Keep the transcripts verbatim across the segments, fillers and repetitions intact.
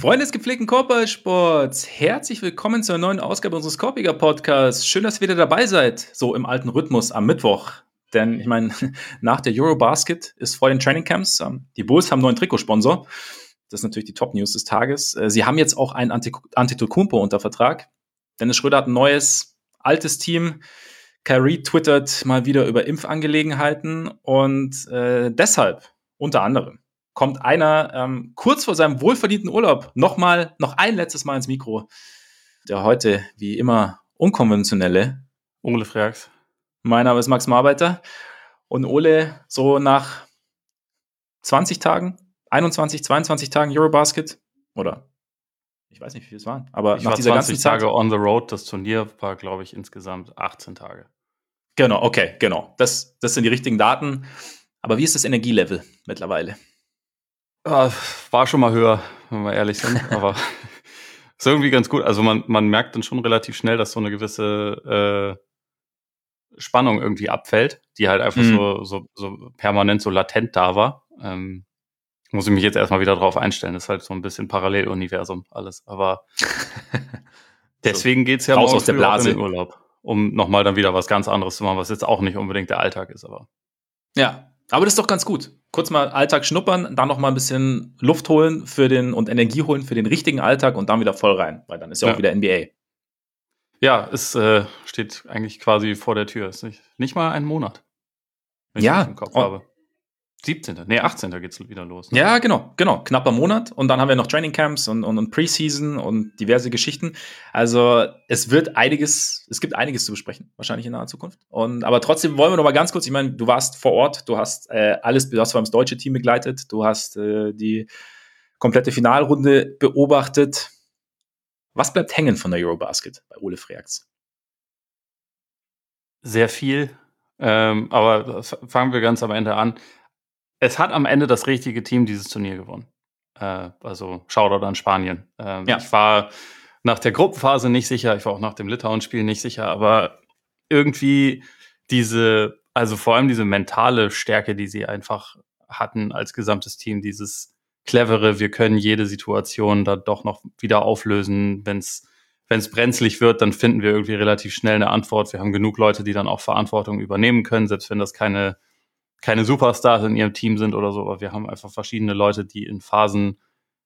Freunde des gepflegten Korbballsports, herzlich willkommen zur neuen Ausgabe unseres Korbiger Podcasts. Schön, dass ihr wieder dabei seid, so im alten Rhythmus am Mittwoch. Denn ich meine, nach der Eurobasket ist vor den Trainingcamps. Die Bulls haben einen neuen Trikotsponsor. Das ist natürlich die Top-News des Tages. Sie haben jetzt auch einen Antetokounmpo unter Vertrag. Dennis Schröder hat ein neues, altes Team. Kyrie twittert mal wieder über Impfangelegenheiten. Und äh, deshalb, unter anderem, kommt einer ähm, kurz vor seinem wohlverdienten Urlaub noch mal, noch ein letztes Mal ins Mikro. Der heute, wie immer, unkonventionelle Ole Freaks. Mein Name ist Max Marbeiter. Und Ole, so nach zwanzig Tagen, einundzwanzig, zweiundzwanzig Tagen Eurobasket, oder ich weiß nicht, wie viel es waren, aber ich nach war dieser ganzen zwanzig Tage Zeit, on the road. Das Turnier war, glaube ich, insgesamt achtzehn Tage. Genau, okay, genau. Das, das sind die richtigen Daten. Aber wie ist das Energielevel mittlerweile? Uh, war schon mal höher, wenn wir ehrlich sind, aber ist irgendwie ganz gut. Also man, man merkt dann schon relativ schnell, dass so eine gewisse äh, Spannung irgendwie abfällt, die halt einfach Mhm. so, so, so permanent so latent da war. Ähm, muss ich mich jetzt erstmal wieder drauf einstellen. Das ist halt so ein bisschen Paralleluniversum alles. Aber deswegen geht's ja raus morgen aus der früh auch in Blase. den Urlaub, um nochmal dann wieder was ganz anderes zu machen, was jetzt auch nicht unbedingt der Alltag ist, aber Ja, aber das ist doch ganz gut. Kurz mal Alltag schnuppern, dann noch mal ein bisschen Luft holen für den und Energie holen für den richtigen Alltag und dann wieder voll rein, weil dann ist ja, Ja. auch wieder N B A. Ja, es äh, steht eigentlich quasi vor der Tür. Ist nicht, nicht mal ein Monat, wenn ich Ja, das im Kopf und- habe. siebzehnten Nee, achtzehnten geht's wieder los. Ne? Ja, genau, genau. Knapper Monat und dann haben wir noch Trainingcamps und, und, und Preseason und diverse Geschichten. Also es wird einiges, es gibt einiges zu besprechen, wahrscheinlich in naher Zukunft. Und aber trotzdem wollen wir noch mal ganz kurz, ich meine, du warst vor Ort, du hast äh, alles, du hast vor allem das deutsche Team begleitet, du hast äh, die komplette Finalrunde beobachtet. Was bleibt hängen von der Eurobasket bei Ole Freaks? Sehr viel. Ähm, aber f- fangen wir ganz am Ende an. Es hat am Ende das richtige Team dieses Turnier gewonnen. Äh, also Shoutout an Spanien. Ähm, Ja. Ich war nach der Gruppenphase nicht sicher, ich war auch nach dem Litauen-Spiel nicht sicher, aber irgendwie diese, also vor allem diese mentale Stärke, die sie einfach hatten als gesamtes Team, dieses clevere, wir können jede Situation da doch noch wieder auflösen, wenn es wenn es brenzlig wird, dann finden wir irgendwie relativ schnell eine Antwort. Wir haben genug Leute, die dann auch Verantwortung übernehmen können, selbst wenn das keine keine Superstars in ihrem Team sind oder so, aber wir haben einfach verschiedene Leute, die in Phasen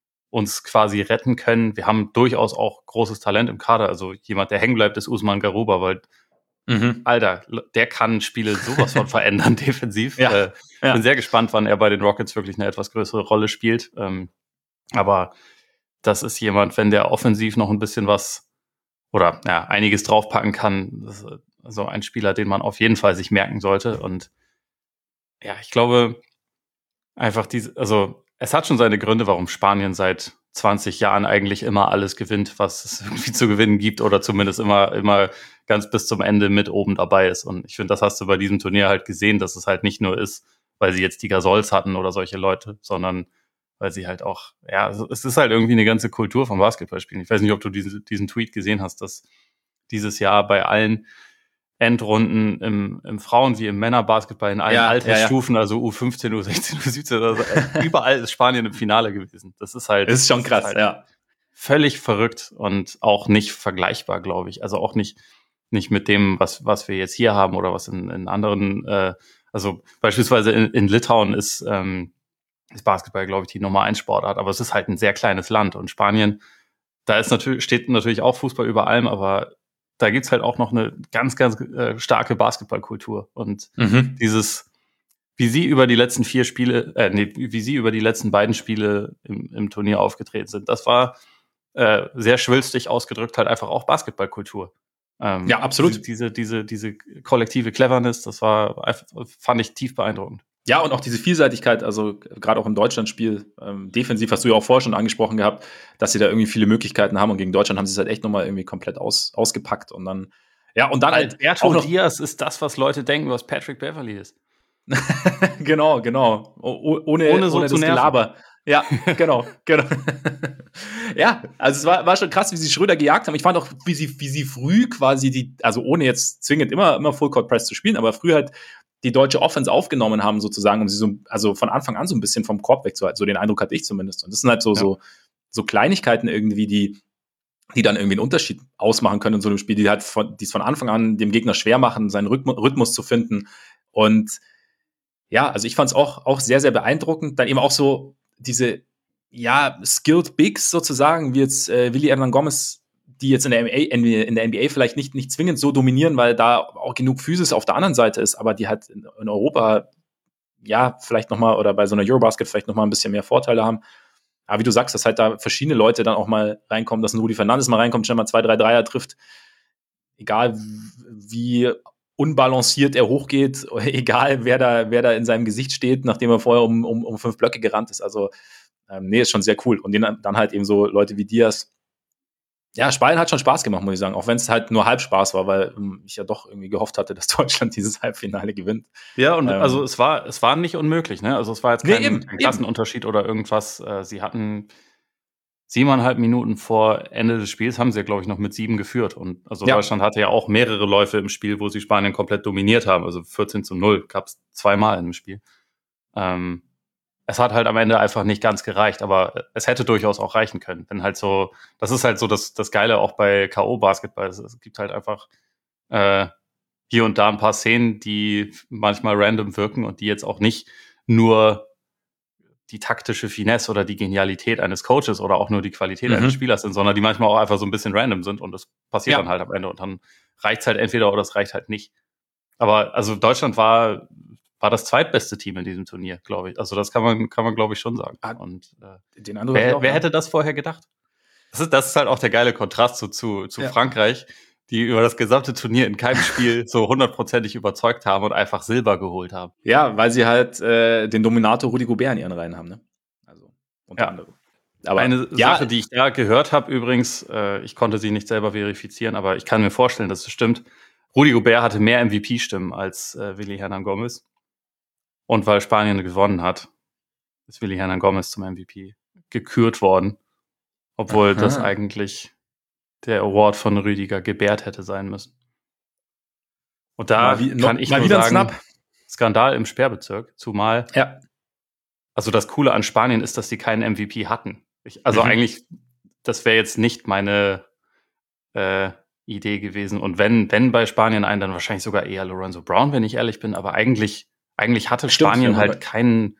uns quasi retten können. Wir haben durchaus auch großes Talent im Kader. Also jemand, der hängen bleibt, ist Usman Garuba, weil, Mhm. Alter, der kann Spiele sowas von verändern defensiv. Ja, Äh, ja. Bin sehr gespannt, wann er bei den Rockets wirklich eine etwas größere Rolle spielt. Ähm, aber das ist jemand, wenn der offensiv noch ein bisschen was oder ja, einiges draufpacken kann, das ist so ein Spieler, den man auf jeden Fall sich merken sollte. Und ja, ich glaube, einfach diese, also es hat schon seine Gründe, warum Spanien seit zwanzig Jahren eigentlich immer alles gewinnt, was es irgendwie zu gewinnen gibt oder zumindest immer, immer ganz bis zum Ende mit oben dabei ist. Und ich finde, das hast du bei diesem Turnier halt gesehen, dass es halt nicht nur ist, weil sie jetzt die Gasols hatten oder solche Leute, sondern weil sie halt auch, ja, also es ist halt irgendwie eine ganze Kultur vom Basketballspielen. Ich weiß nicht, ob du diese, diesen Tweet gesehen hast, dass dieses Jahr bei allen Endrunden im, im Frauen- wie im Männerbasketball in allen Ja, Altersstufen, also U fünfzehn, U sechzehn, U siebzehn, also überall ist Spanien im Finale gewesen. Das ist halt, Das ist schon das krass, halt ja. völlig verrückt und auch nicht vergleichbar, glaube ich. Also auch nicht, nicht mit dem, was, was wir jetzt hier haben oder was in, in anderen, äh, also beispielsweise in, in Litauen ist, ähm, ist Basketball, glaube ich, die Nummer eins Sportart, aber es ist halt ein sehr kleines Land und Spanien, da ist natürlich, steht natürlich auch Fußball über allem, aber da gibt's halt auch noch eine ganz, ganz äh, starke Basketballkultur. Und Mhm. dieses, wie sie über die letzten vier Spiele, äh, nee, wie sie über die letzten beiden Spiele im, im Turnier aufgetreten sind, das war äh, sehr schwülstig ausgedrückt, halt einfach auch Basketballkultur. Ähm, Ja, absolut. Diese, diese, diese kollektive Cleverness, das war einfach, fand ich tief beeindruckend. Ja, und auch diese Vielseitigkeit, also gerade auch im Deutschlandspiel, ähm, defensiv hast du ja auch vorher schon angesprochen gehabt, dass sie da irgendwie viele Möglichkeiten haben und gegen Deutschland haben sie es halt echt nochmal irgendwie komplett aus, ausgepackt und dann, ja, und dann halt Alberto auch noch, Diaz ist das, was Leute denken, was Patrick Beverly ist. genau, genau, o ohne, Ohne so ohne zu das nerven. Gelaber. Ja, genau, genau. Ja, also es war, war schon krass, wie sie Schröder gejagt haben. Ich fand auch, wie sie, wie sie früh quasi die, also ohne jetzt zwingend immer, immer Full Court Press zu spielen, aber früh halt die deutsche Offense aufgenommen haben, sozusagen, um sie so, also von Anfang an so ein bisschen vom Korb wegzuhalten. So den Eindruck hatte ich zumindest. Und das sind halt so, Ja. so so Kleinigkeiten irgendwie, die, die dann irgendwie einen Unterschied ausmachen können in so einem Spiel, die halt von, die es von Anfang an dem Gegner schwer machen, seinen Rhythmus, Rhythmus zu finden. Und ja, also ich fand es auch, auch sehr, sehr beeindruckend. Dann eben auch so diese, ja, Skilled Bigs sozusagen, wie jetzt äh, Willy Hernangómez, die jetzt in der, N B A, in der N B A vielleicht nicht, nicht zwingend so dominieren, weil da auch genug Physis auf der anderen Seite ist, aber die halt in, in Europa, ja, vielleicht nochmal, oder bei so einer Eurobasket vielleicht nochmal ein bisschen mehr Vorteile haben. Aber wie du sagst, dass halt da verschiedene Leute dann auch mal reinkommen, dass ein Rudi Fernandes mal reinkommt, schnell mal zwei, drei Dreier trifft. Egal wie unbalanciert er hochgeht, egal wer da, wer da in seinem Gesicht steht, nachdem er vorher um, um, um fünf Blöcke gerannt ist. Also, ähm, nee, ist schon sehr cool. Und dann halt eben so Leute wie Diaz. Ja, Spielen hat schon Spaß gemacht, muss ich sagen, auch wenn es halt nur halb Spaß war, weil ähm, ich ja doch irgendwie gehofft hatte, dass Deutschland dieses Halbfinale gewinnt. Ja, und ähm, also es war, es war nicht unmöglich, ne? Also es war jetzt kein, nee, eben, kein Klassenunterschied oder irgendwas. Äh, sie hatten siebeneinhalb Minuten vor Ende des Spiels, haben sie ja, glaube ich, noch mit sieben geführt. Und also ja. Deutschland hatte ja auch mehrere Läufe im Spiel, wo sie Spanien komplett dominiert haben. Also vierzehn zu null gab es zweimal im Spiel. Ähm, es hat halt am Ende einfach nicht ganz gereicht, aber es hätte durchaus auch reichen können. Wenn halt so, das ist halt so das, das Geile auch bei K O-Basketball. Es, es gibt halt einfach äh, hier und da ein paar Szenen, die manchmal random wirken und die jetzt auch nicht nur die taktische Finesse oder die Genialität eines Coaches oder auch nur die Qualität mhm. eines Spielers sind, sondern die manchmal auch einfach so ein bisschen random sind und das passiert ja. dann halt am Ende und dann reicht's halt entweder oder es reicht halt nicht. Aber also Deutschland war war das zweitbeste Team in diesem Turnier, glaube ich. Also das kann man, kann man glaube ich schon sagen. Und äh, Den wer, auch, wer ja. hätte das vorher gedacht? Das ist, das ist halt auch der geile Kontrast zu, zu, zu ja. Frankreich, die über das gesamte Turnier in keinem Spiel so hundertprozentig überzeugt haben und einfach Silber geholt haben. Ja, weil sie halt äh, den Dominator Rudy Gobert in ihren Reihen haben, ne? Also unter ja. anderem. Aber eine ja, Sache, die ich da gehört habe übrigens, äh, ich konnte sie nicht selber verifizieren, aber ich kann mir vorstellen, dass es stimmt. Rudy Gobert hatte mehr M V P-Stimmen als äh, Willy Hernangómez. Und weil Spanien gewonnen hat, ist Willy Hernangómez zum M V P gekürt worden. Obwohl Aha. das eigentlich der Award von Rüdiger Gebert hätte sein müssen. Und da wie, kann noch, ich nur sagen, Snap. Skandal im Sperrbezirk. Zumal, ja. also das Coole an Spanien ist, dass sie keinen M V P hatten. Ich, also mhm. eigentlich, das wäre jetzt nicht meine äh, Idee gewesen. Und wenn, wenn bei Spanien einen, dann wahrscheinlich sogar eher Lorenzo Brown, wenn ich ehrlich bin. Aber eigentlich Eigentlich hatte Stimmt, Spanien halt keinen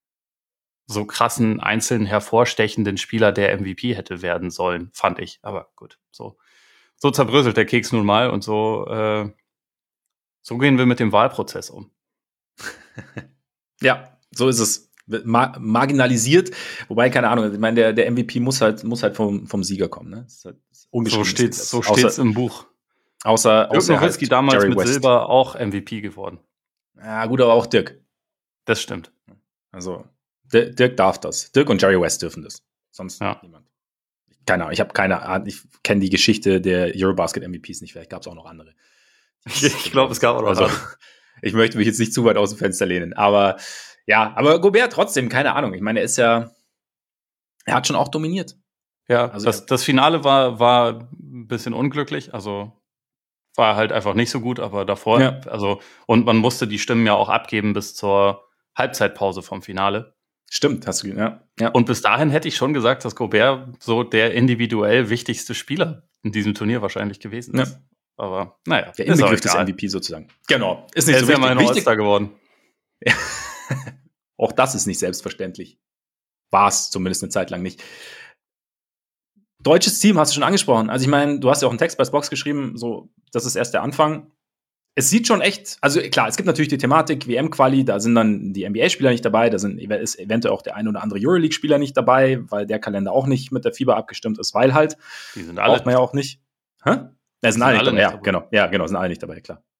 so krassen, einzeln hervorstechenden Spieler, der M V P hätte werden sollen, fand ich. Aber gut, so, so zerbröselt der Keks nun mal und so, äh, so gehen wir mit dem Wahlprozess um. Ja, so ist es. Mar- marginalisiert, wobei, keine Ahnung, ich meine, der, der M V P muss halt, muss halt vom, vom Sieger kommen. Ne? Das ist halt so steht's, so steht's im Buch. Außer, außer Nowitzki halt damals Jerry mit West. Silber auch M V P geworden. Ja, gut, aber auch Dirk. Das stimmt. Also, Dirk, Dirk darf das. Dirk und Jerry West dürfen das. Sonst ja. niemand. Keine Ahnung, ich habe keine Ahnung, ich kenne die Geschichte der Eurobasket M V Ps nicht. Vielleicht gab es auch noch andere. Ich glaube, es gab auch noch also, andere. Ich möchte mich jetzt nicht zu weit aus dem Fenster lehnen. Aber ja, aber Gobert trotzdem, keine Ahnung. Ich meine, er ist ja, er hat schon auch dominiert. Ja, also das, das Finale war, war ein bisschen unglücklich. Also war halt einfach nicht so gut, aber davor, ja. also, und man musste die Stimmen ja auch abgeben bis zur Halbzeitpause vom Finale. Stimmt, hast du, ja. ja. Und bis dahin hätte ich schon gesagt, dass Gobert so der individuell wichtigste Spieler in diesem Turnier wahrscheinlich gewesen ist. Ja. Aber, naja. Der Inbegriff des M V P sozusagen. Genau. Ist nicht er so ist ja mein All-Star geworden. Ja. Auch das ist nicht selbstverständlich. War es zumindest eine Zeit lang nicht. Deutsches Team hast du schon angesprochen. Also ich meine, du hast ja auch einen Text bei Spox geschrieben, so, das ist erst der Anfang. Es sieht schon echt, also klar, es gibt natürlich die Thematik W M-Quali, da sind dann die N B A-Spieler nicht dabei, da sind, ist eventuell auch der ein oder andere Euroleague-Spieler nicht dabei, weil der Kalender auch nicht mit der FIBA abgestimmt ist, weil halt, die sind alle braucht man ja auch nicht. Hä? Ja, sind, sind alle, alle nicht dabei, nicht ja, genau, ja, genau, sind alle nicht dabei, klar.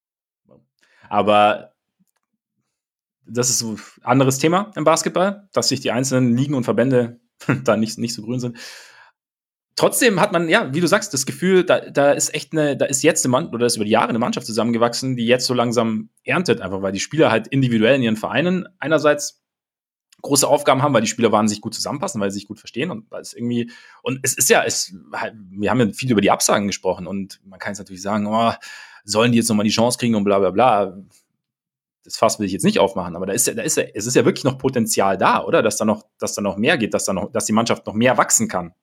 Aber das ist so ein anderes Thema im Basketball, dass sich die einzelnen Ligen und Verbände da nicht, nicht so grün sind. Trotzdem hat man, ja, wie du sagst, das Gefühl, da, da ist echt eine, da ist jetzt eine Mannschaft, oder ist über die Jahre eine Mannschaft zusammengewachsen, die jetzt so langsam erntet, einfach weil die Spieler halt individuell in ihren Vereinen einerseits große Aufgaben haben, weil die Spieler wahnsinnig gut zusammenpassen, weil sie sich gut verstehen und weil es irgendwie, und es ist ja, es, wir haben ja viel über die Absagen gesprochen und man kann jetzt natürlich sagen, oh, sollen die jetzt nochmal die Chance kriegen und bla bla bla. das Fass will ich jetzt nicht aufmachen, aber da ist ja, da ist ja, es ist ja wirklich noch Potenzial da, oder? Dass da noch, dass da noch mehr geht, dass da noch, dass die Mannschaft noch mehr wachsen kann.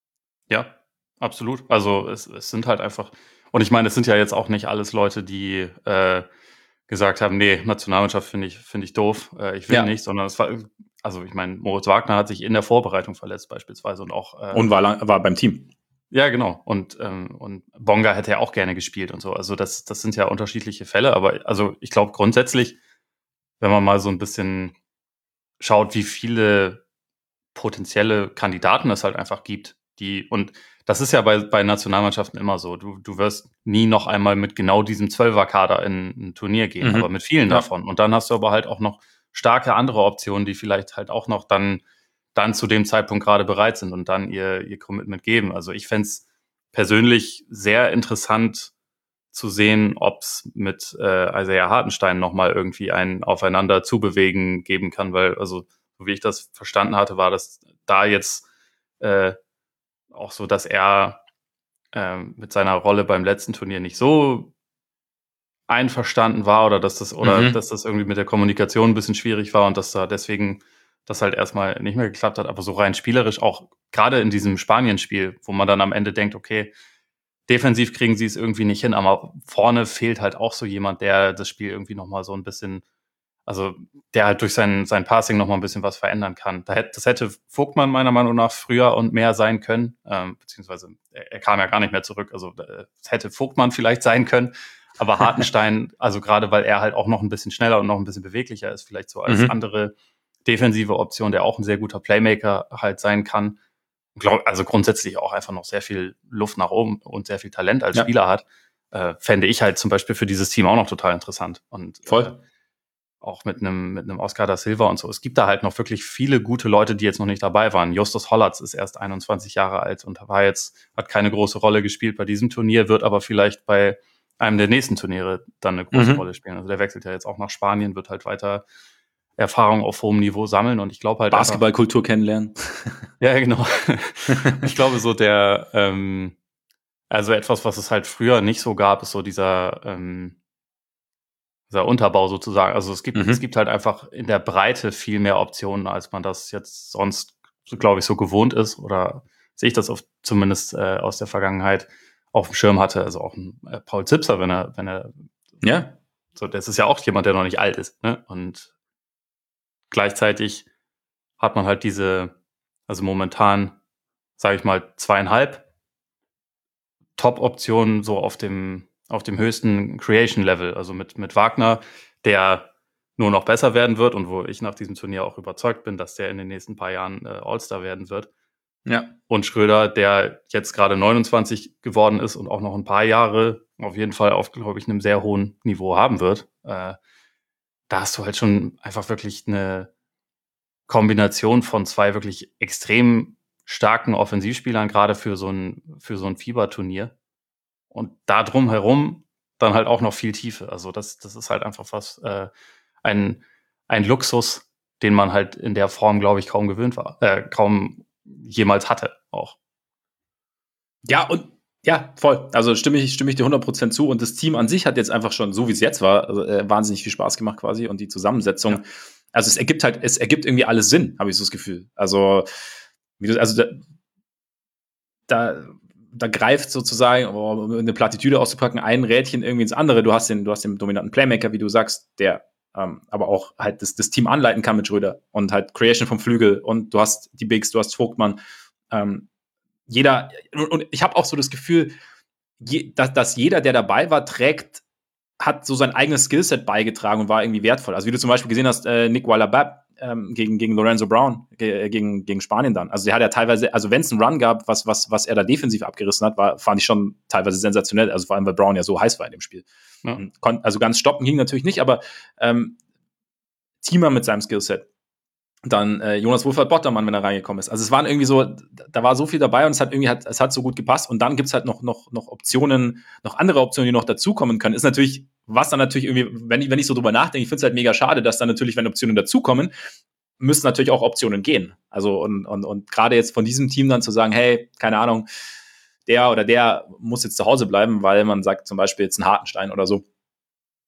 Ja, absolut. Also es, es sind halt einfach, und ich meine, es sind ja jetzt auch nicht alles Leute, die äh, gesagt haben, nee, Nationalmannschaft finde ich, finde ich doof, äh, ich will Ja. nicht, sondern es war, also ich meine, Moritz Wagner hat sich in der Vorbereitung verletzt beispielsweise und auch äh, Und war, lang, war beim Team. ja, genau. Und, ähm, und Bonga hätte ja auch gerne gespielt und so. Also das, das sind ja unterschiedliche Fälle. Aber also ich glaube grundsätzlich, wenn man mal so ein bisschen schaut, wie viele potenzielle Kandidaten es halt einfach gibt, die, und das ist ja bei, bei Nationalmannschaften immer so. Du, du wirst nie noch einmal mit genau diesem Zwölfer-Kader in ein Turnier gehen, Mhm. aber mit vielen Ja. davon. Und dann hast du aber halt auch noch starke andere Optionen, die vielleicht halt auch noch dann dann zu dem Zeitpunkt gerade bereit sind und dann ihr, ihr Commitment geben. Also ich fände es persönlich sehr interessant zu sehen, ob es mit äh, Isaiah Hartenstein nochmal irgendwie ein Aufeinander zubewegen geben kann, weil, also so wie ich das verstanden hatte, war das da jetzt äh, auch so, dass er äh, mit seiner Rolle beim letzten Turnier nicht so einverstanden war oder dass das oder Mhm. dass das irgendwie mit der Kommunikation ein bisschen schwierig war und dass da deswegen das halt erstmal nicht mehr geklappt hat, aber so rein spielerisch auch gerade in diesem Spanien-Spiel, wo man dann am Ende denkt, okay, defensiv kriegen sie es irgendwie nicht hin, aber vorne fehlt halt auch so jemand, der das Spiel irgendwie nochmal so ein bisschen, also der halt durch sein, sein Passing nochmal ein bisschen was verändern kann. Da hätte, das hätte Vogtmann meiner Meinung nach früher und mehr sein können, ähm, beziehungsweise er, er kam ja gar nicht mehr zurück, also es hätte Vogtmann vielleicht sein können, aber Hartenstein, also gerade weil er halt auch noch ein bisschen schneller und noch ein bisschen beweglicher ist, vielleicht so als Mhm. andere defensive Option, der auch ein sehr guter Playmaker halt sein kann, glaub, also grundsätzlich auch einfach noch sehr viel Luft nach oben und sehr viel Talent als Ja. Spieler hat, äh, fände ich halt zum Beispiel für dieses Team auch noch total interessant. Und Voll. Äh, auch mit einem mit einem Oscar da Silva und so. Es gibt da halt noch wirklich viele gute Leute, die jetzt noch nicht dabei waren. Justus Hollatz ist erst einundzwanzig Jahre alt und war jetzt, hat keine große Rolle gespielt bei diesem Turnier, wird aber vielleicht bei einem der nächsten Turniere dann eine große Mhm. Rolle spielen. Also der wechselt ja jetzt auch nach Spanien, wird halt weiter Erfahrung auf hohem Niveau sammeln und ich glaube halt einfach, Basketballkultur kennenlernen. ja, genau. Ich glaube, so der, ähm, also etwas, was es halt früher nicht so gab, ist so dieser, ähm, dieser Unterbau sozusagen. Also es gibt, Mhm. es gibt halt einfach in der Breite viel mehr Optionen, als man das jetzt sonst, so, glaube ich, so gewohnt ist. Oder sehe ich das auf, zumindest äh, aus der Vergangenheit auf dem Schirm hatte. Also auch ein äh, Paul Zipser, wenn er, wenn er, Ja. so, das ist ja auch jemand, der noch nicht alt ist, ne? Und gleichzeitig hat man halt diese, also momentan, sage ich mal, zweieinhalb Top-Optionen so auf dem, auf dem höchsten Creation-Level. Also mit, mit Wagner, der nur noch besser werden wird und wo ich nach diesem Turnier auch überzeugt bin, dass der in den nächsten paar Jahren äh, All-Star werden wird. Ja. Und Schröder, der jetzt gerade neunundzwanzig geworden ist und auch noch ein paar Jahre auf jeden Fall auf, glaube ich, einem sehr hohen Niveau haben wird. Äh, da hast du halt schon einfach wirklich eine Kombination von zwei wirklich extrem starken Offensivspielern, gerade für so ein, für so ein Fieberturnier. Und da drum herum dann halt auch noch viel Tiefe. Also das, das ist halt einfach was, äh, ein, ein Luxus, den man halt in der Form, glaube ich, kaum gewöhnt war, äh, kaum jemals hatte auch. Ja, und ja, voll. Also stimme ich, stimme ich dir hundert Prozent zu. Und das Team an sich hat jetzt einfach schon, so wie es jetzt war, also, äh, wahnsinnig viel Spaß gemacht quasi. Und die Zusammensetzung, Ja. also es ergibt halt, es ergibt irgendwie alles Sinn, habe ich so das Gefühl. Also, wie du, also da, da, da greift sozusagen, um eine Plattitüde auszupacken, ein Rädchen irgendwie ins andere. Du hast den, du hast den dominanten Playmaker, wie du sagst, der ähm, aber auch halt das, das Team anleiten kann mit Schröder und halt Creation vom Flügel. Und du hast die Bigs, du hast Vogtmann. Ähm, jeder, und ich habe auch so das Gefühl, je, dass, dass jeder, der dabei war, trägt, hat so sein eigenes Skillset beigetragen und war irgendwie wertvoll. Also wie du zum Beispiel gesehen hast, äh, Nick Weiler-Babb ähm, gegen, gegen Lorenzo Brown, ge- gegen, gegen Spanien dann. Also der hat ja teilweise, also wenn es einen Run gab, was, was, was er da defensiv abgerissen hat, war, fand ich schon teilweise sensationell. Also vor allem, weil Brown ja so heiß war in dem Spiel. Ja. Kon- also ganz stoppen ging natürlich nicht, aber ähm, Teamer mit seinem Skillset. Dann äh, Jonas Wohlfahrt-Bottermann, wenn er reingekommen ist. Also es waren irgendwie so, da war so viel dabei und es hat irgendwie hat, es hat so gut gepasst. Und dann gibt's halt noch, noch, noch Optionen, noch andere Optionen, die noch dazukommen können. Ist natürlich, was dann natürlich irgendwie, wenn ich, wenn ich so drüber nachdenke, ich finde es halt mega schade, dass dann natürlich, wenn Optionen dazukommen, müssen natürlich auch Optionen gehen. Also und, und, und gerade jetzt von diesem Team dann zu sagen, hey, keine Ahnung, der oder der muss jetzt zu Hause bleiben, weil man sagt zum Beispiel jetzt ein Hartenstein oder so,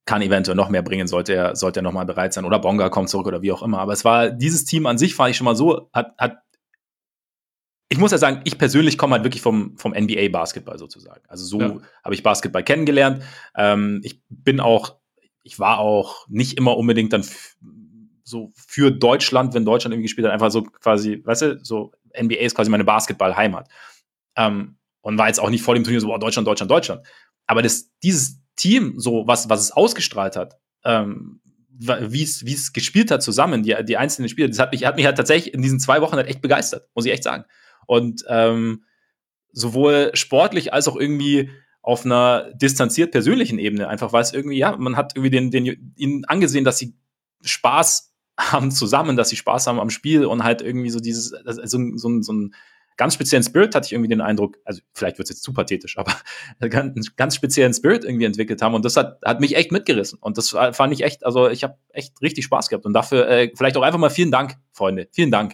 kann eventuell noch mehr bringen, sollte er, sollte er noch mal bereit sein. Oder Bonga kommt zurück oder wie auch immer. Aber es war, dieses Team an sich fand ich schon mal so, hat, hat ich muss ja sagen, ich persönlich komme halt wirklich vom, vom N B A-Basketball sozusagen. Also so ja. habe ich Basketball kennengelernt. Ähm, ich bin auch, ich war auch nicht immer unbedingt dann f- so für Deutschland, wenn Deutschland irgendwie gespielt hat, einfach so quasi, weißt du, so N B A ist quasi meine Basketball-Heimat. Ähm, und war jetzt auch nicht vor dem Turnier so, oh, Deutschland, Deutschland, Deutschland. Aber das, dieses Team, so was, was es ausgestrahlt hat, ähm, wie es, wie es gespielt hat zusammen, die, die einzelnen Spiele, das hat mich, hat mich halt tatsächlich in diesen zwei Wochen halt echt begeistert, muss ich echt sagen. Und ähm, sowohl sportlich als auch irgendwie auf einer distanziert persönlichen Ebene, einfach weil es irgendwie, ja, man hat irgendwie den, den, ihnen angesehen, dass sie Spaß haben zusammen, dass sie Spaß haben am Spiel und halt irgendwie so dieses, also so, so, so ein ganz speziellen Spirit hatte ich irgendwie den Eindruck, also vielleicht wird es jetzt zu pathetisch, aber einen ganz speziellen Spirit irgendwie entwickelt haben und das hat, hat mich echt mitgerissen und das fand ich echt, also ich habe echt richtig Spaß gehabt und dafür äh, vielleicht auch einfach mal vielen Dank, Freunde, vielen Dank.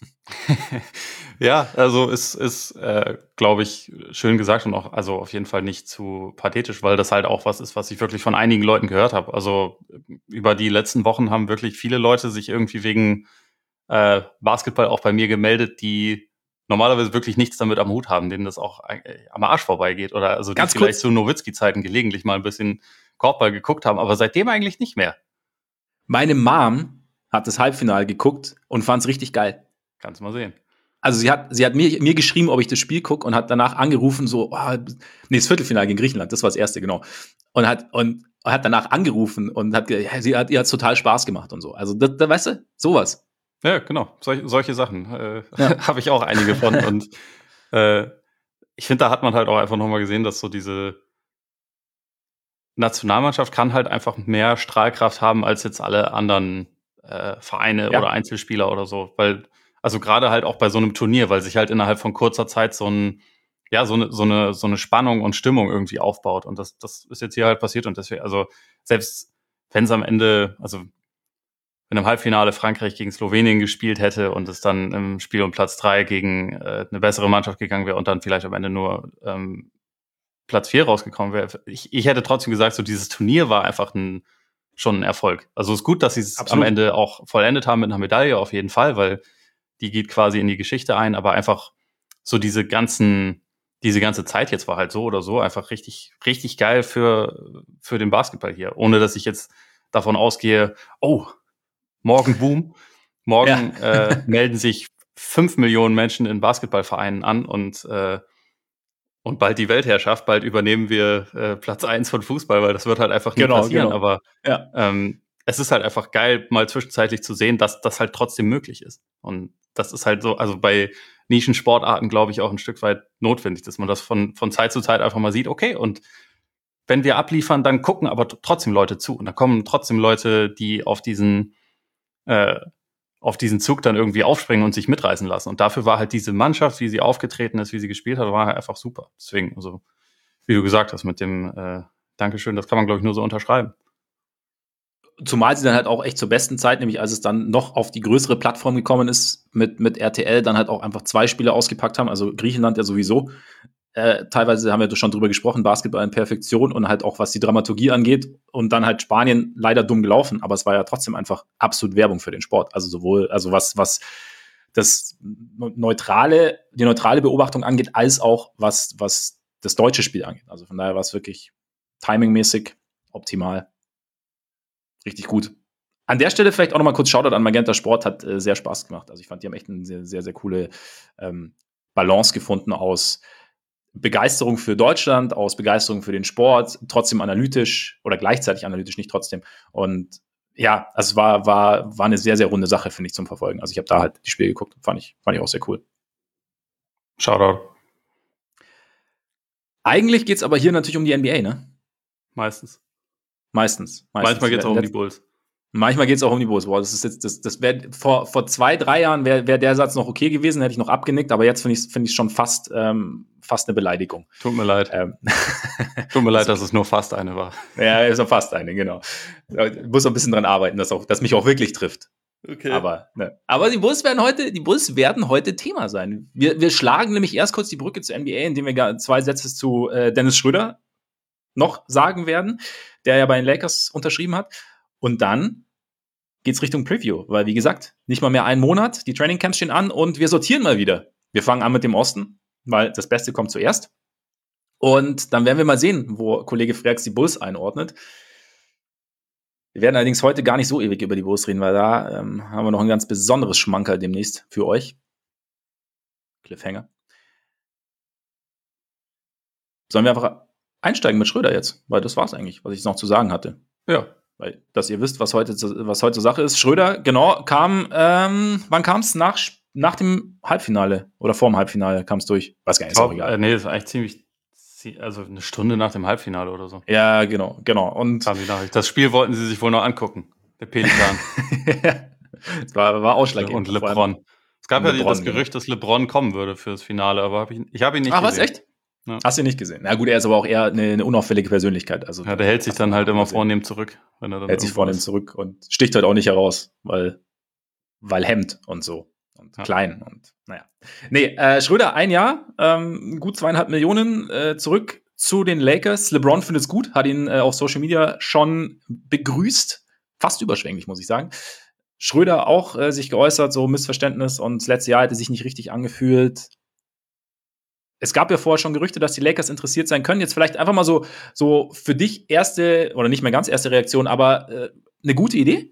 Ja, also ist, ist äh, glaube ich, schön gesagt und auch also auf jeden Fall nicht zu pathetisch, weil das halt auch was ist, was ich wirklich von einigen Leuten gehört habe. Also über die letzten Wochen haben wirklich viele Leute sich irgendwie wegen äh, Basketball auch bei mir gemeldet, die normalerweise wirklich nichts damit am Hut haben, denen das auch äh, am Arsch vorbeigeht oder also die Ganz vielleicht kurz. zu Nowitzki-Zeiten gelegentlich mal ein bisschen Korbball geguckt haben, aber seitdem eigentlich nicht mehr. Meine Mom hat das Halbfinale geguckt und fand es richtig geil. Kannst mal sehen. Also sie hat, sie hat mir, mir geschrieben, ob ich das Spiel gucke und hat danach angerufen, so, oh, nee, das Viertelfinale gegen Griechenland, das war das erste, genau. Und hat, und hat danach angerufen und hat, ja, sie hat, ihr hat's total Spaß gemacht und so. Also, da, da weißt du, sowas. Ja, genau. Sol- solche Sachen äh, ja. habe ich auch einige von. Und äh, ich finde, da hat man halt auch einfach nochmal gesehen, dass so diese Nationalmannschaft kann halt einfach mehr Strahlkraft haben als jetzt alle anderen äh, Vereine ja. oder Einzelspieler oder so. Weil, also gerade halt auch bei so einem Turnier, weil sich halt innerhalb von kurzer Zeit so ein, ja, so eine, so eine, so eine Spannung und Stimmung irgendwie aufbaut. Und das, das ist jetzt hier halt passiert. Und deswegen, also selbst wenn es am Ende, also wenn im Halbfinale Frankreich gegen Slowenien gespielt hätte und es dann im Spiel um Platz drei gegen äh, eine bessere Mannschaft gegangen wäre und dann vielleicht am Ende nur ähm, Platz vier rausgekommen wäre. Ich, ich hätte trotzdem gesagt, so dieses Turnier war einfach ein, schon ein Erfolg. Also es ist gut, dass sie es am Ende auch vollendet haben mit einer Medaille auf jeden Fall, weil die geht quasi in die Geschichte ein, aber einfach so diese ganzen, diese ganze Zeit jetzt war halt so oder so einfach richtig, richtig geil für, für den Basketball hier. Ohne dass ich jetzt davon ausgehe, oh, morgen Boom. Morgen ja. äh, melden sich fünf Millionen Menschen in Basketballvereinen an und äh, und bald die Weltherrschaft, bald übernehmen wir äh, Platz eins von Fußball, weil das wird halt einfach nie genau, passieren. Genau. Aber ja. ähm, es ist halt einfach geil, mal zwischenzeitlich zu sehen, dass das halt trotzdem möglich ist. Und das ist halt so, also bei Nischensportarten, glaube ich, auch ein Stück weit notwendig, dass man das von, von Zeit zu Zeit einfach mal sieht, okay, und wenn wir abliefern, dann gucken aber trotzdem Leute zu. Und da kommen trotzdem Leute, die auf diesen äh, auf diesen Zug dann irgendwie aufspringen und sich mitreißen lassen. Und dafür war halt diese Mannschaft, wie sie aufgetreten ist, wie sie gespielt hat, war halt einfach super. Deswegen, also, wie du gesagt hast, mit dem äh, Dankeschön, das kann man, glaube ich, nur so unterschreiben. Zumal sie dann halt auch echt zur besten Zeit, nämlich als es dann noch auf die größere Plattform gekommen ist, mit, mit R T L dann halt auch einfach zwei Spiele ausgepackt haben, also Griechenland ja sowieso. Äh, teilweise haben wir schon drüber gesprochen, Basketball in Perfektion und halt auch was die Dramaturgie angeht und dann halt Spanien leider dumm gelaufen, aber es war ja trotzdem einfach absolut Werbung für den Sport, also sowohl, also was, was das neutrale, die neutrale Beobachtung angeht, als auch was, was das deutsche Spiel angeht, also von daher war es wirklich timingmäßig optimal, richtig gut. An der Stelle vielleicht auch noch mal kurz Shoutout an Magenta Sport, hat äh, sehr Spaß gemacht, also ich fand, die haben echt eine sehr, sehr, sehr coole ähm, Balance gefunden aus Begeisterung für Deutschland, aus Begeisterung für den Sport, trotzdem analytisch oder gleichzeitig analytisch, nicht trotzdem. Und ja, also es war, war, war eine sehr, sehr runde Sache, finde ich, zum Verfolgen. Also ich habe da halt die Spiele geguckt, fand ich, fand ich auch sehr cool. Shoutout. Eigentlich geht's aber hier natürlich um die N B A, ne? Meistens. Meistens. meistens. Manchmal geht's auch um die Bulls. Manchmal geht es auch um die Bulls. Boah, das ist jetzt, das, das wäre vor, vor zwei, drei Jahren wäre wär der Satz noch okay gewesen, hätte ich noch abgenickt, aber jetzt finde ich es find schon fast, ähm, fast eine Beleidigung. Tut mir leid. Ähm. Tut mir leid, dass es nur fast eine war. Ja, ist auch fast eine, genau. Ich muss noch ein bisschen dran arbeiten, dass, auch, dass mich auch wirklich trifft. Okay. Aber, ne. aber die Bulls werden heute, die Bulls werden heute Thema sein. Wir, wir schlagen nämlich erst kurz die Brücke zur N B A, indem wir zwei Sätze zu äh, Dennis Schröder noch sagen werden, der ja bei den Lakers unterschrieben hat. Und dann geht's Richtung Preview, weil wie gesagt, nicht mal mehr einen Monat, die Trainingcamps stehen an und wir sortieren mal wieder. Wir fangen an mit dem Osten, weil das Beste kommt zuerst. Und dann werden wir mal sehen, wo Kollege Freaks die Bulls einordnet. Wir werden allerdings heute gar nicht so ewig über die Bulls reden, weil da ähm, haben wir noch ein ganz besonderes Schmankerl demnächst für euch. Cliffhanger. Sollen wir einfach einsteigen mit Schröder jetzt? Weil das war's eigentlich, was ich noch zu sagen hatte. Ja. Weil, dass ihr wisst, was heute, was heute Sache ist. Schröder, genau, kam, ähm, wann kam's? Nach, nach dem Halbfinale oder vorm Halbfinale kam's durch? Weiß gar nicht, ist auch egal. Äh, nee, das ist eigentlich ziemlich, also eine Stunde nach dem Halbfinale oder so. Ja, genau, genau. Und kam die Nachricht. Das Spiel wollten sie sich wohl noch angucken. Der Pelikan. Das war, war ausschlaggebend. Und LeBron. Es gab LeBron, ja das Gerücht, genau, dass LeBron kommen würde fürs Finale, aber hab ich, ich habe ihn nicht Ach, gesehen. Ach, was, echt? Ja. Hast du ihn nicht gesehen? Na gut, er ist aber auch eher eine, eine unauffällige Persönlichkeit. Also, ja, der hält sich dann halt immer vornehm zurück. Wenn er dann hält sich vornehm zurück und sticht halt auch nicht heraus, weil, weil Hemd und so. Und ja. Klein und naja. Nee, äh, Schröder ein Jahr, ähm, gut zweieinhalb Millionen äh, zurück zu den Lakers. LeBron findet es gut, hat ihn äh, auf Social Media schon begrüßt. Fast überschwänglich, muss ich sagen. Schröder auch äh, sich geäußert, so Missverständnis, und das letzte Jahr hätte sich nicht richtig angefühlt. Es gab ja vorher schon Gerüchte, dass die Lakers interessiert sein können. Jetzt vielleicht einfach mal so, so für dich erste, oder nicht mehr ganz erste Reaktion, aber äh, eine gute Idee?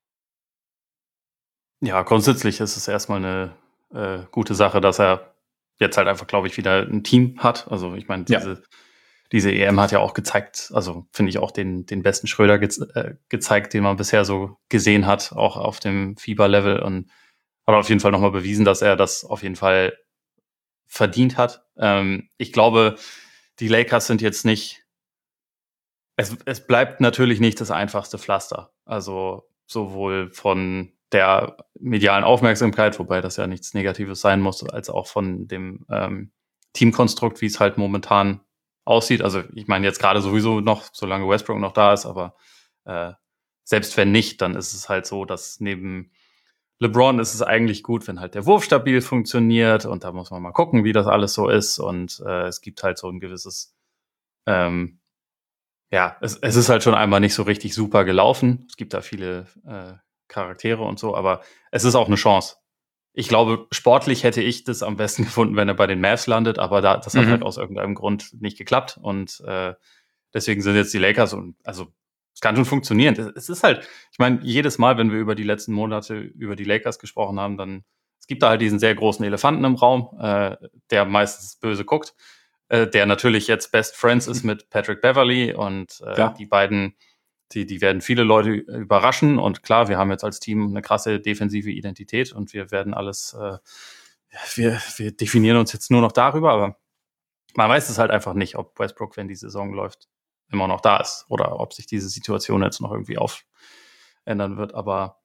Ja, grundsätzlich ist es erstmal eine äh, gute Sache, dass er jetzt halt einfach, glaube ich, wieder ein Team hat. Also ich meine, diese, ja. diese E M hat ja auch gezeigt, also finde ich auch den, den besten Schröder ge- äh, gezeigt, den man bisher so gesehen hat, auch auf dem Fieber-Level, und hat auf jeden Fall nochmal bewiesen, dass er das auf jeden Fall verdient hat. Ähm, ich glaube, die Lakers sind jetzt nicht, es, es bleibt natürlich nicht das einfachste Pflaster. Also sowohl von der medialen Aufmerksamkeit, wobei das ja nichts Negatives sein muss, als auch von dem ähm, Teamkonstrukt, wie es halt momentan aussieht. Also ich meine jetzt gerade sowieso noch, solange Westbrook noch da ist, aber äh, selbst wenn nicht, dann ist es halt so, dass neben LeBron ist es eigentlich gut, wenn halt der Wurf stabil funktioniert, und da muss man mal gucken, wie das alles so ist, und äh, es gibt halt so ein gewisses ähm, ja, es, es ist halt schon einmal nicht so richtig super gelaufen. Es gibt da viele äh, Charaktere und so, aber es ist auch eine Chance. Ich glaube, sportlich hätte ich das am besten gefunden, wenn er bei den Mavs landet, aber da, das hat mhm. halt aus irgendeinem Grund nicht geklappt, und äh, deswegen sind jetzt die Lakers, und also es kann schon funktionieren. Es ist halt, ich meine, jedes Mal, wenn wir über die letzten Monate über die Lakers gesprochen haben, dann, es gibt da halt diesen sehr großen Elefanten im Raum, äh, der meistens böse guckt, äh, der natürlich jetzt Best Friends ist mit Patrick Beverley, und äh, ja. die beiden, die, die werden viele Leute überraschen, und klar, wir haben jetzt als Team eine krasse defensive Identität, und wir werden alles, äh, wir, wir definieren uns jetzt nur noch darüber, aber man weiß es halt einfach nicht, ob Westbrook, wenn die Saison läuft, immer noch da ist, oder ob sich diese Situation jetzt noch irgendwie aufändern wird, aber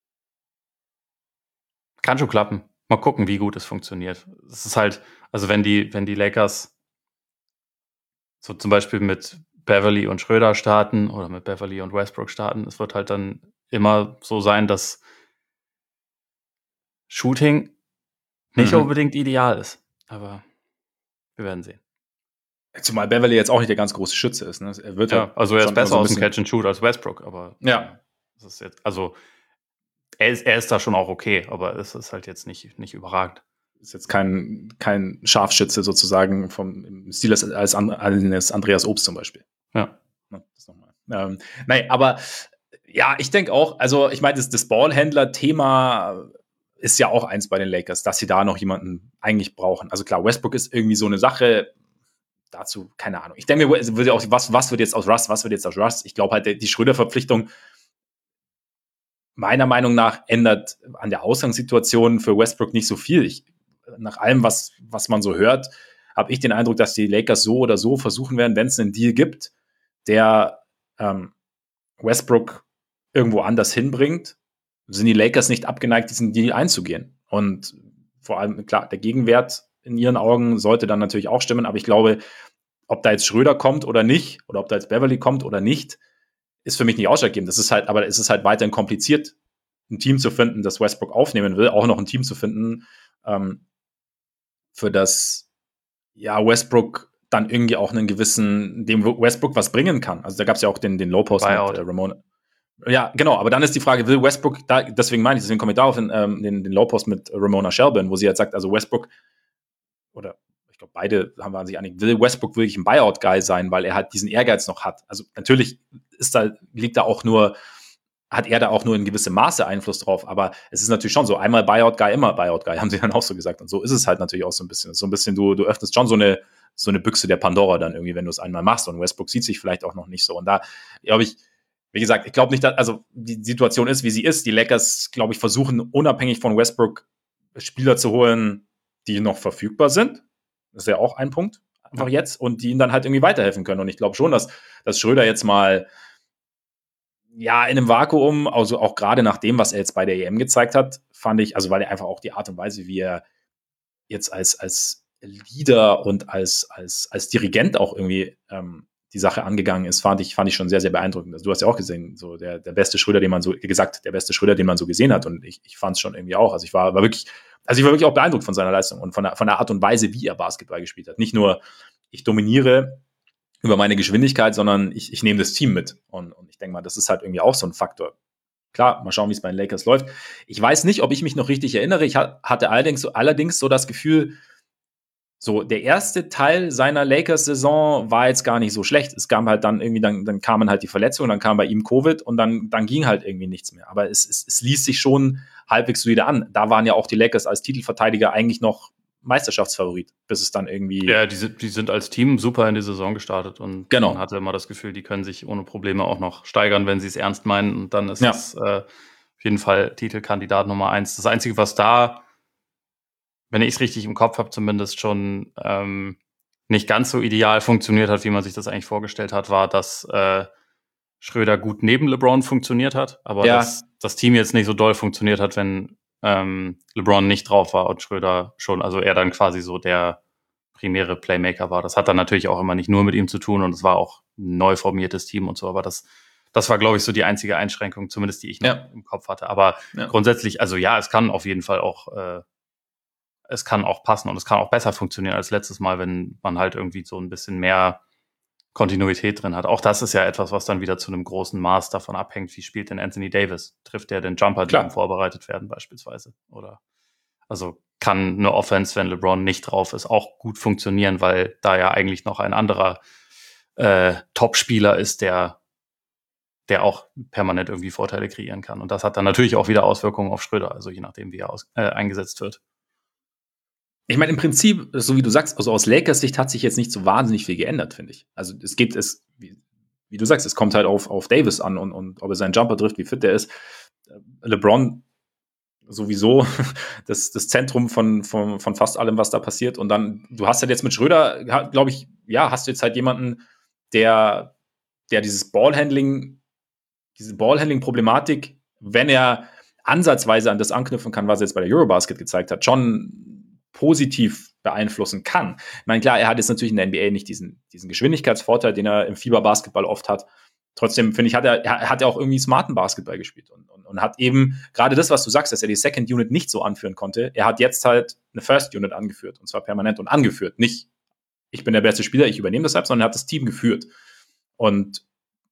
kann schon klappen. Mal gucken, wie gut es funktioniert. Es ist halt, also wenn die, wenn die Lakers so zum Beispiel mit Beverly und Schröder starten oder mit Beverly und Westbrook starten, es wird halt dann immer so sein, dass Shooting nicht mhm. unbedingt ideal ist. Aber wir werden sehen. Zumal Beverly jetzt auch nicht der ganz große Schütze ist. Ne? Er wird ja, halt also er ist besser so aus dem Catch and Shoot als Westbrook, aber ja. Das ist jetzt, also er ist, er ist da schon auch okay, aber es ist halt jetzt nicht, nicht überragend. Ist jetzt kein, kein Scharfschütze sozusagen vom Stil als, als Andreas Obst zum Beispiel. Ja. ja das nochmal. Ähm, nein, aber ja, ich denke auch, also ich meine, das, das Ballhändler-Thema ist ja auch eins bei den Lakers, dass sie da noch jemanden eigentlich brauchen. Also klar, Westbrook ist irgendwie so eine Sache, dazu, keine Ahnung. Ich denke mir, würde auch, was, was wird jetzt aus Russ, was wird jetzt aus Russ? Ich glaube halt, die Schröder-Verpflichtung meiner Meinung nach ändert an der Ausgangssituation für Westbrook nicht so viel. Ich, nach allem, was, was man so hört, habe ich den Eindruck, dass die Lakers so oder so versuchen werden, wenn es einen Deal gibt, der ähm, Westbrook irgendwo anders hinbringt, sind die Lakers nicht abgeneigt, diesen Deal einzugehen. Und vor allem, klar, der Gegenwert in ihren Augen sollte dann natürlich auch stimmen, aber ich glaube, ob da jetzt Schröder kommt oder nicht, oder ob da jetzt Beverly kommt oder nicht, ist für mich nicht ausschlaggebend. Das ist halt, aber es ist halt weiterhin kompliziert, ein Team zu finden, das Westbrook aufnehmen will, auch noch ein Team zu finden, ähm, für das ja Westbrook dann irgendwie auch einen gewissen, dem Westbrook was bringen kann. Also da gab es ja auch den, den Low-Post mit äh, Ramona. Ja, genau, aber dann ist die Frage, will Westbrook, da, deswegen meine ich, deswegen komme ich darauf in ähm, den, den Low-Post mit Ramona Shelburne, wo sie halt sagt, also Westbrook, oder ich glaube, beide haben wir sich einig, will Westbrook wirklich ein Buyout-Guy sein, weil er halt diesen Ehrgeiz noch hat. Also natürlich ist da, liegt da auch nur, hat er da auch nur in gewissem Maße Einfluss drauf, aber es ist natürlich schon so, einmal Buyout-Guy, immer Buyout-Guy, haben sie dann auch so gesagt. Und so ist es halt natürlich auch so ein bisschen. So ein bisschen, du, du öffnest schon so eine, so eine Büchse der Pandora dann irgendwie, wenn du es einmal machst. Und Westbrook sieht sich vielleicht auch noch nicht so. Und da, glaube ich, wie gesagt, ich glaube nicht, dass, also die Situation ist, wie sie ist. Die Lakers, glaube ich, versuchen unabhängig von Westbrook Spieler zu holen, die noch verfügbar sind. Das ist ja auch ein Punkt, einfach ja. jetzt. Und die ihnen dann halt irgendwie weiterhelfen können. Und ich glaube schon, dass, dass Schröder jetzt mal ja, in einem Vakuum, also auch gerade nach dem, was er jetzt bei der E M gezeigt hat, fand ich, also weil er einfach auch die Art und Weise, wie er jetzt als, als Leader und als, als, als Dirigent auch irgendwie ähm, die Sache angegangen ist, fand ich, fand ich schon sehr, sehr beeindruckend. Also du hast ja auch gesehen, so der, der beste Schröder, den man so, gesagt, der beste Schröder, den man so gesehen hat. Und ich, ich fand es schon irgendwie auch. Also ich war, war wirklich, also ich war wirklich auch beeindruckt von seiner Leistung und von der, von der Art und Weise, wie er Basketball gespielt hat. Nicht nur, ich dominiere über meine Geschwindigkeit, sondern ich, ich nehme das Team mit. Und, und ich denke mal, das ist halt irgendwie auch so ein Faktor. Klar, mal schauen, wie es bei den Lakers läuft. Ich weiß nicht, ob ich mich noch richtig erinnere. Ich hatte allerdings so, allerdings so das Gefühl, so der erste Teil seiner Lakers-Saison war jetzt gar nicht so schlecht. Es kam halt dann irgendwie, dann, dann kamen halt die Verletzungen, dann kam bei ihm Covid und dann, dann ging halt irgendwie nichts mehr. Aber es, es, es ließ sich schon halbwegs solide an. Da waren ja auch die Lakers als Titelverteidiger eigentlich noch Meisterschaftsfavorit, bis es dann irgendwie... Ja, die sind, die sind als Team super in die Saison gestartet und genau. man hatte immer das Gefühl, die können sich ohne Probleme auch noch steigern, wenn sie es ernst meinen und dann ist ja. es äh, auf jeden Fall Titelkandidat Nummer eins. Das Einzige, was da, wenn ich es richtig im Kopf habe, zumindest schon ähm, nicht ganz so ideal funktioniert hat, wie man sich das eigentlich vorgestellt hat, war, dass äh, Schröder gut neben LeBron funktioniert hat, aber ja. dass das Team jetzt nicht so doll funktioniert hat, wenn ähm, LeBron nicht drauf war und Schröder schon, also er dann quasi so der primäre Playmaker war. Das hat dann natürlich auch immer nicht nur mit ihm zu tun und es war auch ein neu formiertes Team und so, aber das, das war, glaube ich, so die einzige Einschränkung, zumindest die ich noch ja. im Kopf hatte. Aber ja. grundsätzlich, also ja, es kann auf jeden Fall auch, äh, es kann auch passen und es kann auch besser funktionieren als letztes Mal, wenn man halt irgendwie so ein bisschen mehr Kontinuität drin hat. Auch das ist ja etwas, was dann wieder zu einem großen Maß davon abhängt, wie spielt denn Anthony Davis? Trifft der den Jumper, die ihm vorbereitet werden beispielsweise? Oder also kann eine Offense, wenn LeBron nicht drauf ist, auch gut funktionieren, weil da ja eigentlich noch ein anderer äh, Top-Spieler ist, der der auch permanent irgendwie Vorteile kreieren kann. Und das hat dann natürlich auch wieder Auswirkungen auf Schröder, also je nachdem, wie er aus, äh, eingesetzt wird. Ich meine, im Prinzip, so wie du sagst, also aus Lakers Sicht hat sich jetzt nicht so wahnsinnig viel geändert, finde ich. Also es geht, es, wie, wie du sagst, es kommt halt auf, auf Davis an und, und ob er seinen Jumper trifft, wie fit der ist. LeBron sowieso das, das Zentrum von, von, von fast allem, was da passiert. Und dann, du hast halt jetzt mit Schröder, glaube ich, ja, hast du jetzt halt jemanden, der, der dieses Ballhandling, diese Ballhandling-Problematik, wenn er ansatzweise an das anknüpfen kann, was er jetzt bei der Eurobasket gezeigt hat, schon positiv beeinflussen kann. Ich meine, klar, er hat jetzt natürlich in der N B A nicht diesen, diesen Geschwindigkeitsvorteil, den er im Fieberbasketball oft hat. Trotzdem, finde ich, hat er, er hat er auch irgendwie smarten Basketball gespielt und, und, und hat eben gerade das, was du sagst, dass er die Second Unit nicht so anführen konnte. Er hat jetzt halt eine First Unit angeführt und zwar permanent und angeführt. Nicht, ich bin der beste Spieler, ich übernehme deshalb, sondern er hat das Team geführt. Und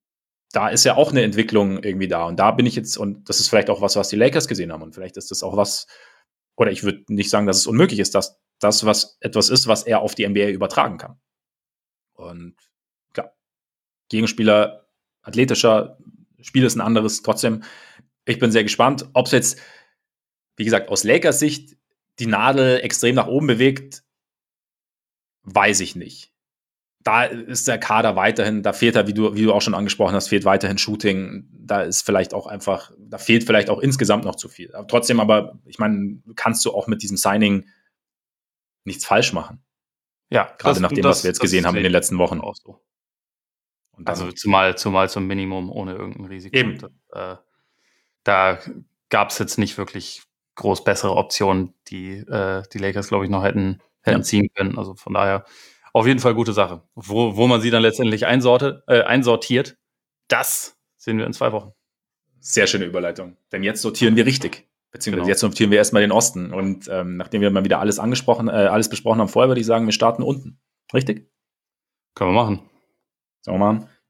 da ist ja auch eine Entwicklung irgendwie da. Und da bin ich jetzt, und das ist vielleicht auch was, was die Lakers gesehen haben. Und vielleicht ist das auch was, oder ich würde nicht sagen, dass es unmöglich ist, dass das was etwas ist, was er auf die N B A übertragen kann. Und klar, Gegenspieler, athletischer, Spiel ist ein anderes. Trotzdem, ich bin sehr gespannt, ob es jetzt, wie gesagt, aus Lakers Sicht die Nadel extrem nach oben bewegt, weiß ich nicht. Da ist der Kader weiterhin, da fehlt halt, wie du, wie du auch schon angesprochen hast, fehlt weiterhin Shooting. Da ist vielleicht auch einfach, da fehlt vielleicht auch insgesamt noch zu viel. Aber trotzdem aber, ich meine, kannst du auch mit diesem Signing nichts falsch machen. Ja. Gerade nach dem, was wir jetzt gesehen haben in den letzten Wochen. Auch so. Und also zumal, zumal zum Minimum ohne irgendein Risiko. Eben. Und, äh, da gab es jetzt nicht wirklich groß bessere Optionen, die äh, die Lakers, glaube ich, noch hätten, hätten ja. ziehen können. Also von daher auf jeden Fall gute Sache. Wo, wo man sie dann letztendlich einsorte, äh, einsortiert, das sehen wir in zwei Wochen. Sehr schöne Überleitung. Denn jetzt sortieren wir richtig. Beziehungsweise genau. Jetzt sortieren wir erstmal den Osten. Und ähm, nachdem wir mal wieder alles angesprochen, äh, alles besprochen haben vorher, würde ich sagen, wir starten unten. Richtig? Können wir machen. Sollen wir machen?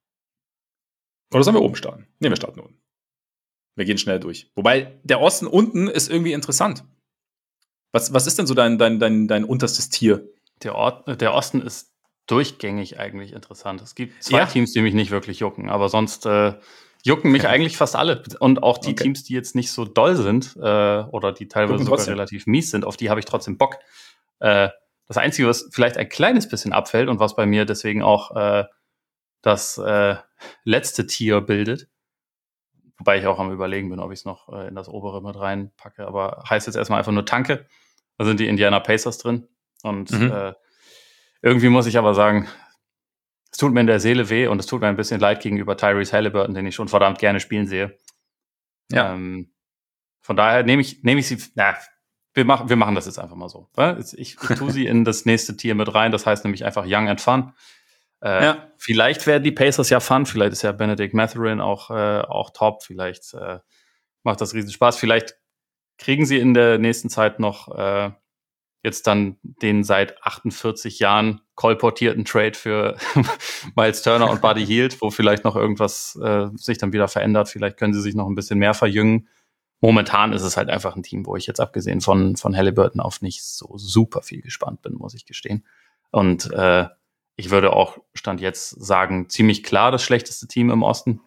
Oder sollen wir oben starten? Ne, wir starten unten. Wir gehen schnell durch. Wobei, der Osten unten ist irgendwie interessant. Was, was ist denn so dein, dein, dein, dein unterstes Tier? Der, Ort, der Osten ist durchgängig eigentlich interessant. Es gibt zwei Ja. Teams, die mich nicht wirklich jucken, aber sonst äh, jucken mich eigentlich fast alle. Und auch die Okay. Teams, die jetzt nicht so doll sind äh, oder die teilweise Jucken sogar trotzdem. relativ mies sind, auf die habe ich trotzdem Bock. Äh, das Einzige, was vielleicht ein kleines bisschen abfällt und was bei mir deswegen auch äh, das äh, letzte Tier bildet, wobei ich auch am Überlegen bin, ob ich es noch äh, in das obere mit reinpacke, aber heißt jetzt erstmal einfach nur Tanke. Da sind die Indiana Pacers drin. Und Mhm. äh, irgendwie muss ich aber sagen, es tut mir in der Seele weh und es tut mir ein bisschen leid gegenüber Tyrese Halliburton, den ich schon verdammt gerne spielen sehe. Ja. Ähm, von daher nehme ich, nehme ich sie, na, wir machen, wir machen das jetzt einfach mal so. Ne? Ich, ich tue sie in das nächste Tier mit rein, das heißt nämlich einfach Young and Fun. Äh, Ja. Vielleicht werden die Pacers ja fun, vielleicht ist ja Benedict Mathurin auch, äh, auch top, vielleicht äh, macht das riesen Spaß, vielleicht kriegen sie in der nächsten Zeit noch äh, jetzt dann den seit achtundvierzig Jahren kolportierten Trade für Miles Turner und Buddy Hield, wo vielleicht noch irgendwas äh, sich dann wieder verändert, vielleicht können sie sich noch ein bisschen mehr verjüngen. Momentan ist es halt einfach ein Team, wo ich jetzt abgesehen von, von Halliburton auf nicht so super viel gespannt bin, muss ich gestehen. Und äh, ich würde auch Stand jetzt sagen, ziemlich klar das schlechteste Team im Osten.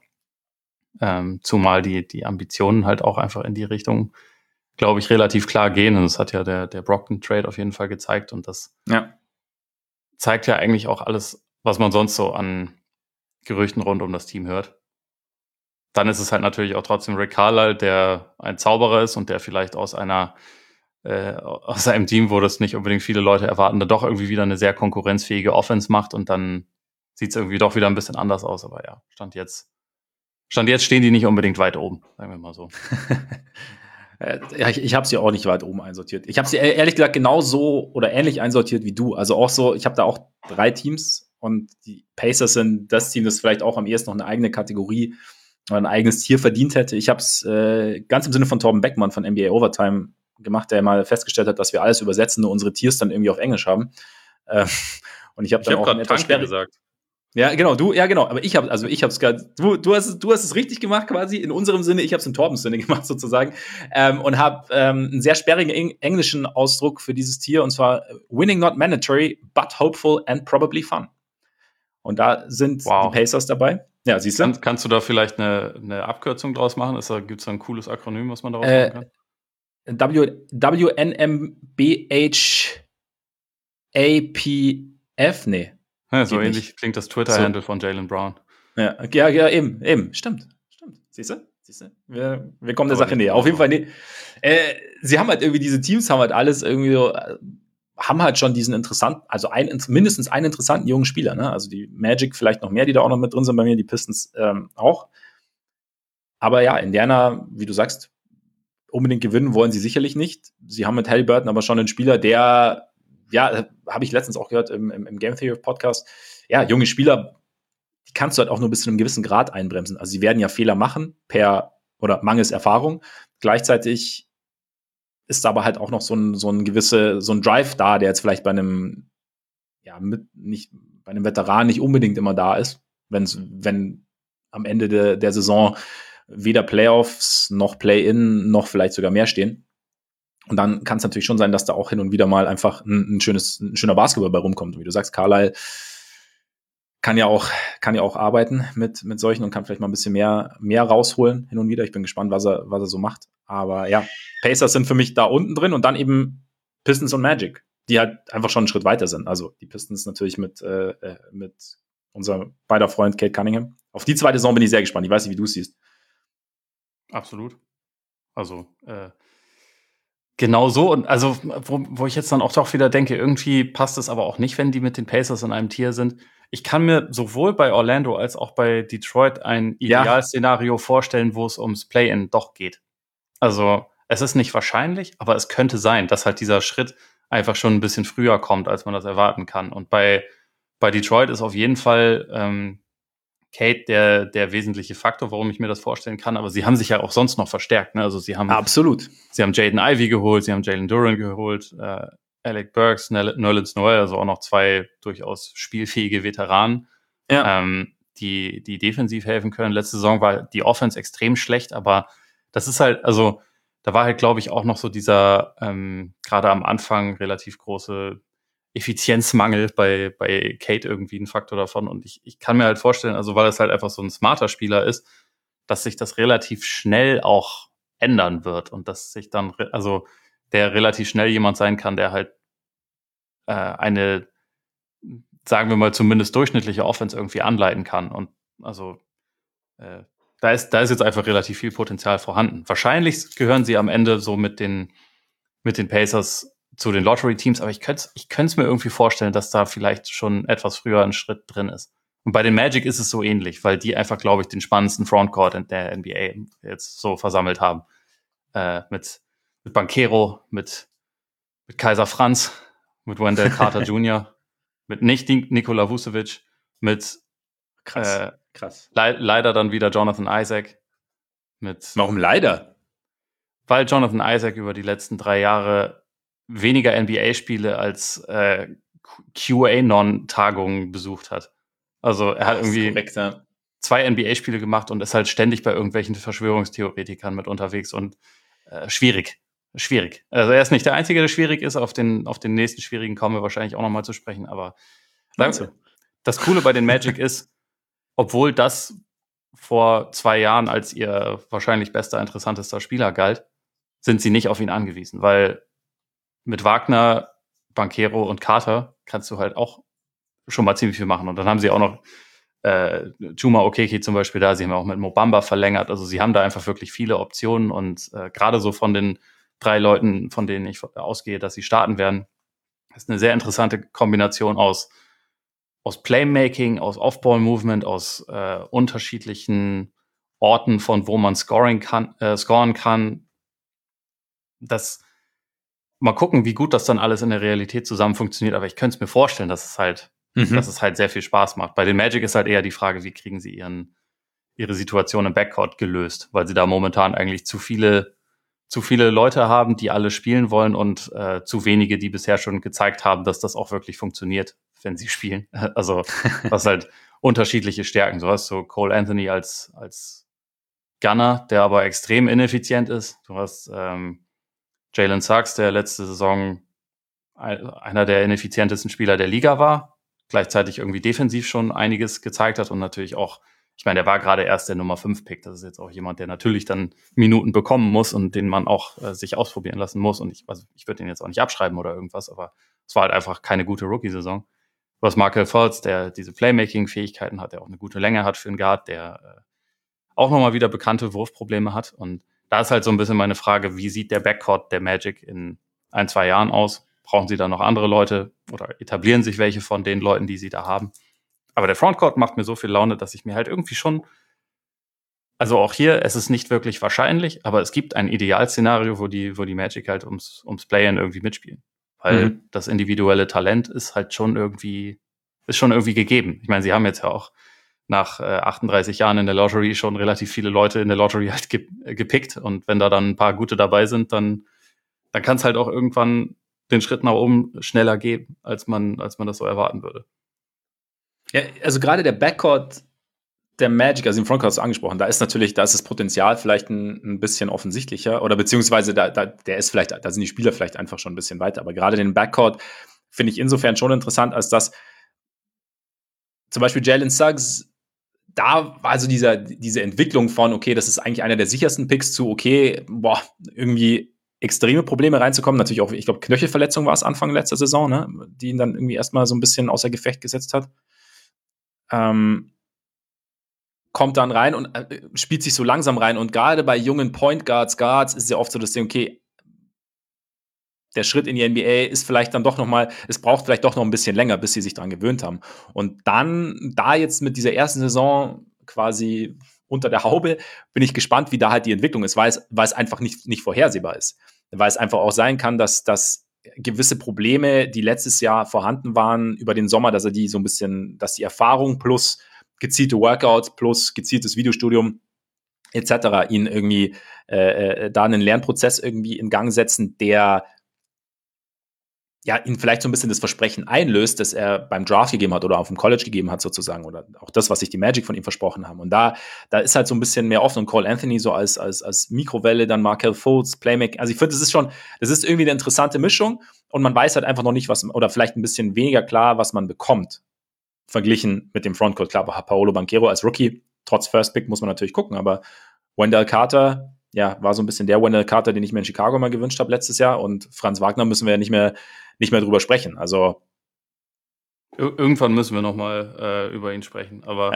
Ähm, zumal die, die Ambitionen halt auch einfach in die Richtung, glaube ich, relativ klar gehen. Und das hat ja der, der Brogdon-Trade auf jeden Fall gezeigt. Und das Ja. zeigt ja eigentlich auch alles, was man sonst so an Gerüchten rund um das Team hört. Dann ist es halt natürlich auch trotzdem Rick Carlisle, der ein Zauberer ist und der vielleicht aus einer äh, aus einem Team, wo das nicht unbedingt viele Leute erwarten, da doch irgendwie wieder eine sehr konkurrenzfähige Offense macht und dann sieht es irgendwie doch wieder ein bisschen anders aus. Aber ja, Stand jetzt, Stand jetzt stehen die nicht unbedingt weit oben, sagen wir mal so. Ja, ich, ich habe sie auch nicht weit oben einsortiert. Ich habe sie ehrlich gesagt genauso oder ähnlich einsortiert wie du. Also auch so, ich habe da auch drei Teams und die Pacers sind das Team, das vielleicht auch am ehesten noch eine eigene Kategorie oder ein eigenes Tier verdient hätte. Ich habe es äh, ganz im Sinne von Torben Beckmann von N B A Overtime gemacht, der mal festgestellt hat, dass wir alles übersetzen, nur unsere Tiers dann irgendwie auf Englisch haben. Äh, und ich habe dann ich hab auch ein etwas sperrig gesagt. Ja, genau, du, ja, genau, aber ich habe, also ich habe es gerade, du, du hast, du hast es richtig gemacht quasi, in unserem Sinne, ich habe es in Torbens Sinne gemacht sozusagen ähm, und habe ähm, einen sehr sperrigen eng- englischen Ausdruck für dieses Tier und zwar winning not mandatory, but hopeful and probably fun. Und da sind Wow. die Pacers dabei. Ja, siehst du? Kann, kannst du da vielleicht eine, eine Abkürzung draus machen? Gibt es da ein cooles Akronym, was man daraus Äh, machen kann? W, W N M B H A P F, nee. Ja, so geht ähnlich nicht. klingt das Twitter-Handle von Jaylen Brown. Ja, ja, ja, eben, eben, stimmt, stimmt. Siehst du? Siehst du? Wir, wir kommen der Aber Sache nicht näher. so. Auf jeden Fall, nee. Äh, sie haben halt irgendwie, diese Teams haben halt alles irgendwie so, äh, haben halt schon diesen interessanten, also ein, mindestens einen interessanten jungen Spieler, ne? Also die Magic vielleicht noch mehr, die da auch noch mit drin sind, bei mir, die Pistons ähm, auch. Aber ja, Indiana, wie du sagst, unbedingt gewinnen wollen sie sicherlich nicht. Sie haben mit Halliburton aber schon einen Spieler, der, ja, habe ich letztens auch gehört im, im, im Game Theory Podcast, ja, junge Spieler, die kannst du halt auch nur bis zu einem gewissen Grad einbremsen. Also sie werden ja Fehler machen, per oder mangels Erfahrung. Gleichzeitig ist aber halt auch noch so ein, so ein gewisse, so ein Drive da, der jetzt vielleicht bei einem, ja, mit, nicht, bei einem Veteran nicht unbedingt immer da ist, wenn's, wenn am Ende de, der Saison weder Playoffs noch Play-In noch vielleicht sogar mehr stehen. Und dann kann es natürlich schon sein, dass da auch hin und wieder mal einfach ein, ein schönes, ein schöner Basketball bei rumkommt. Und wie du sagst, Carlisle kann ja auch, kann ja auch arbeiten mit, mit solchen und kann vielleicht mal ein bisschen mehr, mehr rausholen hin und wieder. Ich bin gespannt, was er, was er so macht. Aber ja, Pacers sind für mich da unten drin und dann eben Pistons und Magic, die halt einfach schon einen Schritt weiter sind. Also die Pistons natürlich mit, äh, mit unserem beider Freund Kate Cunningham. Auf die zweite Saison bin ich sehr gespannt. Ich weiß nicht, wie du es siehst. Absolut. Also, äh, genau so. Und also, wo, wo ich jetzt dann auch doch wieder denke, irgendwie passt es aber auch nicht, wenn die mit den Pacers in einem Tier sind. Ich kann mir sowohl bei Orlando als auch bei Detroit ein Ja. Idealszenario vorstellen, wo es ums Play-In doch geht. Also, es ist nicht wahrscheinlich, aber es könnte sein, dass halt dieser Schritt einfach schon ein bisschen früher kommt, als man das erwarten kann. Und bei, bei Detroit ist auf jeden Fall ähm, Kate der, der wesentliche Faktor, warum ich mir das vorstellen kann. Aber sie haben sich ja auch sonst noch verstärkt. Ne? Also sie haben Absolut. Sie haben Jaden Ivey geholt, sie haben Jalen Duran geholt. Äh, Alec Burks, Nerlens Noel, also auch noch zwei durchaus spielfähige Veteranen, ja. ähm, die, die defensiv helfen können. Letzte Saison war die Offense extrem schlecht, aber das ist halt, also da war halt, glaube ich, auch noch so dieser ähm, gerade am Anfang relativ große Effizienzmangel bei, bei Kate irgendwie ein Faktor davon. Und ich, ich kann mir halt vorstellen, also weil es halt einfach so ein smarter Spieler ist, dass sich das relativ schnell auch ändern wird und dass sich dann, also der relativ schnell jemand sein kann, der halt äh, eine, sagen wir mal, zumindest durchschnittliche Offense irgendwie anleiten kann. Und also äh, da ist, da ist jetzt einfach relativ viel Potenzial vorhanden. Wahrscheinlich gehören sie am Ende so mit den, mit den Pacers zu den Lottery-Teams, aber ich könnte ich könnte es mir irgendwie vorstellen, dass da vielleicht schon etwas früher ein Schritt drin ist. Und bei den Magic ist es so ähnlich, weil die einfach, glaube ich, den spannendsten Frontcourt in der N B A jetzt so versammelt haben. Äh, mit, mit Banchero, mit, mit Kaiser Franz, mit Wendell Carter Junior, mit nicht Nikola Vucevic, mit krass, äh, krass. Le- leider dann wieder Jonathan Isaac. Mit, Warum leider? Weil Jonathan Isaac über die letzten drei Jahre weniger N B A-Spiele als äh, Q A-Non-Tagungen besucht hat. Also er hat das irgendwie korrekt, ja. zwei N B A-Spiele gemacht und ist halt ständig bei irgendwelchen Verschwörungstheoretikern mit unterwegs und äh, schwierig. Schwierig. Also er ist nicht der Einzige, der schwierig ist. Auf den, auf den nächsten Schwierigen kommen wir wahrscheinlich auch nochmal zu sprechen. Aber also. das Coole bei den Magic ist, obwohl das vor zwei Jahren als ihr wahrscheinlich bester, interessantester Spieler galt, sind sie nicht auf ihn angewiesen, weil mit Wagner, Banchero und Carter kannst du halt auch schon mal ziemlich viel machen. Und dann haben sie auch noch äh, Chuma Okeke zum Beispiel da, sie haben auch mit Mobamba verlängert. Also sie haben da einfach wirklich viele Optionen und äh, gerade so von den drei Leuten, von denen ich ausgehe, dass sie starten werden, ist eine sehr interessante Kombination aus aus Playmaking, aus Off-Ball-Movement, aus äh, unterschiedlichen Orten, von wo man scoring kann, äh, scoren kann. Das mal gucken, wie gut das dann alles in der Realität zusammen funktioniert, aber ich könnte es mir vorstellen, dass es halt, mhm. dass es halt sehr viel Spaß macht. Bei den Magic ist halt eher die Frage, wie kriegen sie ihren, ihre Situation im Backcourt gelöst, weil sie da momentan eigentlich zu viele, zu viele Leute haben, die alle spielen wollen und äh, zu wenige, die bisher schon gezeigt haben, dass das auch wirklich funktioniert, wenn sie spielen. Also das halt unterschiedliche Stärken. Du hast so Cole Anthony als, als Gunner, der aber extrem ineffizient ist. Du hast ähm, Jalen Suggs, der letzte Saison einer der ineffizientesten Spieler der Liga war, gleichzeitig irgendwie defensiv schon einiges gezeigt hat und natürlich auch, ich meine, der war gerade erst der Nummer fünf Pick. Das ist jetzt auch jemand, der natürlich dann Minuten bekommen muss und den man auch äh, sich ausprobieren lassen muss. Und ich, also ich würde den jetzt auch nicht abschreiben oder irgendwas, aber es war halt einfach keine gute Rookie-Saison. Du hast Markel Fultz, der diese Playmaking-Fähigkeiten hat, der auch eine gute Länge hat für einen Guard, der äh, auch nochmal wieder bekannte Wurfprobleme hat. Und da ist halt so ein bisschen meine Frage, wie sieht der Backcourt der Magic in ein, zwei Jahren aus? Brauchen sie da noch andere Leute oder etablieren sich welche von den Leuten, die sie da haben? Aber der Frontcourt macht mir so viel Laune, dass ich mir halt irgendwie schon, also auch hier, es ist nicht wirklich wahrscheinlich, aber es gibt ein Idealszenario, wo die, wo die Magic halt ums, ums Play-In irgendwie mitspielen. Weil mhm. das individuelle Talent ist halt schon irgendwie, ist schon irgendwie gegeben. Ich meine, sie haben jetzt ja auch nach äh, achtunddreißig Jahren in der Lottery schon relativ viele Leute in der Lottery halt ge- äh, gepickt. Und wenn da dann ein paar gute dabei sind, dann, dann kann es halt auch irgendwann den Schritt nach oben schneller gehen, als man, als man das so erwarten würde. Ja, also gerade der Backcourt der Magic, also im Frontcourt hast du angesprochen, da ist natürlich, da ist das Potenzial vielleicht ein, ein bisschen offensichtlicher oder beziehungsweise da, da, der ist vielleicht, da sind die Spieler vielleicht einfach schon ein bisschen weiter. Aber gerade den Backcourt finde ich insofern schon interessant, als dass zum Beispiel Jalen Suggs, da war also dieser, diese Entwicklung von, okay, das ist eigentlich einer der sichersten Picks zu, okay, boah, irgendwie extreme Probleme reinzukommen. Natürlich auch, ich glaube, Knöchelverletzung war es Anfang letzter Saison, ne, die ihn dann irgendwie erstmal so ein bisschen außer Gefecht gesetzt hat. Ähm, kommt dann rein und äh, spielt sich so langsam rein. Und gerade bei jungen Point Guards, Guards ist es ja oft so das Ding, okay, der Schritt in die N B A ist vielleicht dann doch noch mal, es braucht vielleicht doch noch ein bisschen länger, bis sie sich daran gewöhnt haben. Und dann, da jetzt mit dieser ersten Saison quasi unter der Haube, bin ich gespannt, wie da halt die Entwicklung ist, weil es, weil es einfach nicht, nicht vorhersehbar ist. Weil es einfach auch sein kann, dass, dass gewisse Probleme, die letztes Jahr vorhanden waren, über den Sommer, dass er die so ein bisschen, dass die Erfahrung plus gezielte Workouts plus gezieltes Videostudium et cetera ihn irgendwie äh, da einen Lernprozess irgendwie in Gang setzen, der ja, ihn vielleicht so ein bisschen das Versprechen einlöst, das er beim Draft gegeben hat oder auf dem College gegeben hat sozusagen oder auch das, was sich die Magic von ihm versprochen haben. Und da, da ist halt so ein bisschen mehr offen und Cole Anthony so als, als, als Mikrowelle, dann Markelle Fultz, Playmaker. Also ich finde, das ist schon, das ist irgendwie eine interessante Mischung und man weiß halt einfach noch nicht, was, oder vielleicht ein bisschen weniger klar, was man bekommt, verglichen mit dem Frontcourt. Klar, Paolo Banchero als Rookie, trotz First Pick muss man natürlich gucken, aber Wendell Carter, ja, war so ein bisschen der Wendell Carter, den ich mir in Chicago mal gewünscht habe letztes Jahr und Franz Wagner müssen wir ja nicht mehr nicht mehr drüber sprechen. Also Ir- Irgendwann müssen wir noch mal äh, über ihn sprechen, aber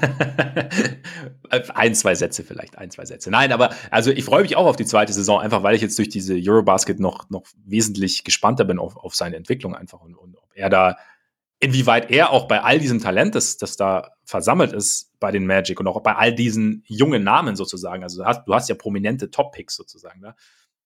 ein, zwei Sätze vielleicht, ein, zwei Sätze. Nein, aber also ich freue mich auch auf die zweite Saison, einfach weil ich jetzt durch diese Eurobasket noch, noch wesentlich gespannter bin auf, auf seine Entwicklung einfach und, und ob er da, inwieweit er auch bei all diesem Talent, das, das da versammelt ist bei den Magic und auch bei all diesen jungen Namen sozusagen, also du hast, du hast ja prominente Top-Picks sozusagen, ne?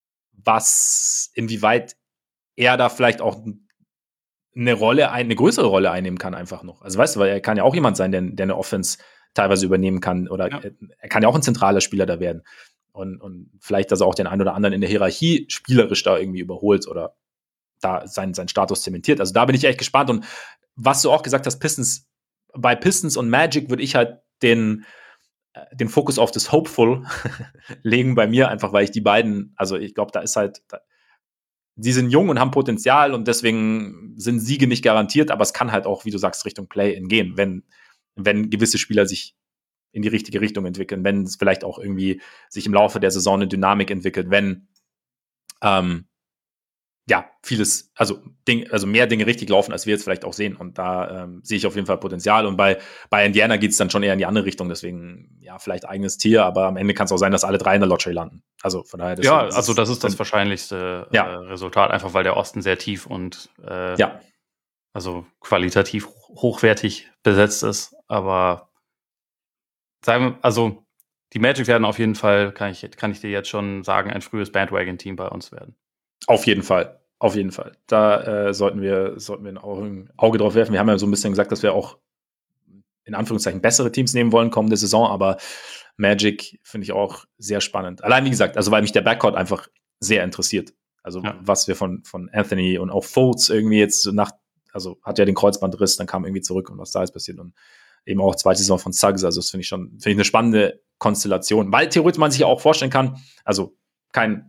Was, inwieweit er da vielleicht auch eine Rolle, ein, eine größere Rolle einnehmen kann einfach noch. Also weißt du, weil er kann ja auch jemand sein, der, der eine Offense teilweise übernehmen kann oder ja. er, er kann ja auch ein zentraler Spieler da werden und, und vielleicht, dass er auch den einen oder anderen in der Hierarchie spielerisch da irgendwie überholt oder da seinen, seinen Status zementiert. Also da bin ich echt gespannt und was du auch gesagt hast, Pistons, bei Pistons und Magic würde ich halt den, den Fokus auf das Hopeful legen bei mir, einfach weil ich die beiden, also ich glaube, da ist halt, da, die sind jung und haben Potenzial und deswegen sind Siege nicht garantiert, aber es kann halt auch, wie du sagst, Richtung Play-in gehen, wenn, wenn gewisse Spieler sich in die richtige Richtung entwickeln, wenn es vielleicht auch irgendwie sich im Laufe der Saison eine Dynamik entwickelt, wenn ähm, ja, vieles, also, Ding, also mehr Dinge richtig laufen, als wir jetzt vielleicht auch sehen. Und da ähm, sehe ich auf jeden Fall Potenzial. Und bei, bei Indiana geht es dann schon eher in die andere Richtung. Deswegen, ja, vielleicht eigenes Tier, aber am Ende kann es auch sein, dass alle drei in der Lottery landen. Also von daher, das, ja, das also das ist das dann, wahrscheinlichste ja. äh, Resultat, einfach weil der Osten sehr tief und äh, ja. also qualitativ hochwertig besetzt ist. Aber sagen wir, also die Magic werden auf jeden Fall, kann ich, kann ich dir jetzt schon sagen, ein frühes Bandwagon-Team bei uns werden. Auf jeden Fall. Auf jeden Fall. Da äh, sollten wir, sollten wir ein Auge drauf werfen. Wir haben ja so ein bisschen gesagt, dass wir auch in Anführungszeichen bessere Teams nehmen wollen kommende Saison, aber Magic finde ich auch sehr spannend. Allein wie gesagt, also weil mich der Backcourt einfach sehr interessiert. Also ja. was wir von, von Anthony und auch Fultz irgendwie jetzt nach, also hat ja den Kreuzbandriss, dann kam irgendwie zurück und was da jetzt passiert und eben auch zweite Saison von Suggs, also das finde ich schon, finde ich eine spannende Konstellation, weil theoretisch man sich ja auch vorstellen kann, also kein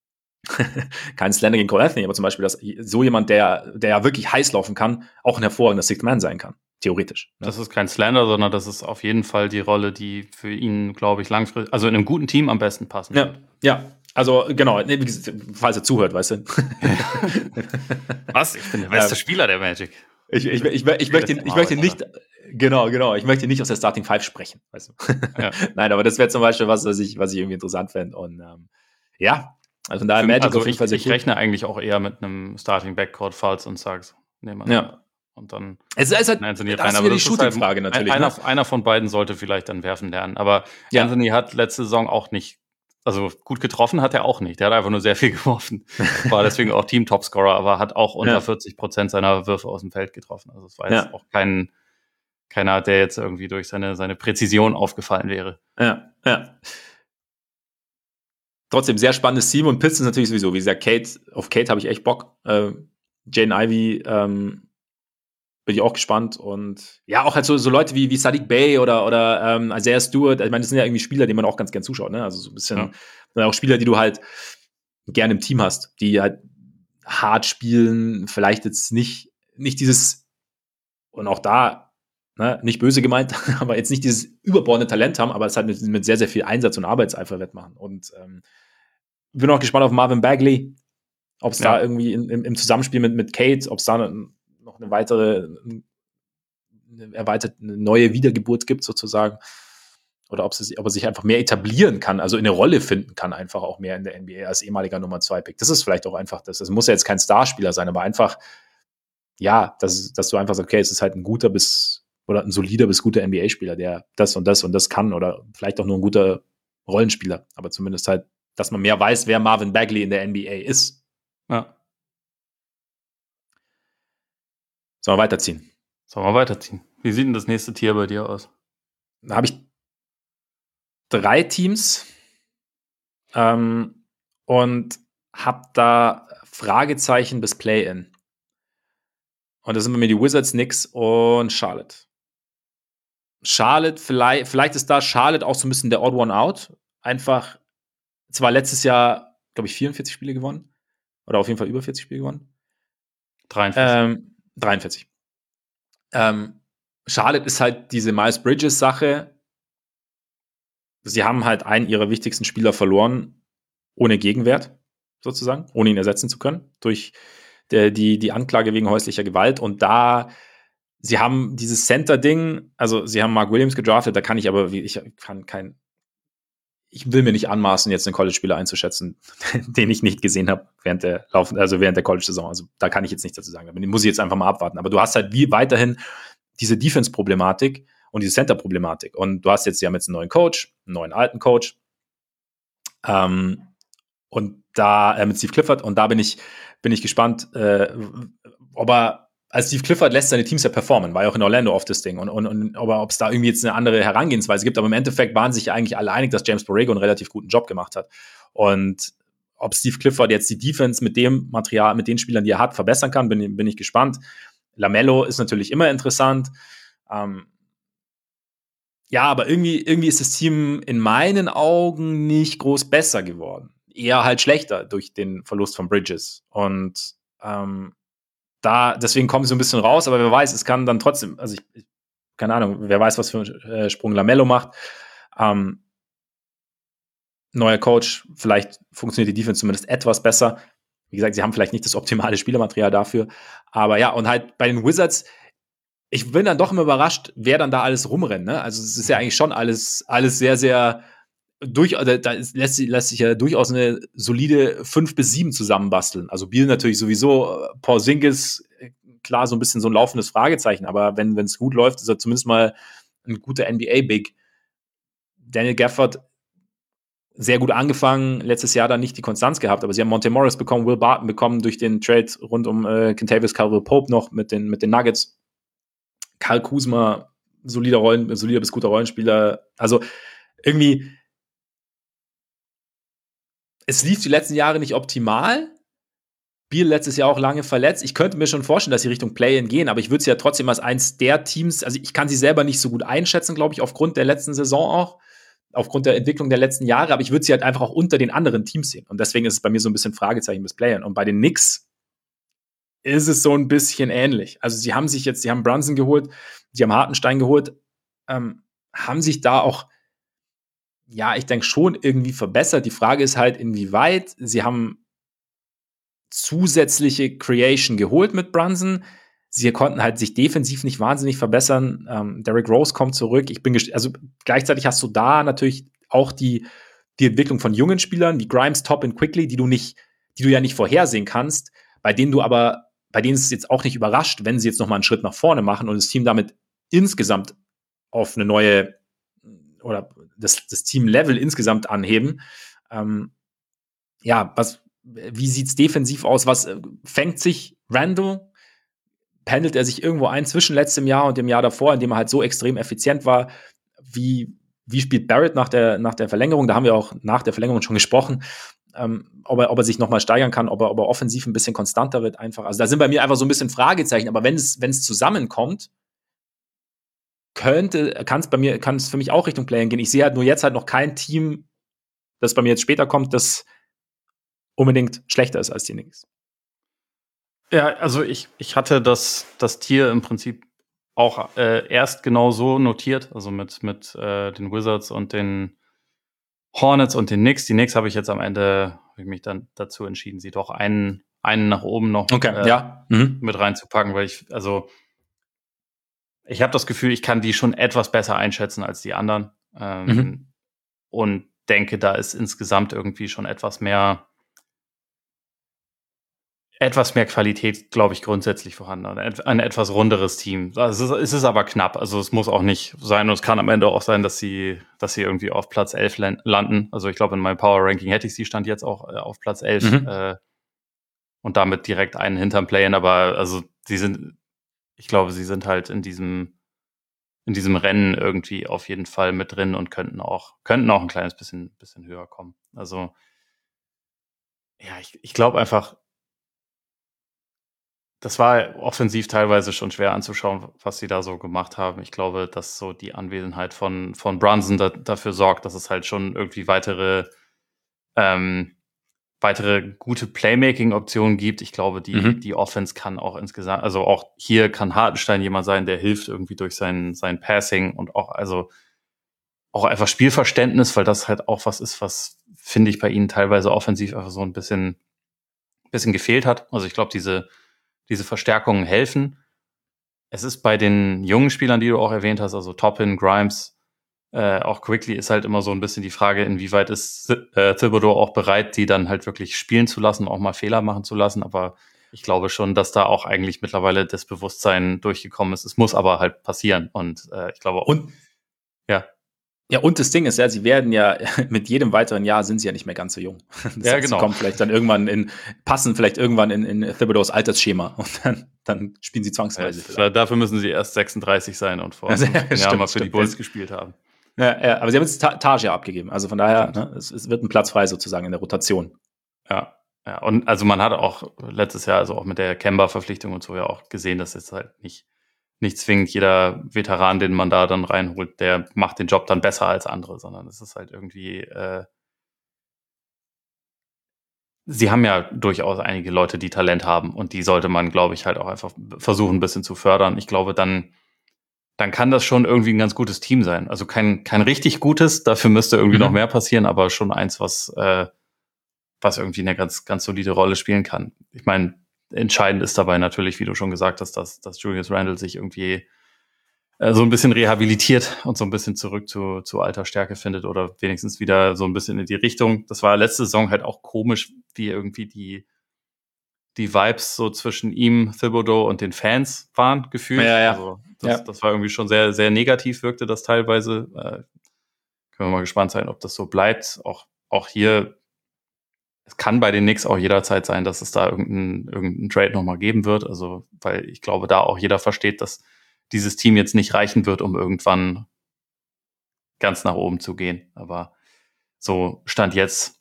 kein Slender gegen Cole Anthony, aber zum Beispiel, dass so jemand, der, der ja wirklich heiß laufen kann, auch ein hervorragender Sixth Man sein kann. Theoretisch. Ne? Das ist kein Slender, sondern das ist auf jeden Fall die Rolle, die für ihn, glaube ich, langfristig, also in einem guten Team am besten passen ja, wird. Ja, also genau, falls er zuhört, weißt du. Was? Ich bin der beste ähm, Spieler der Magic. Ich, ich, ich, ich, ich möchte, ich möchte nicht, genau, genau, ich möchte nicht aus der Starting Five sprechen, weißt du. Ja. Nein, aber das wäre zum Beispiel was, was ich, was ich irgendwie interessant fände. Und ähm, ja, also von daher Für, Magic also auf jeden ich, Fall sehr ich cool. rechne eigentlich auch eher mit einem Starting Backcourt, Fultz und Suggs. Ja. Und dann es ist halt, Anthony da ist wieder die Shooting-Frage halt, natürlich. Einer, ne? einer von beiden sollte vielleicht dann werfen lernen. Aber ja. Anthony hat letzte Saison auch nicht, also gut getroffen hat er auch nicht. Der hat einfach nur sehr viel geworfen. War deswegen auch Team-Topscorer, aber hat auch unter ja. vierzig Prozent seiner Würfe aus dem Feld getroffen. Also es war jetzt ja. auch kein, keiner, der jetzt irgendwie durch seine, seine Präzision aufgefallen wäre. Ja, ja. Trotzdem sehr spannendes Team und Pistons natürlich sowieso. Wie gesagt, Kate, auf Kate habe ich echt Bock. Äh, Jaden Ivey ähm, bin ich auch gespannt. Und ja, auch halt so, so Leute wie, wie Sadiq Bey oder, oder ähm, Isaiah Stewart. Ich meine, das sind ja irgendwie Spieler, die man auch ganz gern zuschaut. Ne? Also so ein bisschen ja. auch Spieler, die du halt gerne im Team hast, die halt hart spielen, vielleicht jetzt nicht, nicht dieses, und auch da, ne, nicht böse gemeint, aber jetzt nicht dieses überbordende Talent haben, aber es halt mit, mit sehr, sehr viel Einsatz und Arbeitseifer wettmachen. Und ähm, bin auch gespannt auf Marvin Bagley, ob es ja. da irgendwie in, im, im Zusammenspiel mit, mit Kate, ob es da noch eine weitere, eine erweiterte, eine neue Wiedergeburt gibt sozusagen. Oder ob, es, ob er sich einfach mehr etablieren kann, also in eine Rolle finden kann, einfach auch mehr in der N B A als ehemaliger Nummer zwei Pick. Das ist vielleicht auch einfach das. Es muss ja jetzt kein Starspieler sein, aber einfach, ja, dass, dass du einfach sagst, okay, es ist halt ein guter bis, oder ein solider bis guter N B A-Spieler, der das und das und das kann, oder vielleicht auch nur ein guter Rollenspieler, aber zumindest halt, dass man mehr weiß, wer Marvin Bagley in der N B A ist. Ja. Sollen wir weiterziehen? Sollen wir weiterziehen? Wie sieht denn das nächste Tier bei dir aus? Da habe ich drei Teams ähm, und habe da Fragezeichen bis Play-In. Und da sind bei mir die Wizards, Knicks und Charlotte. Charlotte, vielleicht, vielleicht ist da Charlotte auch so ein bisschen der Odd One Out. Einfach, zwar letztes Jahr, glaube ich, vierundvierzig Spiele gewonnen. Oder auf jeden Fall über vierzig Spiele gewonnen. dreiundvierzig. Ähm, dreiundvierzig. Ähm, Charlotte ist halt diese Miles Bridges-Sache. Sie haben halt einen ihrer wichtigsten Spieler verloren, ohne Gegenwert, sozusagen, ohne ihn ersetzen zu können, durch der, die, die Anklage wegen häuslicher Gewalt. Und da, sie haben dieses Center-Ding, also sie haben Mark Williams gedraftet, da kann ich aber, ich kann kein, ich will mir nicht anmaßen, jetzt einen College-Spieler einzuschätzen, den ich nicht gesehen habe während der Laufen, also während der College-Saison. Also da kann ich jetzt nichts dazu sagen. Den muss ich jetzt einfach mal abwarten. Aber du hast halt wie weiterhin diese Defense-Problematik und diese Center-Problematik. Und du hast jetzt, sie haben jetzt einen neuen Coach, einen neuen alten Coach. Ähm, und da äh, mit Steve Clifford. Und da bin ich, bin ich gespannt, äh, ob er, als Steve Clifford lässt seine Teams ja performen, war ja auch in Orlando oft das Ding. Und, und, und ob es da irgendwie jetzt eine andere Herangehensweise gibt. Aber im Endeffekt waren sich ja eigentlich alle einig, dass James Borrego einen relativ guten Job gemacht hat. Und ob Steve Clifford jetzt die Defense mit dem Material, mit den Spielern, die er hat, verbessern kann, bin, bin ich gespannt. LaMelo ist natürlich immer interessant. Ähm, ja, aber irgendwie, irgendwie ist das Team in meinen Augen nicht groß besser geworden. Eher halt schlechter durch den Verlust von Bridges. Und ähm, da, deswegen kommen sie so ein bisschen raus, aber wer weiß, es kann dann trotzdem, also ich, keine Ahnung, wer weiß, was für einen äh, Sprung LaMelo macht. Ähm, neuer Coach, vielleicht funktioniert die Defense zumindest etwas besser. Wie gesagt, sie haben vielleicht nicht das optimale Spielermaterial dafür. Aber ja, und halt bei den Wizards, ich bin dann doch immer überrascht, wer dann da alles rumrennt. Ne? Also es ist ja eigentlich schon alles, alles sehr, sehr durch, da lässt, lässt sich ja durchaus eine solide fünf bis sieben zusammenbasteln. Also Beal natürlich sowieso, Porzingis, klar, so ein bisschen so ein laufendes Fragezeichen, aber wenn es gut läuft, ist er zumindest mal ein guter N B A-Big. Daniel Gafford, sehr gut angefangen, letztes Jahr dann nicht die Konstanz gehabt, aber sie haben Monte Morris bekommen, Will Barton bekommen durch den Trade rund um äh, Kentavious Caldwell-Pope noch mit den, mit den Nuggets. Karl Kuzma, solider Rollen, solider bis guter Rollenspieler. Also irgendwie, es lief die letzten Jahre nicht optimal. Beal letztes Jahr auch lange verletzt. Ich könnte mir schon vorstellen, dass sie Richtung Play-In gehen, aber ich würde sie ja trotzdem als eins der Teams, also ich kann sie selber nicht so gut einschätzen, glaube ich, aufgrund der letzten Saison auch, aufgrund der Entwicklung der letzten Jahre, aber ich würde sie halt einfach auch unter den anderen Teams sehen. Und deswegen ist es bei mir so ein bisschen Fragezeichen bis Play-In. Und bei den Knicks ist es so ein bisschen ähnlich. Also sie haben sich jetzt, sie haben Brunson geholt, sie haben Hartenstein geholt, ähm, haben sich da auch, ja, ich denke schon irgendwie verbessert. Die Frage ist halt, inwieweit. Sie haben zusätzliche Creation geholt mit Brunson. Sie konnten halt sich defensiv nicht wahnsinnig verbessern. Ähm, Derrick Rose kommt zurück. Ich bin gest- also gleichzeitig hast du da natürlich auch die, die Entwicklung von jungen Spielern wie Grimes, Toppin, Quickly, die du nicht, die du ja nicht vorhersehen kannst, bei denen du aber, bei denen es jetzt auch nicht überrascht, wenn sie jetzt noch mal einen Schritt nach vorne machen und das Team damit insgesamt auf eine neue oder das, das Team-Level insgesamt anheben. Ähm, ja, was, wie sieht's defensiv aus? Was äh, fängt sich Randall? Pendelt er sich irgendwo ein zwischen letztem Jahr und dem Jahr davor, in dem er halt so extrem effizient war? Wie, wie spielt Barrett nach der, nach der Verlängerung? Da haben wir auch nach der Verlängerung schon gesprochen, ähm, ob, er, ob er sich nochmal steigern kann, ob er, ob er offensiv ein bisschen konstanter wird einfach. Also da sind bei mir einfach so ein bisschen Fragezeichen. Aber wenn es, wenn es zusammenkommt, könnte, kann es bei mir, kann es für mich auch Richtung Play-In gehen. Ich sehe halt nur jetzt halt noch kein Team, das bei mir jetzt später kommt, das unbedingt schlechter ist als die Knicks. Ja, also ich, ich hatte das, das Tier im Prinzip auch äh, erst genau so notiert, also mit, mit äh, den Wizards und den Hornets und den Knicks. Die Knicks habe ich jetzt am Ende, habe ich mich dann dazu entschieden, sie doch einen, einen nach oben noch okay, äh, ja. mhm. mit reinzupacken, weil ich, also ich habe das Gefühl, ich kann die schon etwas besser einschätzen als die anderen. Ähm, Mhm. und denke, da ist insgesamt irgendwie schon etwas mehr etwas mehr Qualität, glaube ich, grundsätzlich vorhanden. Ein, ein etwas runderes Team. Also es ist aber knapp. Also es muss auch nicht sein. Und es kann am Ende auch sein, dass sie, dass sie irgendwie auf Platz elf landen. Also ich glaube, in meinem Power Ranking hätte ich sie stand jetzt auch äh, auf Platz elf Mhm. äh, und damit direkt einen hinterm Play-In. Aber also sie sind, ich glaube, sie sind halt in diesem, in diesem Rennen irgendwie auf jeden Fall mit drin und könnten auch, könnten auch ein kleines bisschen, bisschen höher kommen. Also ja, ich, ich glaube einfach, das war offensiv teilweise schon schwer anzuschauen, was sie da so gemacht haben. Ich glaube, dass so die Anwesenheit von, von Brunson da, dafür sorgt, dass es halt schon irgendwie weitere, ähm, weitere gute Playmaking-Optionen gibt. Ich glaube, die, Mhm. die Offense kann auch insgesamt, also auch hier kann Hartenstein jemand sein, der hilft irgendwie durch sein, sein Passing und auch, also auch einfach Spielverständnis, weil das halt auch was ist, was, finde ich, bei ihnen teilweise offensiv einfach so ein bisschen, bisschen gefehlt hat. Also ich glaube, diese, diese Verstärkungen helfen. Es ist bei den jungen Spielern, die du auch erwähnt hast, also Toppin, Grimes, äh, auch Quickly, ist halt immer so ein bisschen die Frage, inwieweit ist äh, Thibodeau auch bereit, die dann halt wirklich spielen zu lassen, auch mal Fehler machen zu lassen. Aber ich glaube schon, dass da auch eigentlich mittlerweile das Bewusstsein durchgekommen ist. Es muss aber halt passieren. Und äh, ich glaube auch, Und ja. Ja, und das Ding ist ja, sie werden ja, mit jedem weiteren Jahr sind sie ja nicht mehr ganz so jung. Das Ja, heißt, sie genau. kommen vielleicht dann irgendwann in, passen vielleicht irgendwann in, in Thibodeaus Altersschema und dann, dann spielen sie zwangsweise. Ja, dafür müssen sie erst sechsunddreißig sein und vor Also, ja, fünfzehn Jahren stimmt, mal für stimmt. die Bulls gespielt haben. Ja, ja, aber sie haben jetzt Ta- Tage abgegeben. Also von daher, Stimmt. ne, es, es wird ein Platz frei sozusagen in der Rotation. Ja, ja, und also man hat auch letztes Jahr, also auch mit der Kemba-Verpflichtung und so ja auch gesehen, dass jetzt halt nicht, nicht zwingend jeder Veteran, den man da dann reinholt, der macht den Job dann besser als andere, sondern es ist halt irgendwie, äh, sie haben ja durchaus einige Leute, die Talent haben und die sollte man, glaube ich, halt auch einfach versuchen, ein bisschen zu fördern. Ich glaube, dann, dann kann das schon irgendwie ein ganz gutes Team sein. Also kein, kein richtig gutes, dafür müsste irgendwie Mhm. noch mehr passieren, aber schon eins, was, äh, was irgendwie eine ganz, ganz solide Rolle spielen kann. Ich meine, entscheidend ist dabei natürlich, wie du schon gesagt hast, dass, dass Julius Randle sich irgendwie äh, so ein bisschen rehabilitiert und so ein bisschen zurück zu, zu alter Stärke findet oder wenigstens wieder so ein bisschen in die Richtung. Das war letzte Saison halt auch komisch, wie irgendwie die, die Vibes so zwischen ihm, Thibodeau und den Fans waren, gefühlt. Ja, ja. Also das, Ja. das war irgendwie schon sehr, sehr negativ, wirkte das teilweise. Äh, können wir mal gespannt sein, ob das so bleibt. Auch, auch hier, es kann bei den Knicks auch jederzeit sein, dass es da irgendeinen irgendein Trade nochmal geben wird. Also, weil ich glaube, da auch jeder versteht, dass dieses Team jetzt nicht reichen wird, um irgendwann ganz nach oben zu gehen. Aber so Stand jetzt,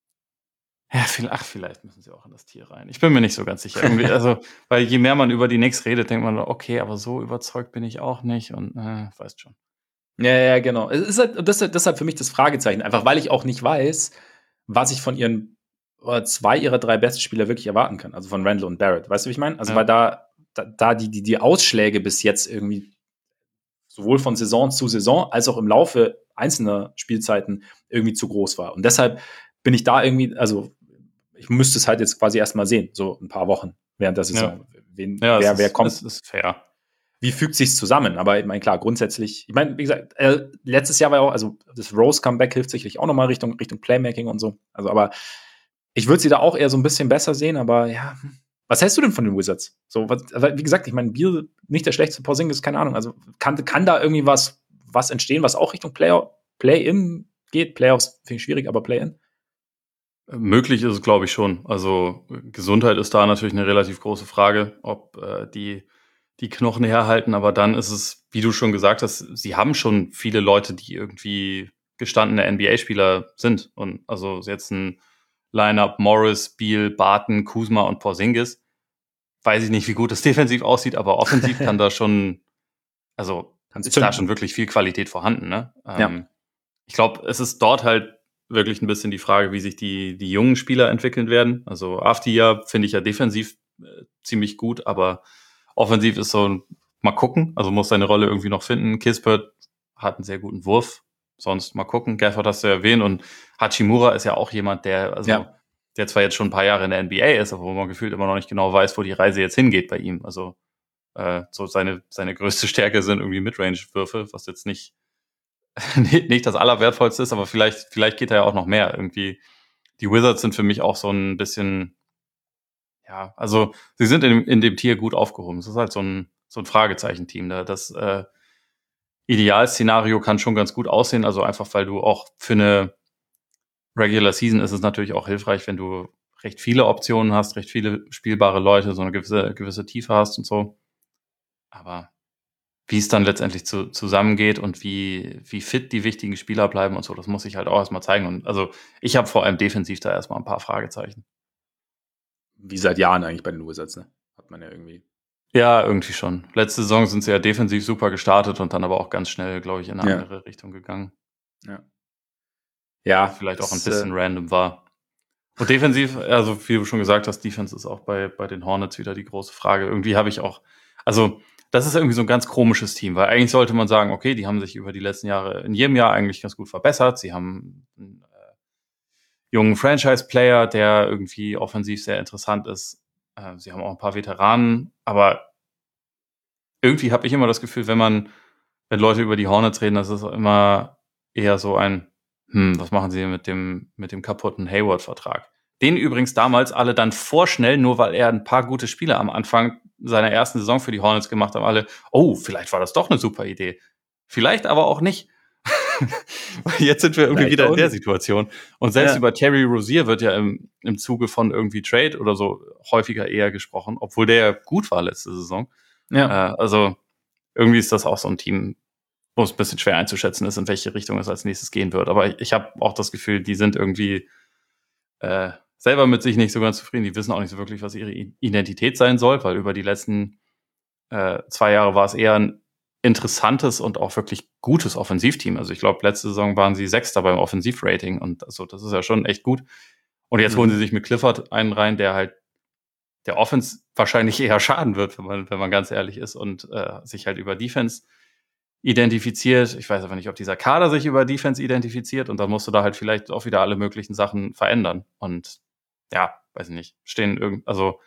ja, viel, ach, vielleicht müssen sie auch in das Tier rein. Ich bin mir nicht so ganz sicher. Irgendwie, also, weil je mehr man über die Knicks redet, denkt man, okay, aber so überzeugt bin ich auch nicht und äh, weißt schon. Ja, ja, genau. Es ist halt, das ist deshalb für mich das Fragezeichen, einfach weil ich auch nicht weiß, was ich von ihren oder zwei ihrer drei besten Spieler wirklich erwarten kann. Also von Randle und Barrett. Weißt du, wie ich meine? Also, Ja. weil da, da, da die, die, die Ausschläge bis jetzt irgendwie sowohl von Saison zu Saison als auch im Laufe einzelner Spielzeiten irgendwie zu groß war. Und deshalb bin ich da irgendwie, also ich müsste es halt jetzt quasi erstmal sehen, so ein paar Wochen während der Saison. Wen, Ja, wer, es wer ist, kommt, es ist fair. wie fügt sich's zusammen? Aber ich meine, klar, grundsätzlich, ich meine, wie gesagt, äh, letztes Jahr war ja auch, also das Rose-Comeback hilft sicherlich auch nochmal Richtung, Richtung Playmaking und so. Also, aber ich würde sie da auch eher so ein bisschen besser sehen, aber ja. hm. Was hältst du denn von den Wizards? So, was, aber wie gesagt, ich meine, Beal, nicht der schlechteste Porzingis, keine Ahnung. Also kann, kann da irgendwie was, was entstehen, was auch Richtung Play, Play-In geht? Playoffs finde ich schwierig, aber Play-In? Möglich ist es, glaube ich, schon. Also Gesundheit ist da natürlich eine relativ große Frage, ob äh, die, die Knochen herhalten. Aber dann ist es, wie du schon gesagt hast, sie haben schon viele Leute, die irgendwie gestandene N B A-Spieler sind. Und also jetzt ein Lineup Morris, Beal, Barton, Kuzma und Porzingis. Weiß ich nicht, wie gut das defensiv aussieht, aber offensiv kann da schon, also Kannst ist da zünden. schon wirklich viel Qualität vorhanden. Ne? Ja. Ähm, ich glaube, es ist dort halt wirklich ein bisschen die Frage, wie sich die, die jungen Spieler entwickeln werden. Also Afdia finde ich ja defensiv äh, ziemlich gut, aber offensiv ist so ein, mal gucken, also muss seine Rolle irgendwie noch finden. Kispert hat einen sehr guten Wurf, sonst mal gucken. Gafford hast du ja erwähnt und Hachimura ist ja auch jemand, der, also Ja. der zwar jetzt schon ein paar Jahre in der N B A ist, aber wo man gefühlt immer noch nicht genau weiß, wo die Reise jetzt hingeht bei ihm. Also äh, so seine, seine größte Stärke sind irgendwie Midrange-Würfe, was jetzt nicht nicht das Allerwertvollste ist, aber vielleicht, vielleicht geht da ja auch noch mehr. Irgendwie, die Wizards sind für mich auch so ein bisschen, ja, also sie sind in, in dem Tier gut aufgehoben. Es ist halt so ein, so ein Fragezeichen-Team. Da. Das äh, Idealszenario kann schon ganz gut aussehen, also einfach, weil du auch für eine Regular Season ist es natürlich auch hilfreich, wenn du recht viele Optionen hast, recht viele spielbare Leute, so eine gewisse, gewisse Tiefe hast und so. Aber wie es dann letztendlich zu, zusammengeht und wie, wie fit die wichtigen Spieler bleiben und so, das muss ich halt auch erstmal zeigen. Und also ich habe vor allem defensiv da erstmal ein paar Fragezeichen. Wie seit Jahren eigentlich bei den Wizards, ne? hat man ja irgendwie. Ja, irgendwie schon. Letzte Saison sind sie ja defensiv super gestartet und dann aber auch ganz schnell, glaube ich, in eine Ja. andere Richtung gegangen. Ja. Ja. Vielleicht auch ein es, bisschen äh, random war. Und defensiv, also wie du schon gesagt hast, Defense ist auch bei, bei den Hornets wieder die große Frage. Irgendwie habe ich auch, also das ist irgendwie so ein ganz komisches Team, weil eigentlich sollte man sagen, okay, die haben sich über die letzten Jahre in jedem Jahr eigentlich ganz gut verbessert. Sie haben einen äh, jungen Franchise-Player, der irgendwie offensiv sehr interessant ist. Äh, sie haben auch ein paar Veteranen, aber irgendwie habe ich immer das Gefühl, wenn man, wenn Leute über die Hornets reden, das ist immer eher so ein, hm, was machen sie mit dem, mit dem kaputten Hayward-Vertrag? Den übrigens damals alle dann vorschnell, nur weil er ein paar gute Spiele am Anfang seiner ersten Saison für die Hornets gemacht haben, alle, oh, vielleicht war das doch eine super Idee. Vielleicht aber auch nicht. Weil jetzt sind wir irgendwie Vielleicht wieder auch in der nicht. Situation. Und selbst Ja. über Terry Rozier wird ja im, im Zuge von irgendwie Trade oder so häufiger eher gesprochen, obwohl der ja gut war letzte Saison. Ja. Äh, also irgendwie ist das auch so ein Team, wo es ein bisschen schwer einzuschätzen ist, in welche Richtung es als nächstes gehen wird. Aber ich, ich habe auch das Gefühl, die sind irgendwie äh, selber mit sich nicht so ganz zufrieden. Die wissen auch nicht so wirklich, was ihre Identität sein soll, weil über die letzten äh, zwei Jahre war es eher ein interessantes und auch wirklich gutes Offensivteam. Also ich glaube, letzte Saison waren sie Sechster beim Offensivrating und also das ist ja schon echt gut. Und jetzt Mhm. holen sie sich mit Clifford einen rein, der halt der Offense wahrscheinlich eher schaden wird, wenn man, wenn man ganz ehrlich ist und äh, sich halt über Defense identifiziert. Ich weiß aber nicht, ob dieser Kader sich über Defense identifiziert und dann musst du da halt vielleicht auch wieder alle möglichen Sachen verändern. Und ja, weiß ich nicht, stehen irgend, also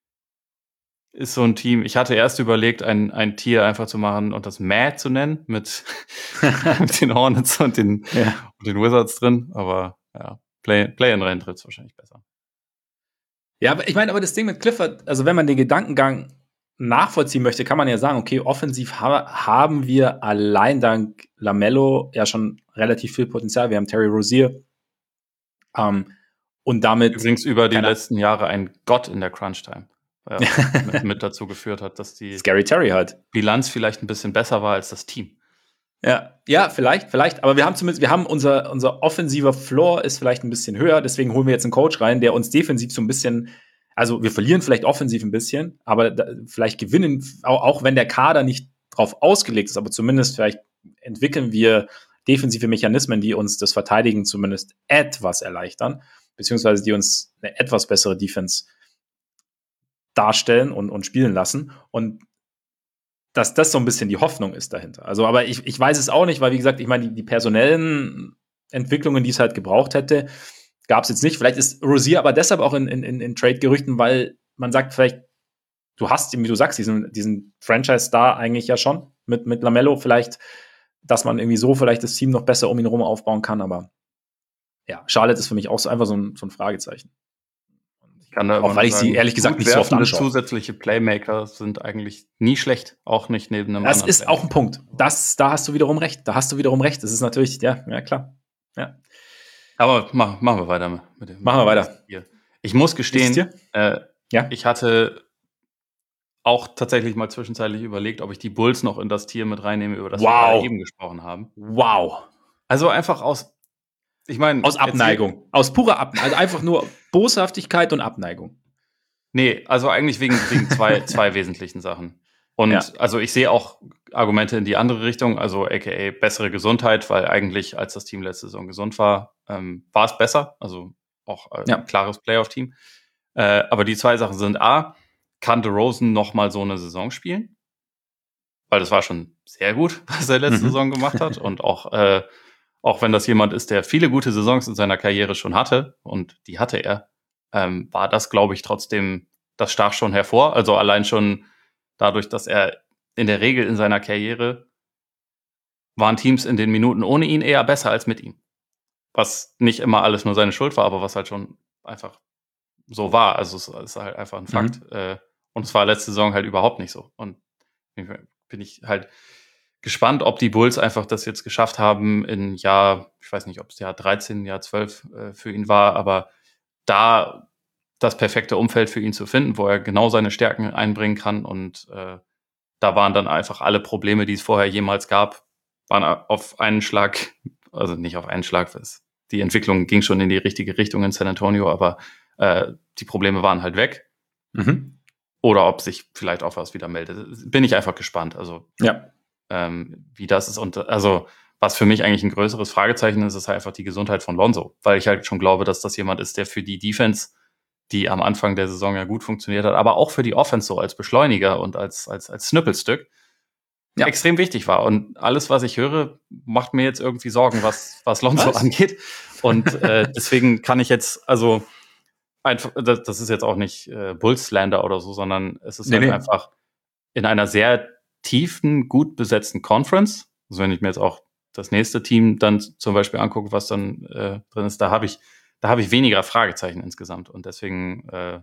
ist so ein Team. Ich hatte erst überlegt, ein, ein Tier einfach zu machen und das Mad zu nennen mit, mit den Hornets und den, Ja. und den Wizards drin, aber ja, Play, Play-in-Rennen trifft es wahrscheinlich besser. Ja, aber ich meine, aber das Ding mit Clifford, also wenn man den Gedankengang nachvollziehen möchte, kann man ja sagen, okay, offensiv ha- haben wir allein dank LaMelo ja schon relativ viel Potenzial. Wir haben Terry Rozier. Ähm, und damit. Übrigens über die keine- letzten Jahre ein Gott in der Crunch-Time. Ja, mit, mit dazu geführt hat, dass die Scary Terry halt. Bilanz vielleicht ein bisschen besser war als das Team. Ja, ja, vielleicht, vielleicht. Aber wir haben zumindest, wir haben unser, unser offensiver Floor ist vielleicht ein bisschen höher. Deswegen holen wir jetzt einen Coach rein, der uns defensiv so ein bisschen, also wir verlieren vielleicht offensiv ein bisschen, aber da, vielleicht gewinnen, auch, auch wenn der Kader nicht drauf ausgelegt ist, aber zumindest vielleicht entwickeln wir defensive Mechanismen, die uns das Verteidigen zumindest etwas erleichtern, beziehungsweise die uns eine etwas bessere Defense darstellen und, und spielen lassen. Und dass das so ein bisschen die Hoffnung ist dahinter. Also, aber ich, ich weiß es auch nicht, weil, wie gesagt, ich meine, die, die personellen Entwicklungen, die es halt gebraucht hätte, gab es jetzt nicht. Vielleicht ist Rozier aber deshalb auch in, in, in Trade-Gerüchten, weil man sagt, vielleicht, du hast, wie du sagst, diesen, diesen Franchise-Star eigentlich ja schon mit, mit LaMelo, vielleicht, dass man irgendwie so vielleicht das Team noch besser um ihn herum aufbauen kann, aber ja, Charlotte ist für mich auch so einfach so ein, so ein Fragezeichen. Ich kann da Auch weil ich sie ehrlich gesagt gut nicht so oft werfende anschaue. zusätzliche Playmaker sind eigentlich nie schlecht, auch nicht neben einem Das anderen ist auch ein Playmaker. Punkt. Das, da hast du wiederum recht. Da hast du wiederum recht. Das ist natürlich, ja, ja klar. Ja. Aber mach, machen wir weiter mit, mit dem. Machen wir mit dem weiter. nächsten Tier. Ich muss gestehen, Nächstes äh, Ja. ich hatte auch tatsächlich mal zwischenzeitlich überlegt, ob ich die Bulls noch in das Tier mit reinnehme, über das wir Wow. gerade eben gesprochen haben. Wow. Also einfach aus, ich meine, Aus Abneigung. Aus purer Abneigung. Also einfach nur Boshaftigkeit und Abneigung. Nee, also eigentlich wegen, wegen zwei, zwei wesentlichen Sachen. Und Ja. also ich sehe auch Argumente in die andere Richtung, also aka bessere Gesundheit, weil eigentlich, als das Team letzte Saison gesund war, ähm, war es besser. Also auch äh, Ja. ein klares Playoff-Team. Äh, aber die zwei Sachen sind A, kann DeRozan noch mal so eine Saison spielen? Weil das war schon sehr gut, was er letzte Mhm. Saison gemacht hat. Und auch, äh, auch wenn das jemand ist, der viele gute Saisons in seiner Karriere schon hatte, und die hatte er, ähm, war das, glaube ich, trotzdem, das stach schon hervor. Also allein schon dadurch, dass er in der Regel in seiner Karriere waren Teams in den Minuten ohne ihn eher besser als mit ihm. Was nicht immer alles nur seine Schuld war, aber was halt schon einfach so war. Also es ist halt einfach ein Fakt. Mhm. Äh, und es war letzte Saison halt überhaupt nicht so. Und bin ich halt gespannt, ob die Bulls einfach das jetzt geschafft haben in Jahr, ich weiß nicht, ob es Jahr dreizehn, Jahr zwölf äh, für ihn war, aber da das perfekte Umfeld für ihn zu finden, wo er genau seine Stärken einbringen kann. Und äh, da waren dann einfach alle Probleme, die es vorher jemals gab, waren auf einen Schlag, also nicht auf einen Schlag, die Entwicklung ging schon in die richtige Richtung in San Antonio, aber äh, die Probleme waren halt weg. Mhm. oder ob sich vielleicht auch was wieder meldet. Bin ich einfach gespannt, also Ja. ähm, wie das ist. Und also was für mich eigentlich ein größeres Fragezeichen ist, ist halt einfach die Gesundheit von Lonzo, weil ich halt schon glaube, dass das jemand ist, der für die Defense, die am Anfang der Saison ja gut funktioniert hat, aber auch für die Offense so als Beschleuniger und als, als, als Snüppelstück ja. extrem wichtig war. Und alles, was ich höre, macht mir jetzt irgendwie Sorgen, was, was Lonzo was? angeht. Und äh, deswegen kann ich jetzt, also einfach, das, das ist jetzt auch nicht äh, Bullslander oder so, sondern es ist nee, halt nee. einfach in einer sehr tiefen, gut besetzten Conference. Also wenn ich mir jetzt auch das nächste Team dann zum Beispiel angucke, was dann äh, drin ist, da habe ich, da habe ich weniger Fragezeichen insgesamt. Und deswegen äh,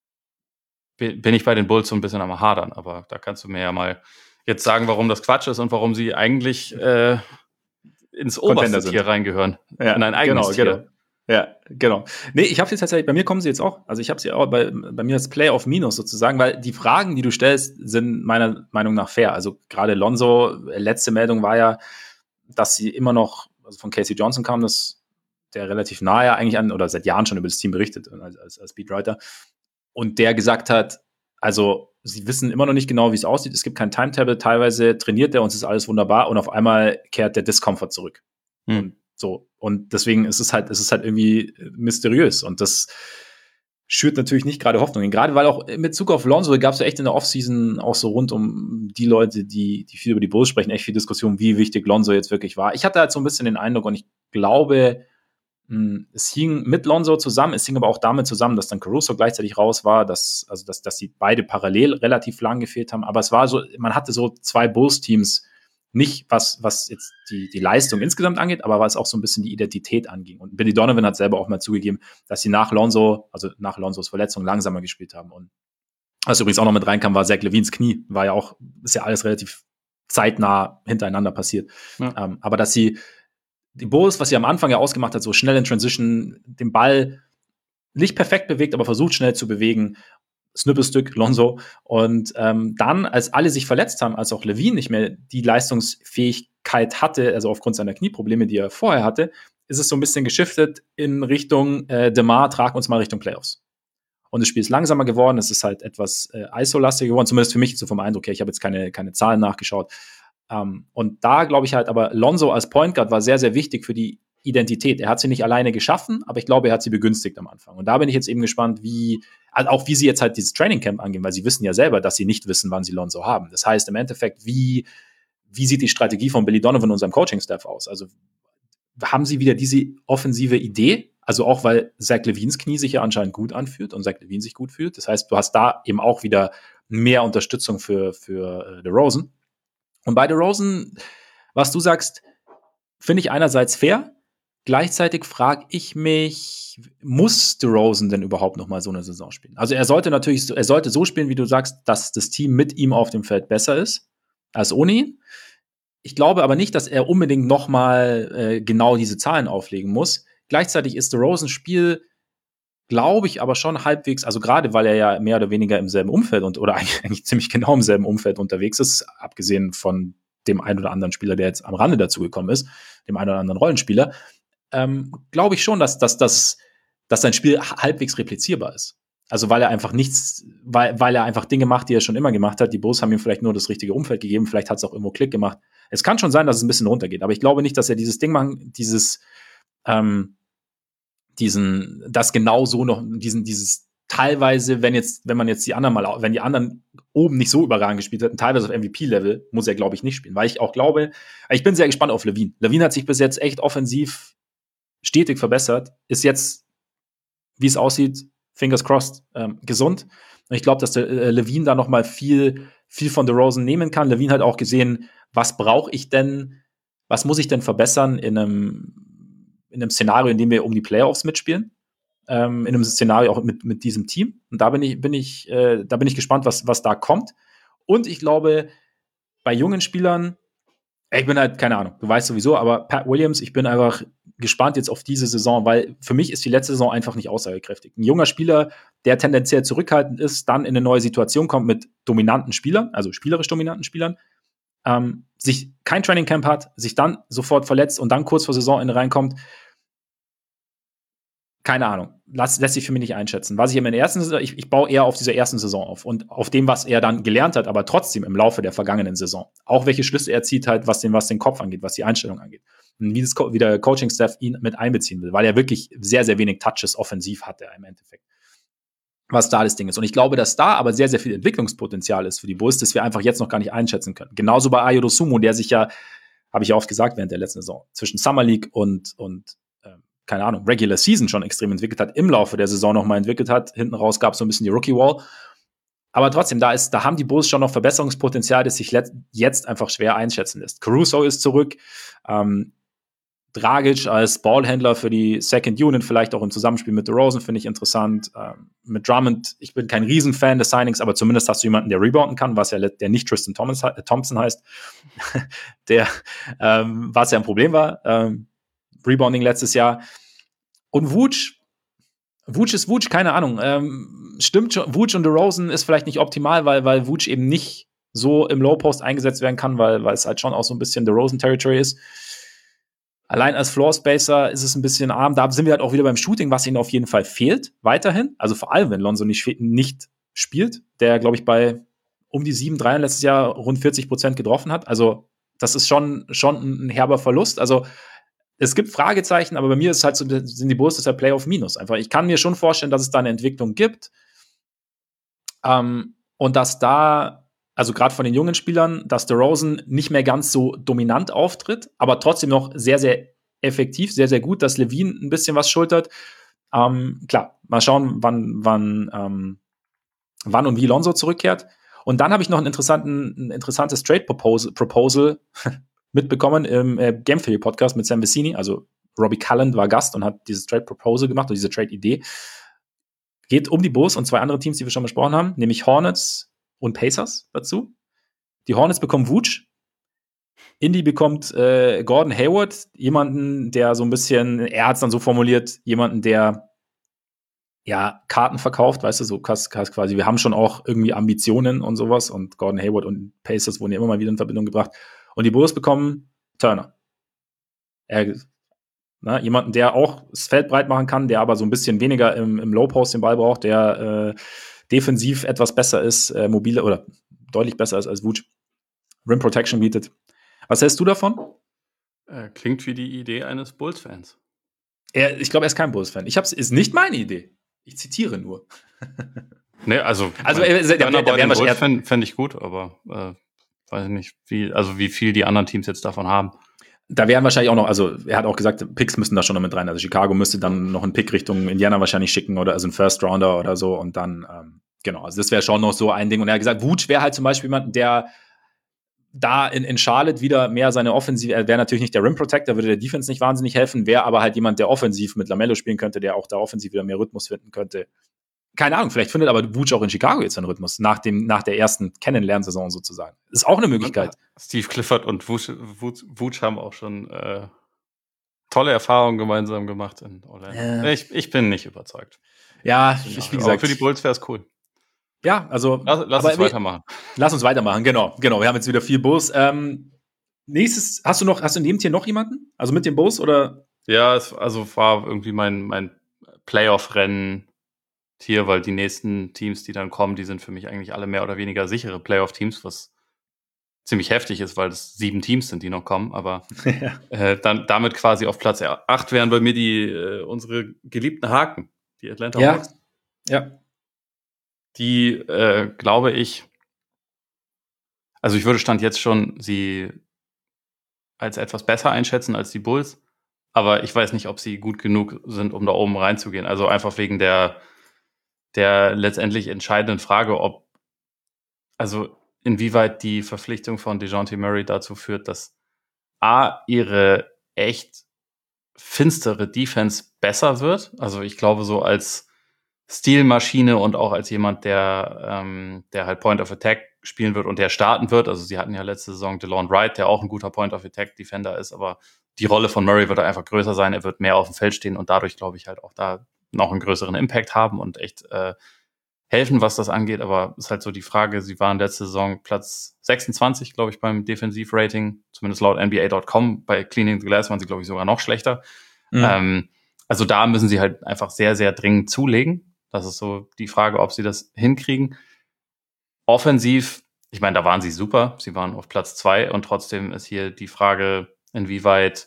bin ich bei den Bulls so ein bisschen am Hadern. Aber da kannst du mir ja mal jetzt sagen, warum das Quatsch ist und warum sie eigentlich äh, ins oberste Tier reingehören. Ja, in ein eigenes genau, Tier. Genau. Ja, genau. Nee, ich habe sie tatsächlich, bei mir kommen sie jetzt auch. Also ich habe sie auch bei, bei mir als Playoff Minus sozusagen, weil die Fragen, die du stellst, sind meiner Meinung nach fair. Also gerade Lonzo, letzte Meldung war ja, dass sie immer noch, also von Casey Johnson kam das, der relativ nahe eigentlich an, oder seit Jahren schon über das Team berichtet, als, als, als Beatwriter. Und der gesagt hat, also sie wissen immer noch nicht genau, wie es aussieht. Es gibt kein Timetable. Teilweise trainiert er und es ist alles wunderbar und auf einmal kehrt der Discomfort zurück. Hm. Und so. Und deswegen ist es halt, ist es halt irgendwie mysteriös. Und das schürt natürlich nicht gerade Hoffnung. Gerade weil auch in Bezug auf Lonzo gab es ja echt in der Offseason auch so rund um die Leute, die, die viel über die Bulls sprechen, echt viel Diskussion, wie wichtig Lonzo jetzt wirklich war. Ich hatte halt so ein bisschen den Eindruck und ich glaube, es hing mit Lonzo zusammen, es hing aber auch damit zusammen, dass dann Caruso gleichzeitig raus war, dass, also dass, dass die beide parallel relativ lang gefehlt haben. Aber es war so, man hatte so zwei Bulls-Teams, nicht was, was jetzt die, die Leistung insgesamt angeht, aber was auch so ein bisschen die Identität anging. Und Billy Donovan hat selber auch mal zugegeben, dass sie nach Lonzo, also nach Lonzos Verletzung langsamer gespielt haben. Und was übrigens auch noch mit reinkam, war Zach LaVines Knie, war ja auch, ist ja alles relativ zeitnah hintereinander passiert. Ja. Ähm, aber dass sie die Bulls, was sie am Anfang ja ausgemacht hat, so schnell in Transition, den Ball nicht perfekt bewegt, aber versucht schnell zu bewegen, Snippelstück, Lonzo. Und ähm, dann, als alle sich verletzt haben, als auch LaVine nicht mehr die Leistungsfähigkeit hatte, also aufgrund seiner Knieprobleme, die er vorher hatte, ist es so ein bisschen geschiftet in Richtung äh, DeMar, trag uns mal Richtung Playoffs. Und das Spiel ist langsamer geworden, es ist halt etwas äh, I S O-lastiger geworden, zumindest für mich so vom Eindruck her. Ich habe jetzt keine, keine Zahlen nachgeschaut. Um, und da glaube ich halt, aber Lonzo als Point Guard war sehr, sehr wichtig für die Identität. Er hat sie nicht alleine geschaffen, aber ich glaube, er hat sie begünstigt am Anfang. Und da bin ich jetzt eben gespannt, wie, also auch wie sie jetzt halt dieses Training Camp angehen, weil sie wissen ja selber, dass sie nicht wissen, wann sie Lonzo haben. Das heißt im Endeffekt, wie, wie sieht die Strategie von Billy Donovan und unserem Coaching-Staff aus? Also haben sie wieder diese offensive Idee? Also auch, weil Zach LaVines Knie sich ja anscheinend gut anfühlt und Zach LaVine sich gut fühlt. Das heißt, du hast da eben auch wieder mehr Unterstützung für, für uh, DeRozan. Und bei DeRozan, was du sagst, finde ich einerseits fair. Gleichzeitig frage ich mich, muss DeRozan denn überhaupt noch mal so eine Saison spielen? Also er sollte natürlich, er sollte so spielen, wie du sagst, dass das Team mit ihm auf dem Feld besser ist als ohne ihn. Ich glaube aber nicht, dass er unbedingt noch mal äh, genau diese Zahlen auflegen muss. Gleichzeitig ist DeRozans Spiel, glaube ich, aber schon halbwegs, also gerade weil er ja mehr oder weniger im selben Umfeld und oder eigentlich, eigentlich ziemlich genau im selben Umfeld unterwegs ist, abgesehen von dem einen oder anderen Spieler, der jetzt am Rande dazugekommen ist, dem einen oder anderen Rollenspieler, ähm, glaube ich schon, dass, dass, dass, dass sein Spiel halbwegs replizierbar ist. Also weil er einfach nichts, weil, weil er einfach Dinge macht, die er schon immer gemacht hat. Die Bulls haben ihm vielleicht nur das richtige Umfeld gegeben, vielleicht hat es auch irgendwo Klick gemacht. Es kann schon sein, dass es ein bisschen runtergeht, aber ich glaube nicht, dass er dieses Ding machen, dieses ähm, diesen, das genau so noch, diesen, dieses teilweise, wenn jetzt, wenn man jetzt die anderen mal, wenn die anderen oben nicht so überragend gespielt hätten, teilweise auf M V P-Level, muss er, glaube ich, nicht spielen, weil ich auch glaube, ich bin sehr gespannt auf LaVine. LaVine hat sich bis jetzt echt offensiv stetig verbessert, ist jetzt, wie es aussieht, fingers crossed, ähm, gesund. Und ich glaube, dass der äh, LaVine da noch mal viel, viel von DeRozan nehmen kann. LaVine hat auch gesehen, was brauche ich denn, was muss ich denn verbessern in einem in einem Szenario, in dem wir um die Playoffs mitspielen, ähm, in einem Szenario auch mit, mit diesem Team. Und da bin ich, bin ich, äh, da bin ich gespannt, was, was da kommt. Und ich glaube, bei jungen Spielern, ich bin halt, keine Ahnung, du weißt sowieso, aber Pat Williams, ich bin einfach gespannt jetzt auf diese Saison, weil für mich ist die letzte Saison einfach nicht aussagekräftig. Ein junger Spieler, der tendenziell zurückhaltend ist, dann in eine neue Situation kommt mit dominanten Spielern, also spielerisch dominanten Spielern, ähm, sich kein Training Camp hat, sich dann sofort verletzt und dann kurz vor Saisonende reinkommt. keine Ahnung. Lass, lässt sich für mich nicht einschätzen. Was ich in der ersten Saison, ich, ich baue eher auf dieser ersten Saison auf und auf dem, was er dann gelernt hat, aber trotzdem im Laufe der vergangenen Saison. Auch welche Schlüsse er zieht, halt, was den, was den Kopf angeht, was die Einstellung angeht. Und wie, das, wie der Coaching-Staff ihn mit einbeziehen will, weil er wirklich sehr, sehr wenig Touches offensiv hatte im Endeffekt. Was da das Ding ist. Und ich glaube, dass da aber sehr, sehr viel Entwicklungspotenzial ist für die Bulls, das wir einfach jetzt noch gar nicht einschätzen können. Genauso bei Ayo Dosunmu, der sich ja, habe ich ja oft gesagt während der letzten Saison, zwischen Summer League und, und äh, keine Ahnung, Regular Season schon extrem entwickelt hat, im Laufe der Saison nochmal entwickelt hat. Hinten raus gab es so ein bisschen die Rookie-Wall. Aber trotzdem, da ist, da haben die Bulls schon noch Verbesserungspotenzial, das sich let- jetzt einfach schwer einschätzen lässt. Caruso ist zurück. Ähm, Dragic als Ballhändler für die Second Unit, vielleicht auch im Zusammenspiel mit DeRozan, finde ich interessant. Ähm, mit Drummond, ich bin kein Riesenfan des Signings, aber zumindest hast du jemanden, der rebounden kann, was ja der nicht Tristan Thomas, äh, Thompson heißt, der, ähm, was ja ein Problem war, ähm, Rebounding letztes Jahr. Und Vooch, Vooch ist Vooch, keine Ahnung. Ähm, stimmt schon, Vooch und DeRozan ist vielleicht nicht optimal, weil, weil Vooch eben nicht so im Low Post eingesetzt werden kann, weil, weil es halt schon auch so ein bisschen DeRozan-Territory ist. Allein als Floor-Spacer ist es ein bisschen arm. Da sind wir halt auch wieder beim Shooting, was ihnen auf jeden Fall fehlt, weiterhin. Also vor allem, wenn Lonzo nicht, nicht spielt, der, glaube ich, bei um die sieben Dreiern letztes Jahr rund vierzig Prozent getroffen hat. Also das ist schon, schon ein herber Verlust. Also es gibt Fragezeichen, aber bei mir ist es halt so, sind die Bulls deshalb Playoff Minus. Einfach, ich kann mir schon vorstellen, dass es da eine Entwicklung gibt. Ähm, und dass da also gerade von den jungen Spielern, dass DeRozan nicht mehr ganz so dominant auftritt, aber trotzdem noch sehr, sehr effektiv, sehr, sehr gut, dass Levine ein bisschen was schultert. Ähm, klar, mal schauen, wann, wann, ähm, wann und wie Lonzo zurückkehrt. Und dann habe ich noch einen interessanten, ein interessantes Trade-Proposal Proposal mitbekommen im äh, Game Theory Podcast mit Sam Vecini. Also Robbie Cullen war Gast und hat dieses Trade-Proposal gemacht oder diese Trade-Idee. Geht um die Bulls und zwei andere Teams, die wir schon besprochen haben, nämlich Hornets und Pacers dazu. Die Hornets bekommen Vooch. Indy bekommt äh, Gordon Hayward, jemanden, der so ein bisschen, er hat es dann so formuliert, jemanden, der ja Karten verkauft, weißt du, so quasi, wir haben schon auch irgendwie Ambitionen und sowas und Gordon Hayward und Pacers wurden ja immer mal wieder in Verbindung gebracht. Und die Bulls bekommen Turner. Er, na, jemanden, der auch das Feld breit machen kann, der aber so ein bisschen weniger im, im Low Post den Ball braucht, der äh, defensiv etwas besser ist, äh, mobile oder deutlich besser ist als Vooch. Rim Protection bietet. Was hältst du davon? Äh, klingt wie die Idee eines Bulls-Fans. Er, ich glaube, er ist kein Bulls-Fan. Ich hab's, ist nicht meine Idee. Ich zitiere nur. Nee, also, also äh, der, der, der, der Bulls-Fan fände ich gut, aber äh, weiß nicht, wie, also wie viel die anderen Teams jetzt davon haben. Da wären wahrscheinlich auch noch, also er hat auch gesagt, Picks müssen da schon noch mit rein. Also Chicago müsste dann noch einen Pick Richtung Indiana wahrscheinlich schicken oder also einen First Rounder oder so und dann, ähm, genau, also das wäre schon noch so ein Ding. Und er hat gesagt, Vooch wäre halt zum Beispiel jemand, der da in, in Charlotte wieder mehr seine Offensive, er wäre natürlich nicht der Rim Protector, würde der Defense nicht wahnsinnig helfen, wäre aber halt jemand, der offensiv mit LaMelo spielen könnte, der auch da offensiv wieder mehr Rhythmus finden könnte. Keine Ahnung, vielleicht findet aber Vooch auch in Chicago jetzt einen Rhythmus, nach, dem, nach der ersten Kennenlernsaison sozusagen. Ist auch eine Möglichkeit. Steve Clifford und Vooch, Vooch, Vooch haben auch schon äh, tolle Erfahrungen gemeinsam gemacht in Orlando. Ja. Ich, ich bin nicht überzeugt. Ja, ich, wie gesagt. Aber für die Bulls wäre es cool. Ja, also. Lass, lass uns weitermachen. Lass uns weitermachen, genau. Genau, wir haben jetzt wieder vier Bulls. Ähm, nächstes, hast du noch, hast du in dem Tier noch jemanden? Also mit den Bulls oder? Ja, es also war irgendwie mein, mein Playoff-Rennen hier, weil die nächsten Teams, die dann kommen, die sind für mich eigentlich alle mehr oder weniger sichere Playoff-Teams, was ziemlich heftig ist, weil es sieben Teams sind, die noch kommen, aber ja. äh, dann damit quasi auf Platz acht wären bei mir die äh, unsere geliebten Haken, die Atlanta ja. Hawks. Ja. Die, äh, glaube ich, also ich würde Stand jetzt schon sie als etwas besser einschätzen als die Bulls, aber ich weiß nicht, ob sie gut genug sind, um da oben reinzugehen. Also einfach wegen der der letztendlich entscheidenden Frage, ob, also inwieweit die Verpflichtung von DeJounte Murray dazu führt, dass A, ihre echt finstere Defense besser wird. Also ich glaube, so als Stilmaschine und auch als jemand, der, ähm, der halt Point of Attack spielen wird und der starten wird. Also sie hatten ja letzte Saison DeLon Wright, der auch ein guter Point of Attack Defender ist, aber die Rolle von Murray wird einfach größer sein. Er wird mehr auf dem Feld stehen und dadurch, glaube ich, halt auch da noch einen größeren Impact haben und echt äh, helfen, was das angeht. Aber ist halt so die Frage, sie waren letzte Saison Platz sechsundzwanzig, glaube ich, beim Defensivrating, zumindest laut N B A Punkt com. Bei Cleaning the Glass waren sie, glaube ich, sogar noch schlechter. Mhm. Ähm, also da müssen sie halt einfach sehr, sehr dringend zulegen. Das ist so die Frage, ob sie das hinkriegen. Offensiv, ich meine, da waren sie super. Sie waren auf Platz zwei und trotzdem ist hier die Frage, inwieweit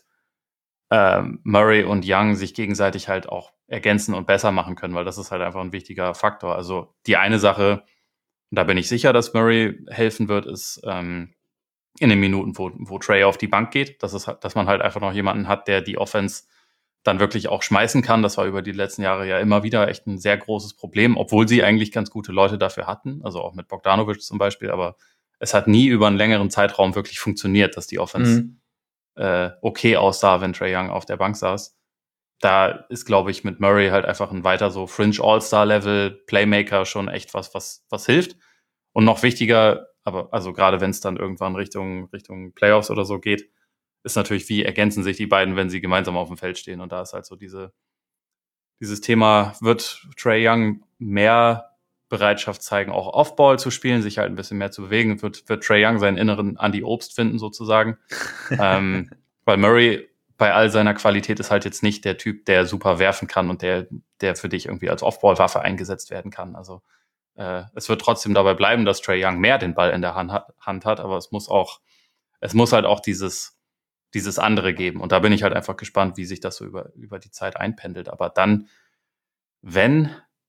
ähm, Murray und Young sich gegenseitig halt auch ergänzen und besser machen können, weil das ist halt einfach ein wichtiger Faktor. Also die eine Sache, da bin ich sicher, dass Murray helfen wird, ist ähm, in den Minuten, wo, wo Trae auf die Bank geht, dass, es, dass man halt einfach noch jemanden hat, der die Offense dann wirklich auch schmeißen kann. Das war über die letzten Jahre ja immer wieder echt ein sehr großes Problem, obwohl sie eigentlich ganz gute Leute dafür hatten, also auch mit Bogdanovic zum Beispiel, aber es hat nie über einen längeren Zeitraum wirklich funktioniert, dass die Offense mhm. äh, okay aussah, wenn Trae Young auf der Bank saß. Da ist, glaube ich, mit Murray halt einfach ein weiter so Fringe-All-Star-Level Playmaker schon echt was, was, was hilft. Und noch wichtiger, aber also gerade wenn es dann irgendwann Richtung, Richtung Playoffs oder so geht, ist natürlich, wie ergänzen sich die beiden, wenn sie gemeinsam auf dem Feld stehen. Und da ist halt so diese, dieses Thema, wird Trae Young mehr Bereitschaft zeigen, auch Off-Ball zu spielen, sich halt ein bisschen mehr zu bewegen, wird, wird Trae Young seinen inneren Andy Obst finden, sozusagen. ähm, weil Murray bei all seiner Qualität ist halt jetzt nicht der Typ, der super werfen kann und der, der für dich irgendwie als Off-Ball-Waffe eingesetzt werden kann. Also äh, es wird trotzdem dabei bleiben, dass Trae Young mehr den Ball in der Hand hat, Hand hat, aber es muss auch, es muss halt auch dieses dieses andere geben. Und da bin ich halt einfach gespannt, wie sich das so über, über die Zeit einpendelt. Aber dann, wenn,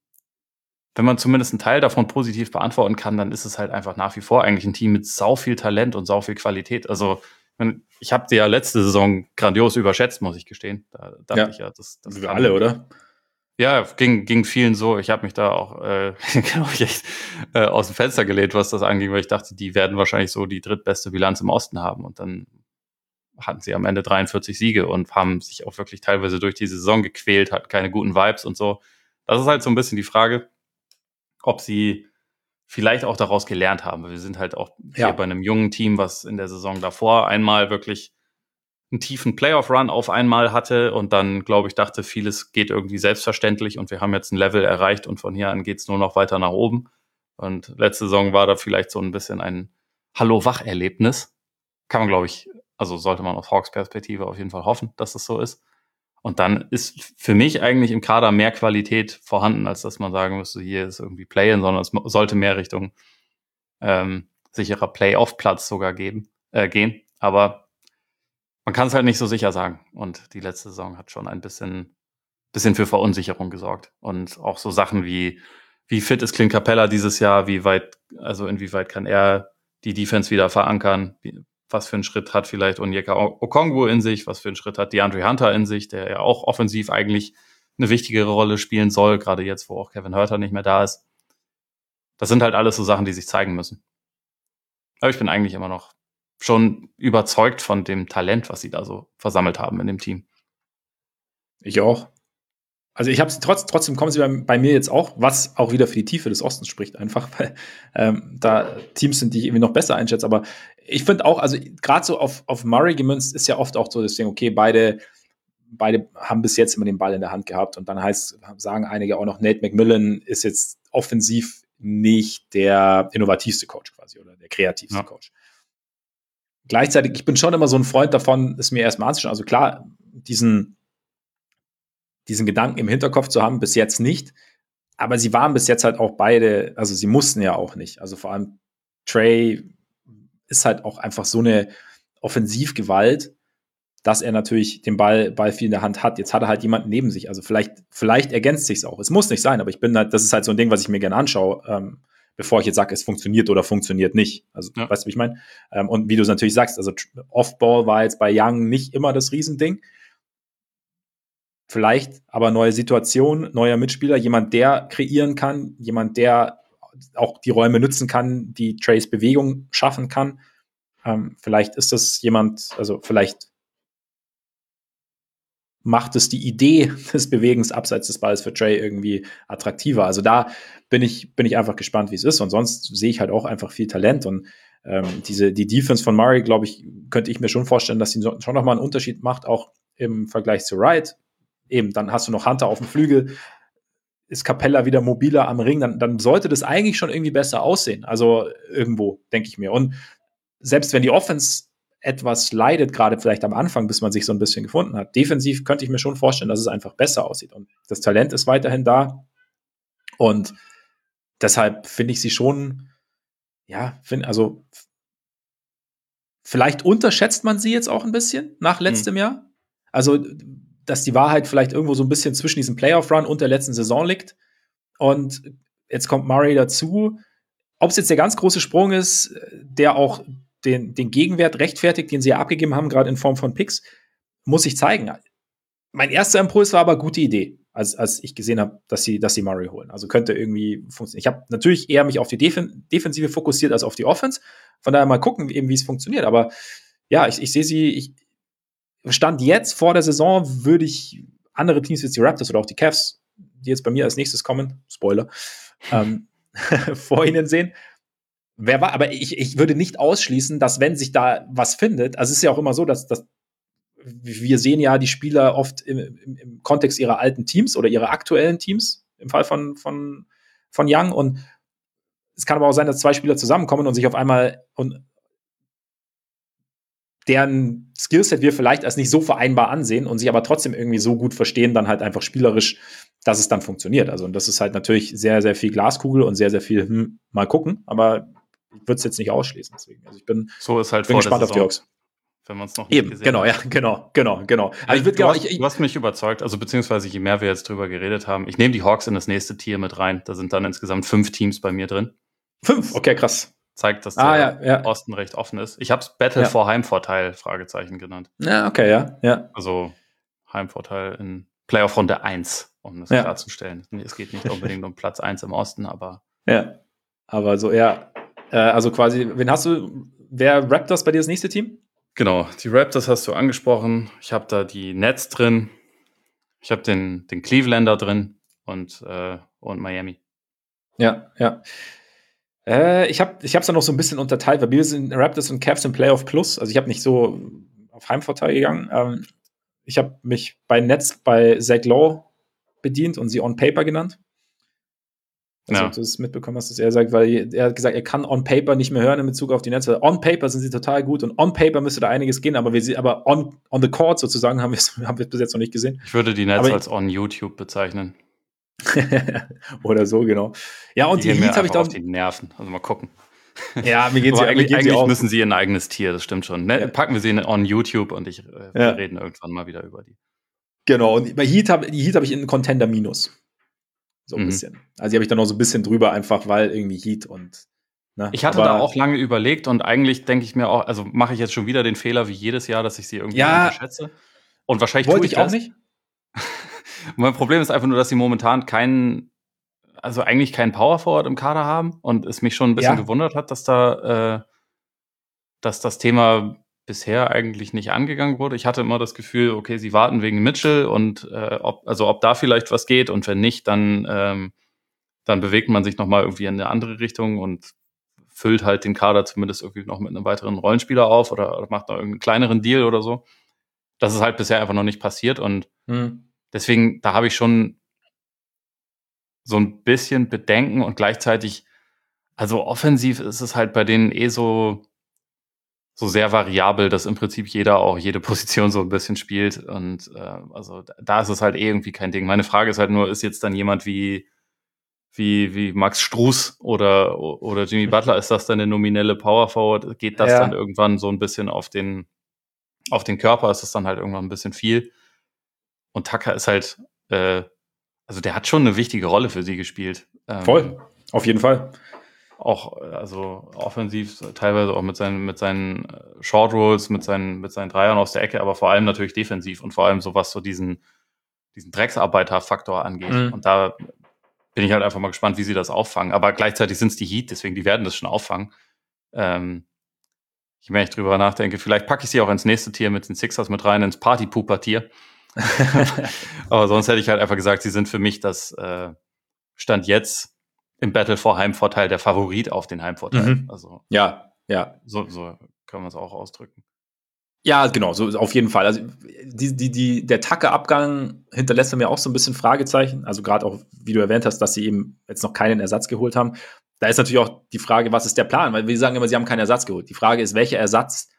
wenn man zumindest einen Teil davon positiv beantworten kann, dann ist es halt einfach nach wie vor eigentlich ein Team mit sau viel Talent und sau viel Qualität. Also ich habe die ja letzte Saison grandios überschätzt, muss ich gestehen. Da dachte ja. ich ja, das, das wir alle, oder? Ja, ging, ging vielen so. Ich habe mich da auch äh, glaube ich, echt, äh, aus dem Fenster gelehnt, was das anging, weil ich dachte, die werden wahrscheinlich so die drittbeste Bilanz im Osten haben. Und dann hatten sie am Ende dreiundvierzig Siege und haben sich auch wirklich teilweise durch die Saison gequält, hatten keine guten Vibes und so. Das ist halt so ein bisschen die Frage, ob sie vielleicht auch daraus gelernt haben. Wir sind halt auch ja. hier bei einem jungen Team, was in der Saison davor einmal wirklich einen tiefen Playoff-Run auf einmal hatte und dann, glaube ich, dachte, vieles geht irgendwie selbstverständlich und wir haben jetzt ein Level erreicht und von hier an geht es nur noch weiter nach oben. Und letzte Saison war da vielleicht so ein bisschen ein Hallo-Wach-Erlebnis. Kann man, glaube ich, also sollte man aus Hawks Perspektive auf jeden Fall hoffen, dass es so ist. Und dann ist für mich eigentlich im Kader mehr Qualität vorhanden, als dass man sagen müsste, hier ist irgendwie Play-in, sondern es sollte mehr Richtung ähm, sicherer Play-Off-Platz sogar geben, äh, gehen. Aber man kann es halt nicht so sicher sagen. Und die letzte Saison hat schon ein bisschen, bisschen für Verunsicherung gesorgt. Und auch so Sachen wie, wie fit ist Clint Capella dieses Jahr, wie weit, also inwieweit kann er die Defense wieder verankern, wie, was für einen Schritt hat vielleicht Onyeka Okongwu in sich, was für einen Schritt hat DeAndre Hunter in sich, der ja auch offensiv eigentlich eine wichtigere Rolle spielen soll, gerade jetzt, wo auch Kevin Huerter nicht mehr da ist. Das sind halt alles so Sachen, die sich zeigen müssen. Aber ich bin eigentlich immer noch schon überzeugt von dem Talent, was sie da so versammelt haben in dem Team. Ich auch. Also ich habe sie trotz, trotzdem kommen sie bei, bei mir jetzt auch, was auch wieder für die Tiefe des Ostens spricht, einfach, weil ähm, da Teams sind, die ich irgendwie noch besser einschätze. Aber ich finde auch, also gerade so auf, auf Murray gemünzt ist ja oft auch so, deswegen, okay, beide, beide haben bis jetzt immer den Ball in der Hand gehabt und dann heißt, sagen einige auch noch, Nate McMillan ist jetzt offensiv nicht der innovativste Coach quasi oder der kreativste ja. Coach. Gleichzeitig, ich bin schon immer so ein Freund davon, es mir erstmal anzuschauen. Also klar, diesen diesen Gedanken im Hinterkopf zu haben, bis jetzt nicht. Aber sie waren bis jetzt halt auch beide, also sie mussten ja auch nicht. Also vor allem Trae ist halt auch einfach so eine Offensivgewalt, dass er natürlich den Ball, Ball viel in der Hand hat. Jetzt hat er halt jemanden neben sich. Also vielleicht, vielleicht ergänzt sich's auch. Es muss nicht sein, aber ich bin halt, das ist halt so ein Ding, was ich mir gerne anschaue, ähm, bevor ich jetzt sage, es funktioniert oder funktioniert nicht. Also, ja. Weißt du, wie ich meine? Ähm, und wie du es natürlich sagst, also Off-Ball war jetzt bei Young nicht immer das Riesending. Vielleicht aber neue Situation, neuer Mitspieler, jemand, der kreieren kann, jemand, der auch die Räume nutzen kann, die Traes Bewegung schaffen kann. Ähm, vielleicht ist das jemand, also vielleicht macht es die Idee des Bewegens abseits des Balls für Trae irgendwie attraktiver. Also da bin ich, bin ich einfach gespannt, wie es ist. Und sonst sehe ich halt auch einfach viel Talent. Und ähm, diese, die Defense von Murray, glaube ich, könnte ich mir schon vorstellen, dass sie schon nochmal einen Unterschied macht, auch im Vergleich zu Wright. Eben, dann hast du noch Hunter auf dem Flügel, ist Capella wieder mobiler am Ring, dann, dann sollte das eigentlich schon irgendwie besser aussehen. Also irgendwo, denke ich mir. Und selbst wenn die Offense etwas leidet, gerade vielleicht am Anfang, bis man sich so ein bisschen gefunden hat. Defensiv könnte ich mir schon vorstellen, dass es einfach besser aussieht. Und das Talent ist weiterhin da. Und deshalb finde ich sie schon, ja, find, also vielleicht unterschätzt man sie jetzt auch ein bisschen nach letztem hm. Jahr. Also, dass die Wahrheit vielleicht irgendwo so ein bisschen zwischen diesem Playoff-Run und der letzten Saison liegt. Und jetzt kommt Murray dazu. Ob es jetzt der ganz große Sprung ist, der auch den, den Gegenwert rechtfertigt, den sie ja abgegeben haben, gerade in Form von Picks, muss ich zeigen. Mein erster Impuls war aber gute Idee, als, als ich gesehen habe, dass sie, dass sie Murray holen. Also könnte irgendwie funktionieren. Ich habe natürlich eher mich auf die Defen- Defensive fokussiert als auf die Offense. Von daher mal gucken, eben, wie es funktioniert. Aber ja, ich, ich sehe sie, ich Stand jetzt vor der Saison würde ich andere Teams wie die Raptors oder auch die Cavs, die jetzt bei mir als nächstes kommen, Spoiler, ähm, vor ihnen sehen. Wer war, aber ich, ich würde nicht ausschließen, dass wenn sich da was findet, also es ist ja auch immer so, dass, dass wir sehen ja die Spieler oft im, im, im Kontext ihrer alten Teams oder ihrer aktuellen Teams, im Fall von, von, von Young, und es kann aber auch sein, dass zwei Spieler zusammenkommen und sich auf einmal und deren Skillset wir vielleicht als nicht so vereinbar ansehen und sich aber trotzdem irgendwie so gut verstehen, dann halt einfach spielerisch, dass es dann funktioniert. Also, und das ist halt natürlich sehr, sehr viel Glaskugel und sehr, sehr viel hm, mal gucken, aber ich würde es jetzt nicht ausschließen. Deswegen. Also ich bin, so ist halt bin vor gespannt der auf die Hawks. Wenn man es noch nicht Eben, gesehen genau, hat. ja, genau, genau, genau. Also ich würd, du, genau hast, ich, ich, du hast mich überzeugt, also beziehungsweise je mehr wir jetzt drüber geredet haben, ich nehme die Hawks in das nächste Tier mit rein. Da sind dann insgesamt fünf Teams bei mir drin. Fünf, okay, krass. Zeigt, dass ah, der ja, ja. Osten recht offen ist. Ich habe es Battle ja. vor Heimvorteil, Fragezeichen genannt. Ja, okay, ja, ja. Also Heimvorteil in Playoff-Runde eins, um das ja. klarzustellen. Es geht nicht unbedingt um Platz eins im Osten, aber ja, aber so eher, äh, also quasi, wen hast du, wer Raptors bei dir das nächste Team? Genau, die Raptors hast du angesprochen. Ich habe da die Nets drin. Ich habe den, den Clevelander drin und, äh, und Miami. Ja, ja. Äh, ich habe ich habe es dann noch so ein bisschen unterteilt, weil wir sind Raptors und Cavs im Playoff Plus. Also ich habe nicht so auf Heimvorteil gegangen. Ähm, ich habe mich bei Nets bei Zach Lowe bedient und sie on paper genannt. Also ja. Du es mitbekommen hast, dass er sagt, weil er hat gesagt, er kann on paper nicht mehr hören in Bezug auf die Nets. On paper sind sie total gut und on paper müsste da einiges gehen, aber wir sie, aber on, on the court sozusagen haben wir es haben wir bis jetzt noch nicht gesehen. Ich würde die Nets aber als on YouTube bezeichnen. Oder so, genau. Ja, und die, die Heat habe ich dann auf die Nerven. Also mal gucken. Ja, mir geht's ja, ja eigentlich, mir geht's eigentlich auch. müssen sie in ein eigenes Tier, das stimmt schon. Ne? Ja. Packen wir sie in, on YouTube und ich, äh, wir ja. reden irgendwann mal wieder über die. Genau, und bei Heat habe Heat hab ich in Contender Minus. So ein mhm. bisschen. Also die habe ich dann noch so ein bisschen drüber, einfach weil irgendwie Heat und ne? Ich hatte Aber da auch lange überlegt und eigentlich denke ich mir auch, also mache ich jetzt schon wieder den Fehler wie jedes Jahr, dass ich sie irgendwie ja, unterschätze. Und wahrscheinlich wollte tue ich, ich auch das. nicht. Mein Problem ist einfach nur, dass sie momentan keinen, also eigentlich keinen Power Forward im Kader haben und es mich schon ein bisschen ja. gewundert hat, dass da, äh, dass das Thema bisher eigentlich nicht angegangen wurde. Ich hatte immer das Gefühl, okay, sie warten wegen Mitchell und äh, ob, also ob da vielleicht was geht und wenn nicht, dann, ähm, dann bewegt man sich nochmal irgendwie in eine andere Richtung und füllt halt den Kader zumindest irgendwie noch mit einem weiteren Rollenspieler auf oder, oder macht noch irgendeinen kleineren Deal oder so. Das ist halt bisher einfach noch nicht passiert und hm. deswegen, da habe ich schon so ein bisschen Bedenken und gleichzeitig, also offensiv ist es halt bei denen eh so, so sehr variabel, dass im Prinzip jeder auch jede Position so ein bisschen spielt und äh, also da ist es halt eh irgendwie kein Ding. Meine Frage ist halt nur, ist jetzt dann jemand wie wie wie Max Strus oder oder Jimmy Butler, ist das dann eine nominelle Power Forward? Geht das ja. dann irgendwann so ein bisschen auf den auf den Körper? Ist das dann halt irgendwann ein bisschen viel? Und Tucker ist halt äh, also der hat schon eine wichtige Rolle für sie gespielt. Ähm, Voll, auf jeden Fall. Auch, also offensiv, teilweise auch mit seinen, mit seinen Short Rolls, mit seinen, mit seinen Dreiern aus der Ecke, aber vor allem natürlich defensiv und vor allem so, was so diesen, diesen Drecksarbeiter-Faktor angeht. Mhm. Und da bin ich halt einfach mal gespannt, wie sie das auffangen. Aber gleichzeitig sind es die Heat, deswegen die werden das schon auffangen. Ähm, je mehr ich drüber nachdenke, vielleicht packe ich sie auch ins nächste Tier mit den Sixers mit rein, ins Party-Pooper-Tier. Aber sonst hätte ich halt einfach gesagt, sie sind für mich das äh, Stand jetzt im Battle vor Heimvorteil der Favorit auf den Heimvorteil. Mhm. Also ja, ja. So, so kann man es auch ausdrücken. Ja, genau, so auf jeden Fall. Also die, die, die, der Tucker-Abgang hinterlässt mir auch so ein bisschen Fragezeichen. Also gerade auch, wie du erwähnt hast, dass sie eben jetzt noch keinen Ersatz geholt haben. Da ist natürlich auch die Frage, was ist der Plan? Weil wir sagen immer, sie haben keinen Ersatz geholt. Die Frage ist, welcher Ersatz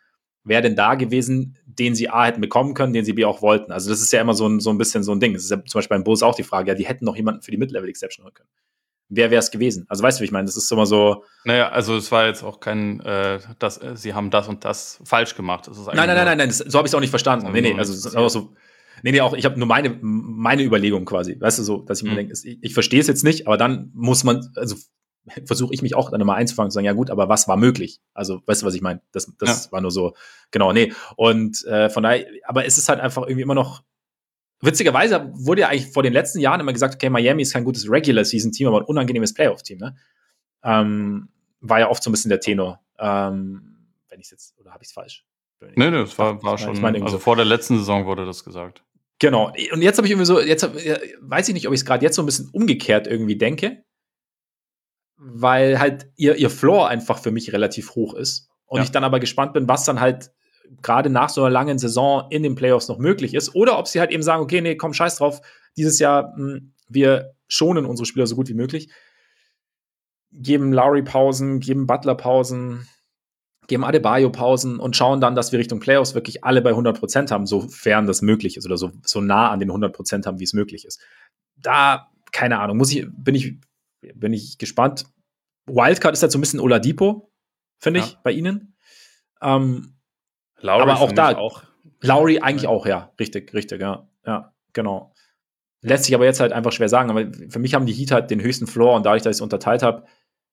wäre denn da gewesen, den sie A hätten bekommen können, den sie B auch wollten. Also das ist ja immer so ein, so ein bisschen so ein Ding. Das ist ja zum Beispiel beim Bulls auch die Frage, ja, die hätten noch jemanden für die Mid-Level-Exception holen können. Wer wäre es gewesen? Also weißt du, wie ich meine? Das ist immer so. Naja, also es war jetzt auch kein, äh, das, äh, sie haben das und das falsch gemacht. Das ist Nein, nein, nein, nein, nein, das, so habe ich es auch nicht verstanden. Nee, nee, so also es ist auch so. Nee, nee, auch ich habe nur meine, meine Überlegung quasi. Weißt du, so, dass ich mir Mhm. denke, ich, ich verstehe es jetzt nicht, aber dann muss man, also versuche ich mich auch dann immer einzufangen und zu sagen, ja gut, aber was war möglich? Also, weißt du, was ich meine? Das, das Ja. war nur so, genau, nee. Und äh, von daher, aber es ist halt einfach irgendwie immer noch. Witzigerweise wurde ja eigentlich vor den letzten Jahren immer gesagt, okay, Miami ist kein gutes Regular-Season-Team, aber ein unangenehmes Playoff-Team, ne? Ähm, war ja oft so ein bisschen der Tenor. Ähm, wenn ich jetzt, oder habe ich es falsch? Nee, nee, das war, war ich schon, ich meine irgendwie also so. vor der letzten Saison wurde das gesagt. Genau. Und jetzt habe ich irgendwie so, jetzt hab, weiß ich nicht, ob ich es gerade jetzt so ein bisschen umgekehrt irgendwie denke, weil halt ihr, ihr Floor einfach für mich relativ hoch ist. Und Ja. ich dann aber gespannt bin, was dann halt gerade nach so einer langen Saison in den Playoffs noch möglich ist. Oder ob sie halt eben sagen, okay, nee, komm, scheiß drauf, dieses Jahr, mh, wir schonen unsere Spieler so gut wie möglich. Geben Lowry Pausen, geben Butler Pausen, geben Adebayo Pausen und schauen dann, dass wir Richtung Playoffs wirklich alle bei hundert Prozent haben, sofern das möglich ist oder so, so nah an den hundert Prozent haben, wie es möglich ist. Da, keine Ahnung, muss ich, bin ich, bin ich gespannt. Wildcard ist halt so ein bisschen Oladipo, finde ich, Ja. bei ihnen. Ähm, Lowry aber für auch mich da, auch. Lowry eigentlich auch, ja. Richtig, richtig, ja. Ja, genau. Lässt sich aber jetzt halt einfach schwer sagen. Aber für mich haben die Heat halt den höchsten Floor und dadurch, dass ich es unterteilt habe,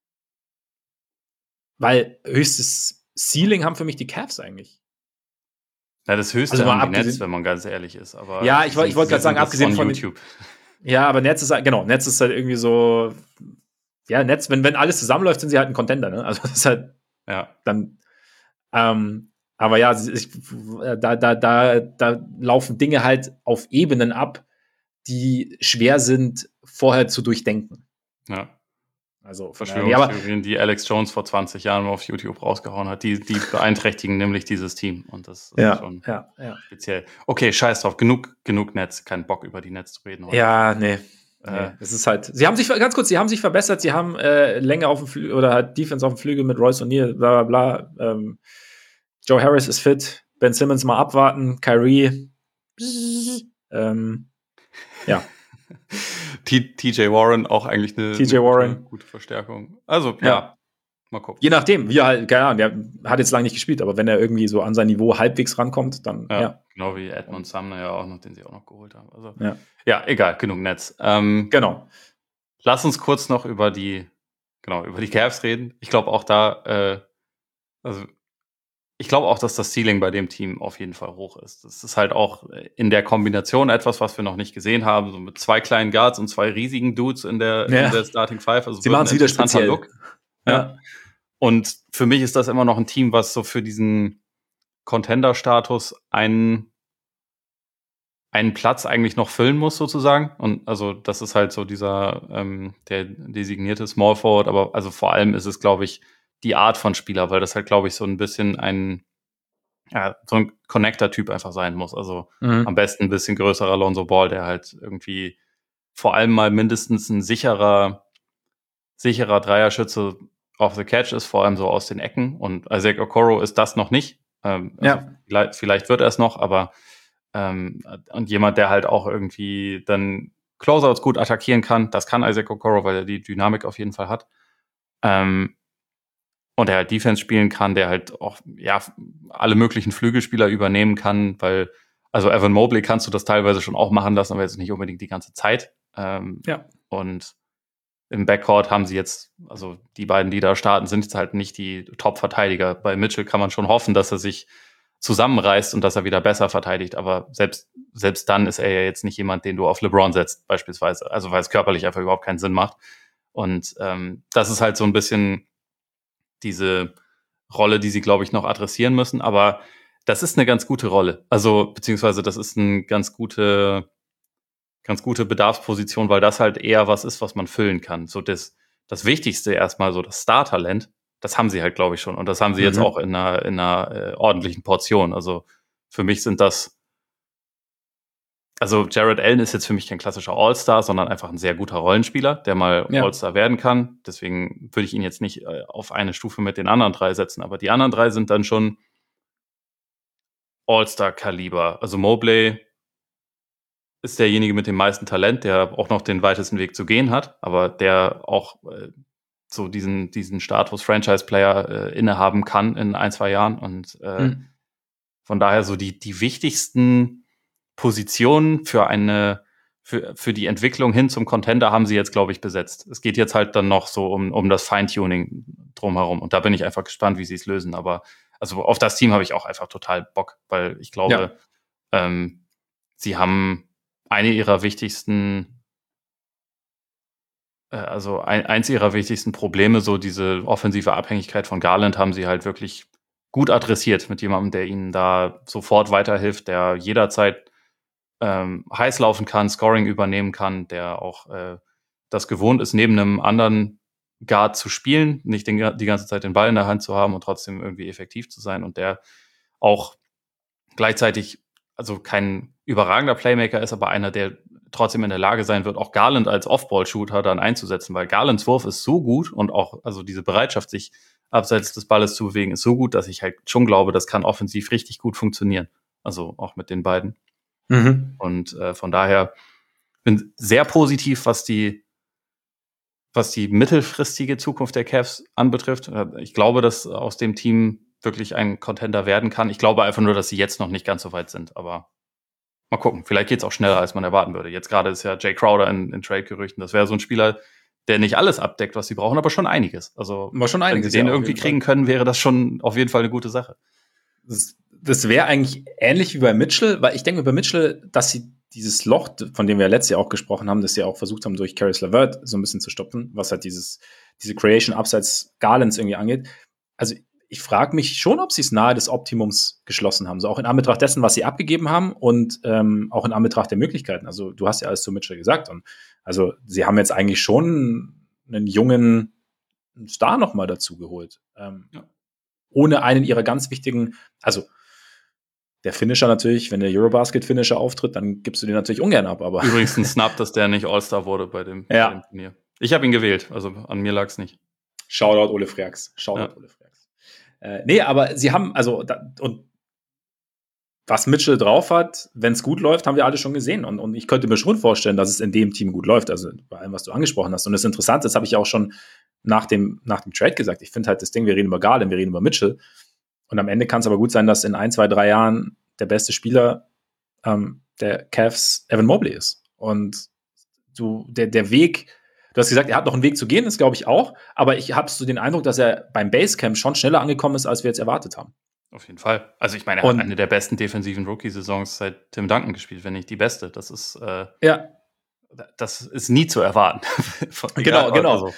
weil höchstes Ceiling haben für mich die Cavs eigentlich. Ja, das höchste Also mal haben die Nets, abgesehen- wenn man ganz ehrlich ist. Aber Ja, ich woll- sie- ich wollte sie gerade sagen, sind das abgesehen on von den- YouTube. Ja, aber Netz ist halt, genau, Netz ist halt irgendwie so, ja, Netz, wenn, wenn alles zusammenläuft, sind sie halt ein Contender, ne? Also das ist halt Ja. dann, ähm, aber ja, ich, da, da, da, da laufen Dinge halt auf Ebenen ab, die schwer sind, vorher zu durchdenken. Ja. Also von daher, nee, aber Verschwörungstheorien, die Alex Jones vor zwanzig Jahren auf YouTube rausgehauen hat, die, die beeinträchtigen nämlich dieses Team. Und das ist ja, schon ja, ja. speziell. Okay, scheiß drauf. Genug, genug Netz. Kein Bock, über die Netz zu reden heute. Ja, nee. Äh, nee. Es ist halt, sie haben sich, ganz kurz, sie haben sich verbessert, sie haben äh, Länge auf dem Flügel oder halt Defense auf dem Flügel mit Royce O'Neal, bla bla bla. Ähm, Joe Harris ist fit, Ben Simmons mal abwarten, Kyrie. ähm, ja. T J Warren auch eigentlich eine, T J eine Warren. Gute, gute Verstärkung. Also, ja. Ja. Mal gucken. Je nachdem, wie er halt, keine Ahnung, der hat jetzt lange nicht gespielt, aber wenn er irgendwie so an sein Niveau halbwegs rankommt, dann Ja, ja. genau wie Edmund Sumner ja auch noch, den sie auch noch geholt haben. Also, Ja. ja, egal, genug Netz. Ähm, Genau. Lass uns kurz noch über die, genau, über die Cavs reden. Ich glaube auch da, äh, also ich glaube auch, dass das Ceiling bei dem Team auf jeden Fall hoch ist. Das ist halt auch in der Kombination etwas, was wir noch nicht gesehen haben, so mit zwei kleinen Guards und zwei riesigen Dudes in der, Ja. in der Starting Five. Also Sie wird machen es ein wieder interessanter speziell. Look. Ja. Ja. Und für mich ist das immer noch ein Team, was so für diesen Contender-Status einen, einen Platz eigentlich noch füllen muss, sozusagen. Und also das ist halt so dieser, ähm, der designierte Small Forward, aber also vor allem ist es, glaube ich, die Art von Spieler, weil das halt, glaube ich, so ein bisschen ein, ja, so ein Connector-Typ einfach sein muss. Also Mhm. am besten ein bisschen größerer Lonzo Ball, der halt irgendwie vor allem mal mindestens ein sicherer, sicherer Dreierschütze off the catch ist, vor allem so aus den Ecken. Und Isaac Okoro ist das noch nicht. Ähm, also Ja. vielleicht, vielleicht wird er es noch, aber ähm, und jemand, der halt auch irgendwie dann Closeouts gut attackieren kann, das kann Isaac Okoro, weil er die Dynamik auf jeden Fall hat. Ähm, und der halt Defense spielen kann, der halt auch ja alle möglichen Flügelspieler übernehmen kann, weil also Evan Mobley kannst du das teilweise schon auch machen lassen, aber jetzt nicht unbedingt die ganze Zeit. Ähm, Ja. Und im Backcourt haben sie jetzt, also die beiden, die da starten, sind jetzt halt nicht die Top-Verteidiger. Bei Mitchell kann man schon hoffen, dass er sich zusammenreißt und dass er wieder besser verteidigt, aber selbst, selbst dann ist er ja jetzt nicht jemand, den du auf LeBron setzt, beispielsweise, also weil es körperlich einfach überhaupt keinen Sinn macht. Und ähm, das ist halt so ein bisschen diese Rolle, die sie, glaube ich, noch adressieren müssen, aber das ist eine ganz gute Rolle. Also, beziehungsweise das ist eine ganz gute, ganz gute Bedarfsposition, weil das halt eher was ist, was man füllen kann. So das, das Wichtigste erstmal, so das Star-Talent, das haben sie halt, glaube ich, schon. Und das haben sie Mhm. jetzt auch in einer, in einer äh, ordentlichen Portion. Also für mich sind das, also Jared Allen ist jetzt für mich kein klassischer All-Star, sondern einfach ein sehr guter Rollenspieler, der mal Ja. All-Star werden kann. Deswegen würde ich ihn jetzt nicht äh, auf eine Stufe mit den anderen drei setzen. Aber die anderen drei sind dann schon All-Star-Kaliber. Also Mobley ist derjenige mit dem meisten Talent, der auch noch den weitesten Weg zu gehen hat, aber der auch äh, so diesen, diesen Status Franchise-Player äh, innehaben kann in ein, zwei Jahren. Und äh, hm. von daher so die, die wichtigsten Positionen für eine für, für die Entwicklung hin zum Contender haben sie jetzt, glaube ich, besetzt. Es geht jetzt halt dann noch so um, um das Feintuning drumherum. Und da bin ich einfach gespannt, wie sie es lösen. Aber also auf das Team habe ich auch einfach total Bock, weil ich glaube, ja. ähm, sie haben eine ihrer wichtigsten, äh, also ein, eins ihrer wichtigsten Probleme, so diese offensive Abhängigkeit von Garland, haben sie halt wirklich gut adressiert mit jemandem, der ihnen da sofort weiterhilft, der jederzeit ähm, heiß laufen kann, Scoring übernehmen kann, der auch äh, das gewohnt ist, neben einem anderen Guard zu spielen, nicht den, die ganze Zeit den Ball in der Hand zu haben und trotzdem irgendwie effektiv zu sein und der auch gleichzeitig also kein überragender Playmaker ist, aber einer, der trotzdem in der Lage sein wird, auch Garland als Off-Ball-Shooter dann einzusetzen, weil Garlands Wurf ist so gut und auch also diese Bereitschaft, sich abseits des Balles zu bewegen, ist so gut, dass ich halt schon glaube, das kann offensiv richtig gut funktionieren. Also auch mit den beiden. Mhm. Und äh, von daher bin sehr positiv, was die was die mittelfristige Zukunft der Cavs anbetrifft. Ich glaube, dass aus dem Team wirklich ein Contender werden kann. Ich glaube einfach nur, dass sie jetzt noch nicht ganz so weit sind. Aber mal gucken. Vielleicht geht es auch schneller, als man erwarten würde. Jetzt gerade ist ja Jay Crowder in, in Trade-Gerüchten. Das wäre so ein Spieler, der nicht alles abdeckt, was sie brauchen, aber schon einiges. Also aber schon einiges, wenn sie den ja, irgendwie kriegen Fall. können, wäre das schon auf jeden Fall eine gute Sache. Das, das wäre eigentlich ähnlich wie bei Mitchell, weil ich denke bei Mitchell, dass sie dieses Loch, von dem wir letztes Jahr auch gesprochen haben, das sie auch versucht haben, durch Caris LeVert so ein bisschen zu stopfen, was halt dieses, diese Creation abseits Garlands irgendwie angeht. Also ich frage mich schon, ob sie es nahe des Optimums geschlossen haben. So auch in Anbetracht dessen, was sie abgegeben haben und ähm, auch in Anbetracht der Möglichkeiten. Also du hast ja alles zu Mitchell gesagt. Und also sie haben jetzt eigentlich schon einen jungen Star noch mal dazu geholt. Ähm, ja. Ohne einen ihrer ganz wichtigen, also der Finisher natürlich, wenn der Eurobasket-Finisher auftritt, dann gibst du den natürlich ungern ab. Aber übrigens ein Snap, dass der nicht All-Star wurde bei dem, ja. bei dem Turnier. Ich habe ihn gewählt, also an mir lag es nicht. Shoutout Ole Freaks. Shoutout ja. Ole Freaks. Äh, nee, aber sie haben, also, da, und was Mitchell drauf hat, wenn es gut läuft, haben wir alle schon gesehen. Und, und ich könnte mir schon vorstellen, dass es in dem Team gut läuft, also bei allem, was du angesprochen hast. Und das Interessante, das habe ich ja auch schon nach dem, nach dem Trade gesagt. Ich finde halt das Ding, wir reden über Garland, wir reden über Mitchell. Und am Ende kann es aber gut sein, dass in ein, zwei, drei Jahren der beste Spieler ähm, der Cavs Evan Mobley ist. Und du, der, der Weg, du hast gesagt, er hat noch einen Weg zu gehen, das glaube ich auch. Aber ich habe so den Eindruck, dass er beim Basecamp schon schneller angekommen ist, als wir jetzt erwartet haben. Auf jeden Fall. Also ich meine, er und, hat eine der besten defensiven Rookie-Saisons seit Tim Duncan gespielt, wenn nicht die beste. Das ist äh, ja. Das ist nie zu erwarten. Genau, genau. Also.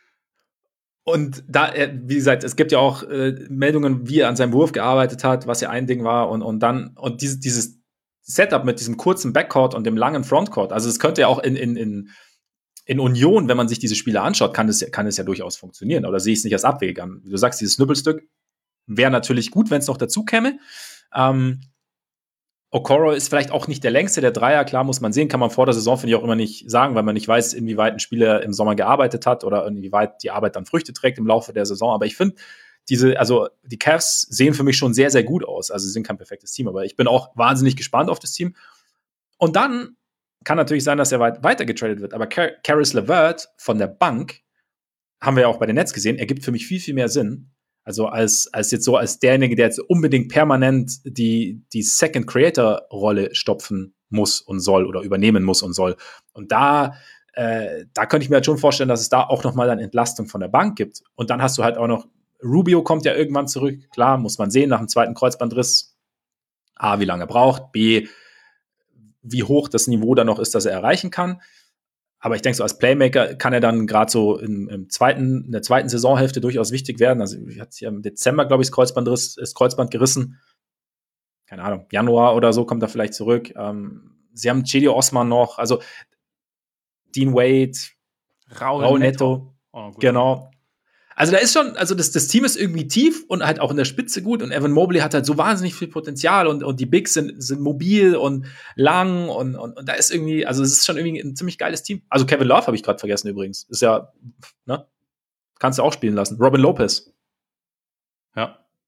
Und da, wie gesagt, es gibt ja auch äh, Meldungen, wie er an seinem Wurf gearbeitet hat, was ja ein Ding war. Und, und dann, und dieses, dieses Setup mit diesem kurzen Backcourt und dem langen Frontcourt, also es könnte ja auch in, in, in, in Union, wenn man sich diese Spiele anschaut, kann es, kann es ja durchaus funktionieren. Oder sehe ich es nicht als Abweg an. Wie du sagst, dieses Knüppelstück wäre natürlich gut, wenn es noch dazu käme. Ähm, Okoro ist vielleicht auch nicht der längste der Dreier, klar muss man sehen, kann man vor der Saison, finde ich, auch immer nicht sagen, weil man nicht weiß, inwieweit ein Spieler im Sommer gearbeitet hat oder inwieweit die Arbeit dann Früchte trägt im Laufe der Saison. Aber ich finde, diese, also die Cavs sehen für mich schon sehr, sehr gut aus. Also sie sind kein perfektes Team, aber ich bin auch wahnsinnig gespannt auf das Team. Und dann kann natürlich sein, dass er weit, weiter getradet wird. Aber Car- Caris LeVert von der Bank, haben wir ja auch bei den Nets gesehen, ergibt für mich viel, viel mehr Sinn. Also als, als jetzt so als derjenige, der jetzt unbedingt permanent die, die Second Creator-Rolle stopfen muss und soll oder übernehmen muss und soll. Und da, äh, da könnte ich mir halt schon vorstellen, dass es da auch nochmal eine Entlastung von der Bank gibt. Und dann hast du halt auch noch, Rubio kommt ja irgendwann zurück. Klar, muss man sehen, nach dem zweiten Kreuzbandriss. A, wie lange er braucht. B, wie hoch das Niveau da noch ist, das er erreichen kann. Aber ich denke, so als Playmaker kann er dann gerade so im, im zweiten, in der zweiten Saisonhälfte durchaus wichtig werden. Also hat sich im Dezember, glaube ich, das Kreuzband, das Kreuzband gerissen. Keine Ahnung, Januar oder so kommt er vielleicht zurück. Ähm, sie haben Cedi Osman noch, also Dean Wade, Raul, Raul Neto. Neto. Oh, genau. Also da ist schon, also das, das Team ist irgendwie tief und halt auch in der Spitze gut und Evan Mobley hat halt so wahnsinnig viel Potenzial und, und die Bigs sind, sind mobil und lang und, und, und da ist irgendwie, also es ist schon irgendwie ein ziemlich geiles Team. Also Kevin Love habe ich gerade vergessen übrigens. Ist ja, ne? Kannst du auch spielen lassen. Robin Lopez. Ja.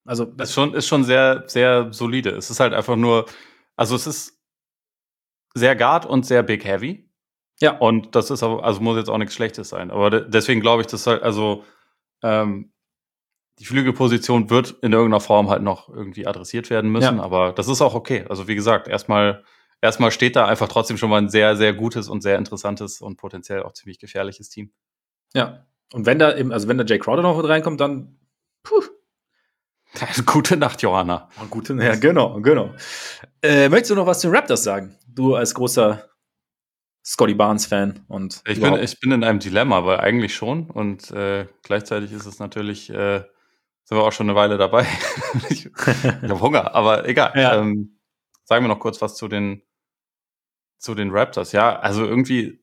Also ist schon, ist schon sehr, sehr solide. Es ist halt einfach nur, also es ist sehr Guard und sehr Big Heavy. Ja. Und das ist aber, also muss jetzt auch nichts Schlechtes sein. Aber de- deswegen glaube ich, dass halt, also ähm, die Flügelposition wird in irgendeiner Form halt noch irgendwie adressiert werden müssen, Ja. aber das ist auch okay. Also wie gesagt, erstmal erstmal steht da einfach trotzdem schon mal ein sehr, sehr gutes und sehr interessantes und potenziell auch ziemlich gefährliches Team. Ja. Und wenn da eben, also wenn da Jay Crowder noch mit reinkommt, dann puh. Gute Nacht, Johanna. Oh, gute, ja, genau, genau. Äh, möchtest du noch was zu den Raptors sagen? Du als großer Scotty Barnes-Fan und Ich bin, überhaupt. ich bin in einem Dilemma, weil eigentlich schon und äh, gleichzeitig ist es natürlich, äh, sind wir auch schon eine Weile dabei. ich ich habe Hunger, aber egal. Ja. Ähm, sagen wir noch kurz was zu den zu den Raptors. Ja, also irgendwie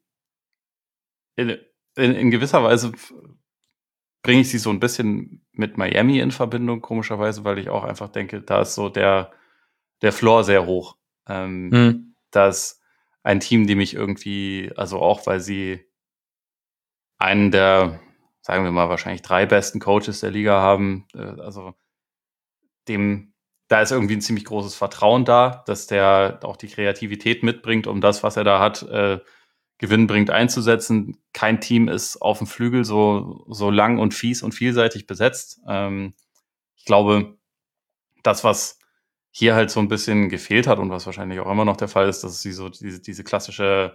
in, in, in gewisser Weise bringe ich sie so ein bisschen mit Miami in Verbindung, komischerweise, weil ich auch einfach denke, da ist so der, der Floor sehr hoch. Ähm, Hm. Da ist ein Team, die mich irgendwie, also auch weil sie einen der, sagen wir mal, wahrscheinlich drei besten Coaches der Liga haben, äh, also dem, da ist irgendwie ein ziemlich großes Vertrauen da, dass der auch die Kreativität mitbringt, um das, was er da hat, äh, gewinnbringend einzusetzen. Kein Team ist auf dem Flügel so, so lang und fies und vielseitig besetzt. Ähm, ich glaube, das, was hier halt so ein bisschen gefehlt hat und was wahrscheinlich auch immer noch der Fall ist, dass sie so diese, diese klassische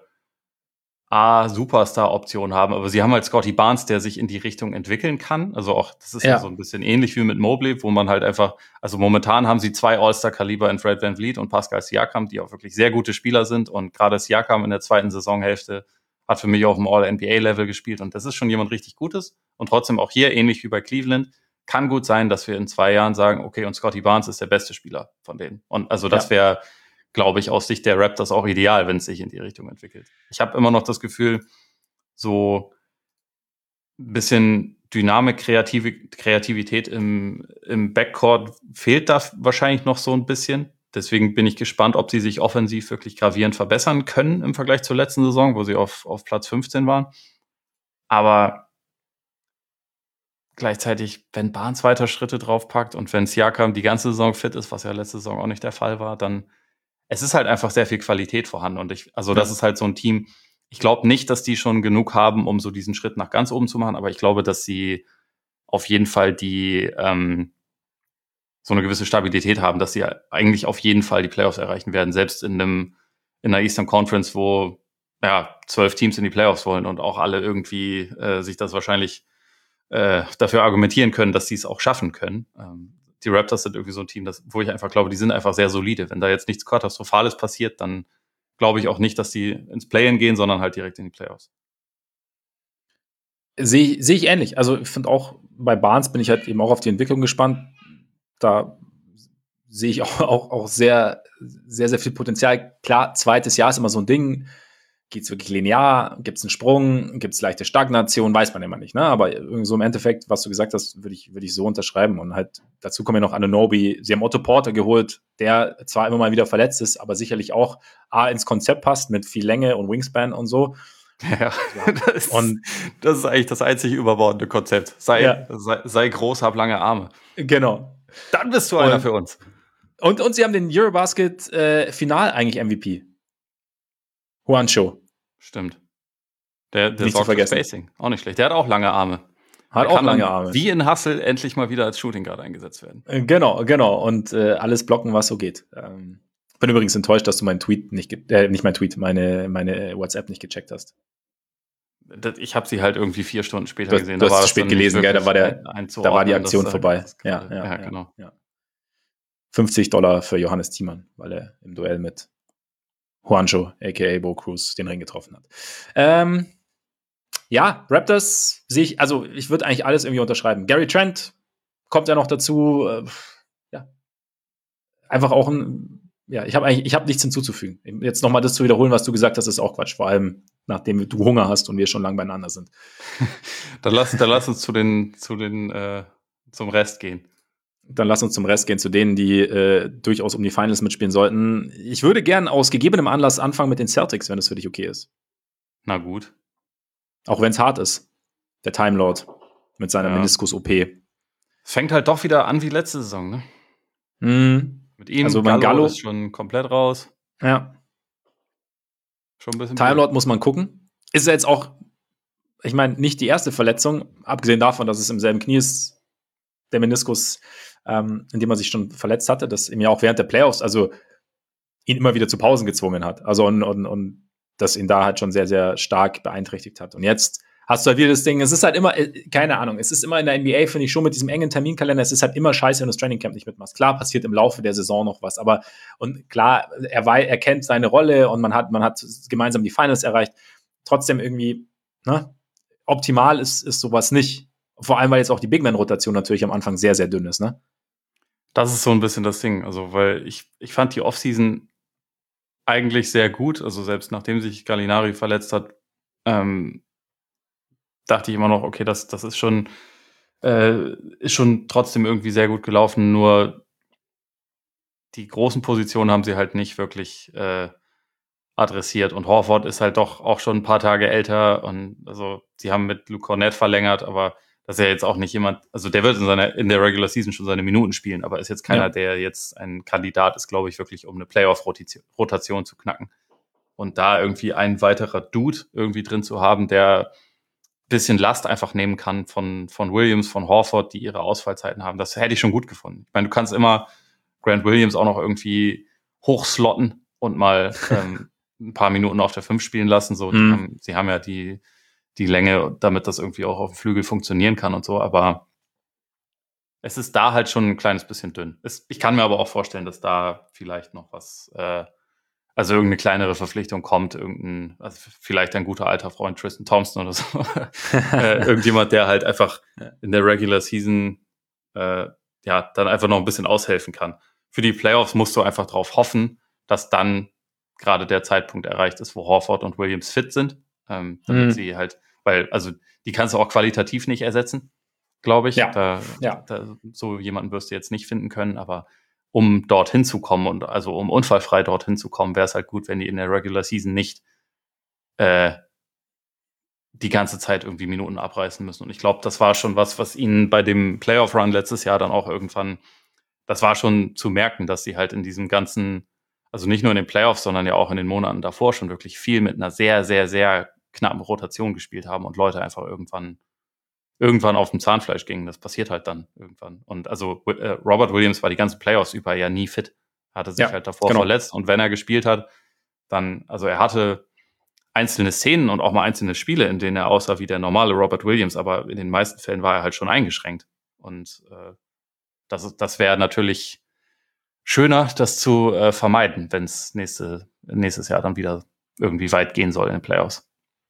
A-Superstar-Option haben. Aber sie haben halt Scotty Barnes, der sich in die Richtung entwickeln kann. Also auch, das ist ja, Ja. so ein bisschen ähnlich wie mit Mobley, wo man halt einfach, also momentan haben sie zwei All-Star-Kaliber in Fred VanVleet und Pascal Siakam, die auch wirklich sehr gute Spieler sind. Und gerade Siakam in der zweiten Saisonhälfte hat für mich auf dem All-N B A-Level gespielt. Und das ist schon jemand richtig Gutes. Und trotzdem auch hier, ähnlich wie bei Cleveland, kann gut sein, dass wir in zwei Jahren sagen, okay, und Scotty Barnes ist der beste Spieler von denen. Und also das Ja. wäre, glaube ich, aus Sicht der Raptors auch ideal, wenn es sich in die Richtung entwickelt. Ich habe immer noch das Gefühl, so ein bisschen Dynamik, Kreative, Kreativität im, im Backcourt fehlt da wahrscheinlich noch so ein bisschen. Deswegen bin ich gespannt, ob sie sich offensiv wirklich gravierend verbessern können im Vergleich zur letzten Saison, wo sie auf, auf Platz fünfzehn waren. Aber gleichzeitig, wenn Barnes weiter Schritte draufpackt und wenn Siakam die ganze Saison fit ist, was ja letzte Saison auch nicht der Fall war, dann es ist halt einfach sehr viel Qualität vorhanden. Und ich, also das Ja. ist halt so ein Team, ich glaube nicht, dass die schon genug haben, um so diesen Schritt nach ganz oben zu machen, aber ich glaube, dass sie auf jeden Fall die ähm, so eine gewisse Stabilität haben, dass sie eigentlich auf jeden Fall die Playoffs erreichen werden, selbst in einem in einer Eastern Conference, wo ja zwölf Teams in die Playoffs wollen und auch alle irgendwie äh, sich das wahrscheinlich äh, dafür argumentieren können, dass sie es auch schaffen können. Ähm, die Raptors sind irgendwie so ein Team, das, wo ich einfach glaube, die sind einfach sehr solide. Wenn da jetzt nichts Katastrophales passiert, dann glaube ich auch nicht, dass die ins Play-In gehen, sondern halt direkt in die Playoffs. Sehe seh ich ähnlich. Also ich finde auch, bei Barnes bin ich halt eben auch auf die Entwicklung gespannt. Da sehe ich auch, auch, auch sehr, sehr, sehr viel Potenzial. Klar, zweites Jahr ist immer so ein Ding. Geht es wirklich linear? Gibt es einen Sprung? Gibt es leichte Stagnation? Weiß man immer nicht. Ne? Aber irgendwie so im Endeffekt, was du gesagt hast, würde ich, würd ich so unterschreiben. Und halt dazu kommen ja noch Anunoby. Sie haben Otto Porter geholt, der zwar immer mal wieder verletzt ist, aber sicherlich auch A, ins Konzept passt mit viel Länge und Wingspan und so. Ja, das, und das ist eigentlich das einzig überbordende Konzept. Sei, ja. sei, sei groß, hab lange Arme. Genau. Dann bist du einer und, für uns. Und, und sie haben den Eurobasket äh, Final eigentlich M V P. Juancho. Stimmt. Der, der sorgt für Spacing. Auch nicht schlecht. Der hat auch lange Arme. Hat der auch lange Arme. Wie in Hustle endlich mal wieder als Shooting Guard eingesetzt werden. Genau, genau. Und äh, alles blocken, was so geht. Ähm, bin übrigens enttäuscht, dass du meinen Tweet nicht, äh, nicht mein Tweet, meine, meine WhatsApp nicht gecheckt hast. Ich habe sie halt irgendwie vier Stunden später du, gesehen. Du da hast war es spät gelesen, gell? Da war, der, ein, ein da war die Aktion das, vorbei. Das, ja, ja, ja, genau. Ja, ja. fünfzig Dollar für Johannes Thiemann, weil er im Duell mit Juancho, a k a. Bo Cruz, den Ring getroffen hat. Ähm, ja, Raptors sehe ich, also ich würde eigentlich alles irgendwie unterschreiben. Gary Trent kommt ja noch dazu. Äh, ja. Einfach auch ein, ja, ich habe eigentlich, ich habe nichts hinzuzufügen. Jetzt nochmal das zu wiederholen, was du gesagt hast, ist auch Quatsch. Vor allem, nachdem du Hunger hast und wir schon lange beieinander sind. dann, lass, dann lass uns zu den, zu den, äh, zum Rest gehen. Dann lass uns zum Rest gehen, zu denen, die äh, durchaus um die Finals mitspielen sollten. Ich würde gern aus gegebenem Anlass anfangen mit den Celtics, wenn es für dich okay ist. Na gut. Auch wenn es hart ist. Der Time Lord mit seiner ja. Meniskus-O P. Es fängt halt doch wieder an wie letzte Saison, ne? Mhm. Mit ihm, Also, Gallo, mein Gallo ist schon komplett raus. Ja. Schon 'n bisschen Time blöd. Lord muss man gucken. Ist ja jetzt auch ich meine, nicht die erste Verletzung, abgesehen davon, dass es im selben Knie ist, der Meniskus, ähm, in dem er sich schon verletzt hatte, das ihm ja auch während der Playoffs, also ihn immer wieder zu Pausen gezwungen hat. Also und und und das ihn da halt schon sehr, sehr stark beeinträchtigt hat. Und jetzt hast du halt wieder das Ding, es ist halt immer, äh, keine Ahnung, es ist immer in der N B A, finde ich, schon mit diesem engen Terminkalender, es ist halt immer scheiße, wenn du das Training Camp nicht mitmachst. Klar passiert im Laufe der Saison noch was, aber und klar, er, wei- er kennt seine Rolle und man hat, man hat gemeinsam die Finals erreicht. Trotzdem irgendwie, ne, optimal ist, ist sowas nicht. Vor allem, weil jetzt auch die Big Man-Rotation natürlich am Anfang sehr, sehr dünn ist, ne? Das ist so ein bisschen das Ding. Also, weil ich ich fand die Offseason eigentlich sehr gut. Also, selbst nachdem sich Gallinari verletzt hat, ähm, dachte ich immer noch: „Okay, das das ist schon äh, ist schon trotzdem irgendwie sehr gut gelaufen“, nur die großen Positionen haben sie halt nicht wirklich, äh, adressiert. Und Horford ist halt doch auch schon ein paar Tage älter und also, sie haben mit Luke Kornet verlängert, aber das ist ja jetzt auch nicht jemand, also, der wird in seiner in der Regular Season schon seine Minuten spielen, aber ist jetzt keiner, Ja. der jetzt ein Kandidat ist, glaube ich, wirklich, um eine Playoff-Rotation Rotation zu knacken. Und da irgendwie ein weiterer Dude irgendwie drin zu haben, der ein bisschen Last einfach nehmen kann von von Williams, von Horford, die ihre Ausfallzeiten haben, das hätte ich schon gut gefunden. Ich meine, du kannst immer Grant Williams auch noch irgendwie hochslotten und mal ähm, ein paar Minuten auf der fünf spielen lassen. So, die Mhm. haben, sie haben ja die, die Länge, damit das irgendwie auch auf dem Flügel funktionieren kann und so, aber es ist da halt schon ein kleines bisschen dünn. Es, ich kann mir aber auch vorstellen, dass da vielleicht noch was, äh, also irgendeine kleinere Verpflichtung kommt, irgendein, also vielleicht ein guter alter Freund Tristan Thompson oder so. äh, irgendjemand, der halt einfach in der Regular Season äh, ja dann einfach noch ein bisschen aushelfen kann. Für die Playoffs musst du einfach darauf hoffen, dass dann gerade der Zeitpunkt erreicht ist, wo Horford und Williams fit sind, ähm, damit Mhm. sie halt, weil, also die kannst du auch qualitativ nicht ersetzen, glaube ich. Ja. Da, Ja. da, so jemanden wirst du jetzt nicht finden können, aber um dorthin zu kommen und also um unfallfrei dorthin zu kommen, wäre es halt gut, wenn die in der Regular Season nicht äh, die ganze Zeit irgendwie Minuten abreißen müssen. Und ich glaube, das war schon was, was ihnen bei dem Playoff-Run letztes Jahr dann auch irgendwann, das war schon zu merken, dass sie halt in diesem ganzen, also nicht nur in den Playoffs, sondern ja auch in den Monaten davor schon wirklich viel mit einer sehr, sehr, sehr knappen Rotation gespielt haben und Leute einfach irgendwann irgendwann auf dem Zahnfleisch gingen. Das passiert halt dann irgendwann. Und also äh, Robert Williams war die ganzen Playoffs über ja nie fit. Hatte sich Ja, halt davor genau. verletzt. Und wenn er gespielt hat, dann, also er hatte einzelne Szenen und auch mal einzelne Spiele, in denen er aussah wie der normale Robert Williams, aber in den meisten Fällen war er halt schon eingeschränkt. Und äh, das, ist- das wäre natürlich schöner, das zu äh, vermeiden, wenn es nächste, nächstes Jahr dann wieder irgendwie weit gehen soll in den Playoffs.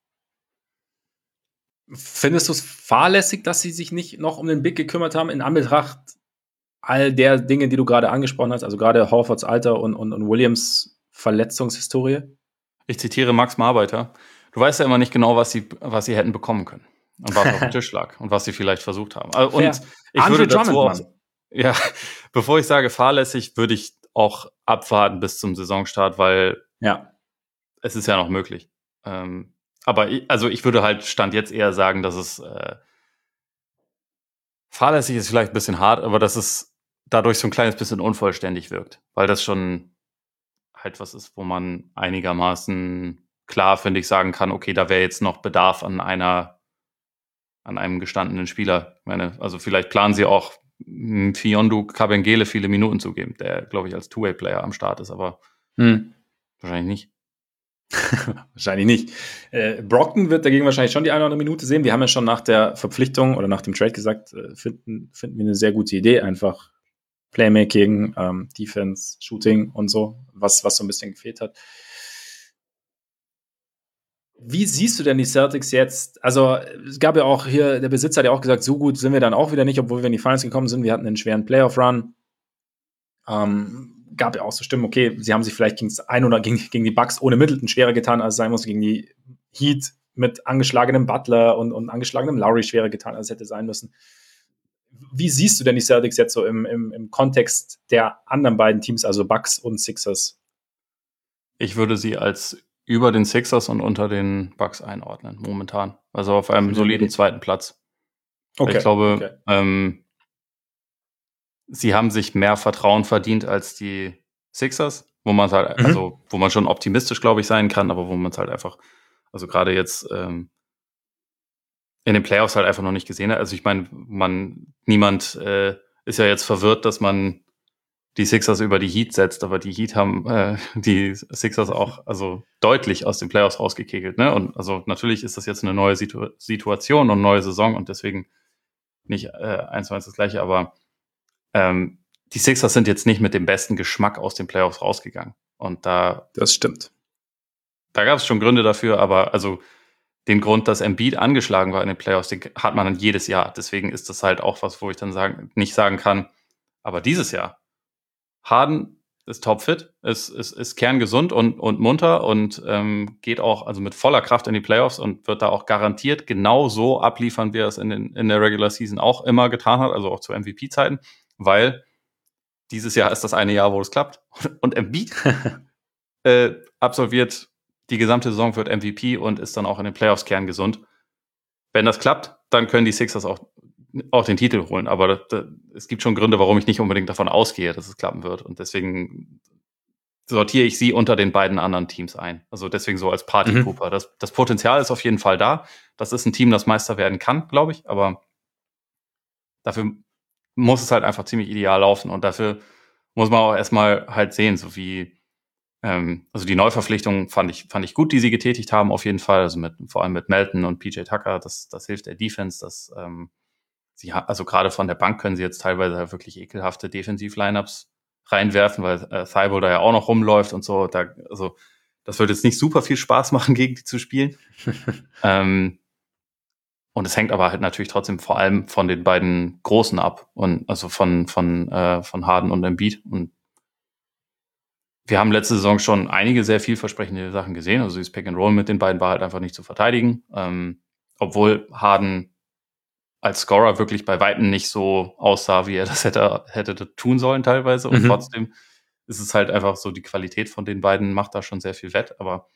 Findest du es fahrlässig, dass sie sich nicht noch um den Big gekümmert haben, in Anbetracht all der Dinge, die du gerade angesprochen hast, also gerade Horfords Alter und, und, und Williams Verletzungshistorie? Ich zitiere Max Marbeiter. Du weißt ja immer nicht genau, was sie, was sie hätten bekommen können. Und was auf dem Tisch lag und was sie vielleicht versucht haben. Äh, Und Fair. ich Andre würde dazu Drummond, auch, Mann. ja, bevor ich sage fahrlässig, würde ich auch abwarten bis zum Saisonstart, weil Ja. es ist ja noch möglich. Ähm, aber ich, also ich würde halt Stand jetzt eher sagen, dass es äh, fahrlässig ist vielleicht ein bisschen hart, aber dass es dadurch so ein kleines bisschen unvollständig wirkt. Weil das schon halt was ist, wo man einigermaßen klar, finde ich, sagen kann, okay, da wäre jetzt noch Bedarf an einer, an einem gestandenen Spieler. Ich meine, also vielleicht planen sie auch m, Fiondu Kabengele viele Minuten zu geben, der, glaube ich, als Two-Way-Player am Start ist, aber Hm. wahrscheinlich nicht. Wahrscheinlich nicht. Äh, Brockton wird dagegen wahrscheinlich schon die eine oder andere Minute sehen. Wir haben ja schon nach der Verpflichtung oder nach dem Trade gesagt, äh, finden, finden wir eine sehr gute Idee. Einfach Playmaking, ähm, Defense, Shooting und so, was, was so ein bisschen gefehlt hat. Wie siehst du denn die Celtics jetzt? Also, es gab ja auch hier, der Besitzer hat ja auch gesagt, so gut sind wir dann auch wieder nicht, obwohl wir in die Finals gekommen sind. Wir hatten einen schweren Playoff-Run. Ähm, gab ja auch so Stimmen, okay, sie haben sich vielleicht gegen das ein oder gegen, gegen die Bucks ohne Middleton schwerer getan, als es sein muss, gegen die Heat mit angeschlagenem Butler und, und angeschlagenem Lowry schwerer getan, als es hätte sein müssen. Wie siehst du denn die Celtics jetzt so im, im, im Kontext der anderen beiden Teams, also Bucks und Sixers? Ich würde sie als über den Sixers und unter den Bucks einordnen, momentan. Also auf einem soliden zweiten Platz. Okay, Ich glaube, okay. ähm, sie haben sich mehr Vertrauen verdient als die Sixers, wo man halt, Mhm. also wo man schon optimistisch, glaube ich, sein kann, aber wo man es halt einfach, also gerade jetzt ähm, in den Playoffs halt einfach noch nicht gesehen hat. Also ich meine, man, niemand äh, ist ja jetzt verwirrt, dass man die Sixers über die Heat setzt, aber die Heat haben äh, die Sixers auch also deutlich aus den Playoffs rausgekegelt, ne? Und also natürlich ist das jetzt eine neue Situ- Situation und neue Saison und deswegen nicht äh, eins zu eins das Gleiche, aber ähm, die Sixers sind jetzt nicht mit dem besten Geschmack aus den Playoffs rausgegangen. Und da, Das stimmt. da gab es schon Gründe dafür, aber also den Grund, dass Embiid angeschlagen war in den Playoffs, den hat man dann jedes Jahr. Deswegen ist das halt auch was, wo ich dann sagen, nicht sagen kann, aber dieses Jahr, Harden ist topfit, ist, ist, ist kerngesund und, und munter und ähm, geht auch also mit voller Kraft in die Playoffs und wird da auch garantiert genau so abliefern, wie er es in, den, in der Regular Season auch immer getan hat, also auch zu M V P-Zeiten, weil dieses Jahr ist das eine Jahr, wo es klappt. Und Embiid äh, absolviert die gesamte Saison, wird M V P und ist dann auch in den Playoffs kerngesund. Wenn das klappt, dann können die Sixers auch, auch den Titel holen. Aber das, das, es gibt schon Gründe, warum ich nicht unbedingt davon ausgehe, dass es klappen wird. Und deswegen sortiere ich sie unter den beiden anderen Teams ein. Also deswegen so als Party-Pooper. Mhm. Das, das Potenzial ist auf jeden Fall da. Das ist ein Team, das Meister werden kann, glaube ich. Aber dafür muss es halt einfach ziemlich ideal laufen. Und dafür muss man auch erstmal halt sehen, so wie, ähm, also die Neuverpflichtung fand ich, fand ich gut, die sie getätigt haben, auf jeden Fall. Also mit, vor allem mit Melton und P J Tucker, das, das hilft der Defense, das, ähm, sie ha- also gerade von der Bank können sie jetzt teilweise halt wirklich ekelhafte Defensiv-Lineups reinwerfen, weil äh, Thibault da ja auch noch rumläuft und so. Da, also das wird jetzt nicht super viel Spaß machen, gegen die zu spielen. ähm, und es hängt aber halt natürlich trotzdem vor allem von den beiden Großen ab und also von von äh, von Harden und Embiid. Und wir haben letzte Saison schon einige sehr vielversprechende Sachen gesehen. Also dieses Pick and Roll mit den beiden war halt einfach nicht zu verteidigen, ähm, obwohl Harden als Scorer wirklich bei Weitem nicht so aussah, wie er das hätte, hätte tun sollen teilweise. Und mhm. trotzdem ist es halt einfach so, die Qualität von den beiden macht da schon sehr viel wett. Aber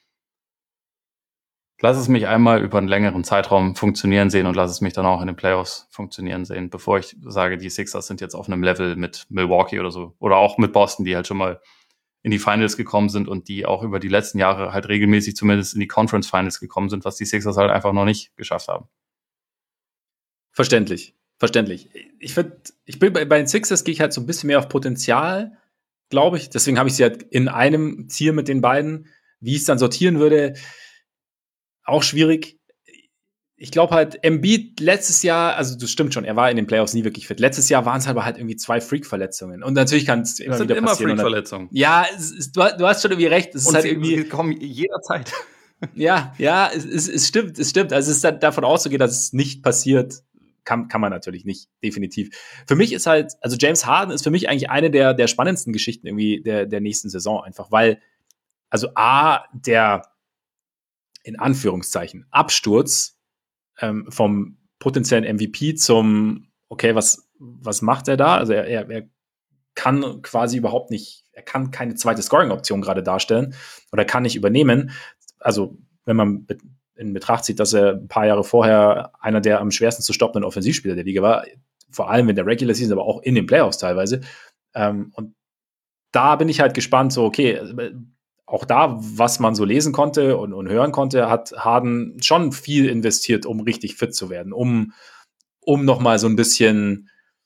lass es mich einmal über einen längeren Zeitraum funktionieren sehen und lass es mich dann auch in den Playoffs funktionieren sehen, bevor ich sage, die Sixers sind jetzt auf einem Level mit Milwaukee oder so. Oder auch mit Boston, die halt schon mal in die Finals gekommen sind und die auch über die letzten Jahre halt regelmäßig zumindest in die Conference Finals gekommen sind, was die Sixers halt einfach noch nicht geschafft haben. Verständlich, verständlich. Ich finde, ich bin bei, bei den Sixers gehe ich halt so ein bisschen mehr auf Potenzial, glaube ich. Deswegen habe ich sie halt in einem Tier mit den beiden. Wie ich es dann sortieren würde, auch schwierig. Ich glaube halt, Embiid letztes Jahr, also das stimmt schon, er war in den Playoffs nie wirklich fit. Letztes Jahr waren es aber halt irgendwie zwei Freak-Verletzungen. Und natürlich kann es immer wieder immer passieren. Freak-Verletzungen. Ja, es ist, du, du hast schon irgendwie recht. Es ist und halt sie, irgendwie. Sie kommen jederzeit. Ja, ja, es, es, es stimmt, es stimmt. Also es ist dann davon auszugehen, dass es nicht passiert, kann, kann man natürlich nicht, definitiv. Für mich ist halt, also James Harden ist für mich eigentlich eine der, der spannendsten Geschichten irgendwie der, der nächsten Saison, einfach weil, also A, der in Anführungszeichen Absturz ähm, vom potenziellen M V P zum, okay, was, was macht er da? Also er, er, er kann quasi überhaupt nicht, er kann keine zweite Scoring-Option gerade darstellen oder kann nicht übernehmen. Also wenn man in Betracht zieht, dass er ein paar Jahre vorher einer der am schwersten zu stoppenden Offensivspieler der Liga war, vor allem in der Regular Season, aber auch in den Playoffs teilweise. Ähm, und da bin ich halt gespannt, so okay, auch da, was man so lesen konnte und, und hören konnte, hat Harden schon viel investiert, um richtig fit zu werden, um, um nochmal so ein bisschen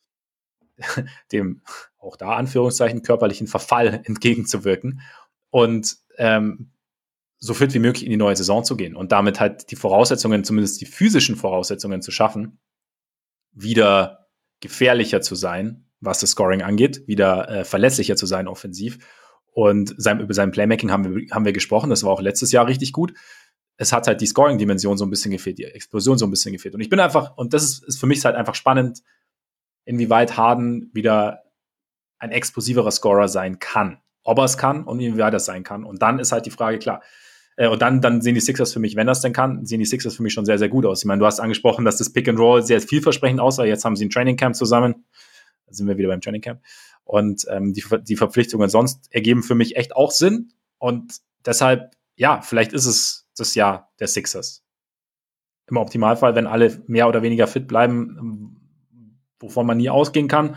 dem, auch da Anführungszeichen, körperlichen Verfall entgegenzuwirken und ähm, so fit wie möglich in die neue Saison zu gehen und damit halt die Voraussetzungen, zumindest die physischen Voraussetzungen zu schaffen, wieder gefährlicher zu sein, was das Scoring angeht, wieder äh, verlässlicher zu sein offensiv. Und sein, über sein Playmaking haben wir, haben wir gesprochen, das war auch letztes Jahr richtig gut. Es hat halt die Scoring-Dimension so ein bisschen gefehlt, die Explosion so ein bisschen gefehlt. Und ich bin einfach, und das ist, ist für mich halt einfach spannend, inwieweit Harden wieder ein explosiverer Scorer sein kann. Ob er es kann und inwieweit das sein kann. Und dann ist halt die Frage, klar, äh, und dann, dann sehen die Sixers für mich, wenn das denn kann, sehen die Sixers für mich schon sehr, sehr gut aus. Ich meine, du hast angesprochen, dass das Pick and Roll sehr vielversprechend aussah. Jetzt haben sie ein Training Camp zusammen. Da sind wir wieder beim Training Camp. Und ähm, die, die Verpflichtungen sonst ergeben für mich echt auch Sinn. Und deshalb, ja, vielleicht ist es das Jahr der Sixers. Im Optimalfall, wenn alle mehr oder weniger fit bleiben, wovon man nie ausgehen kann,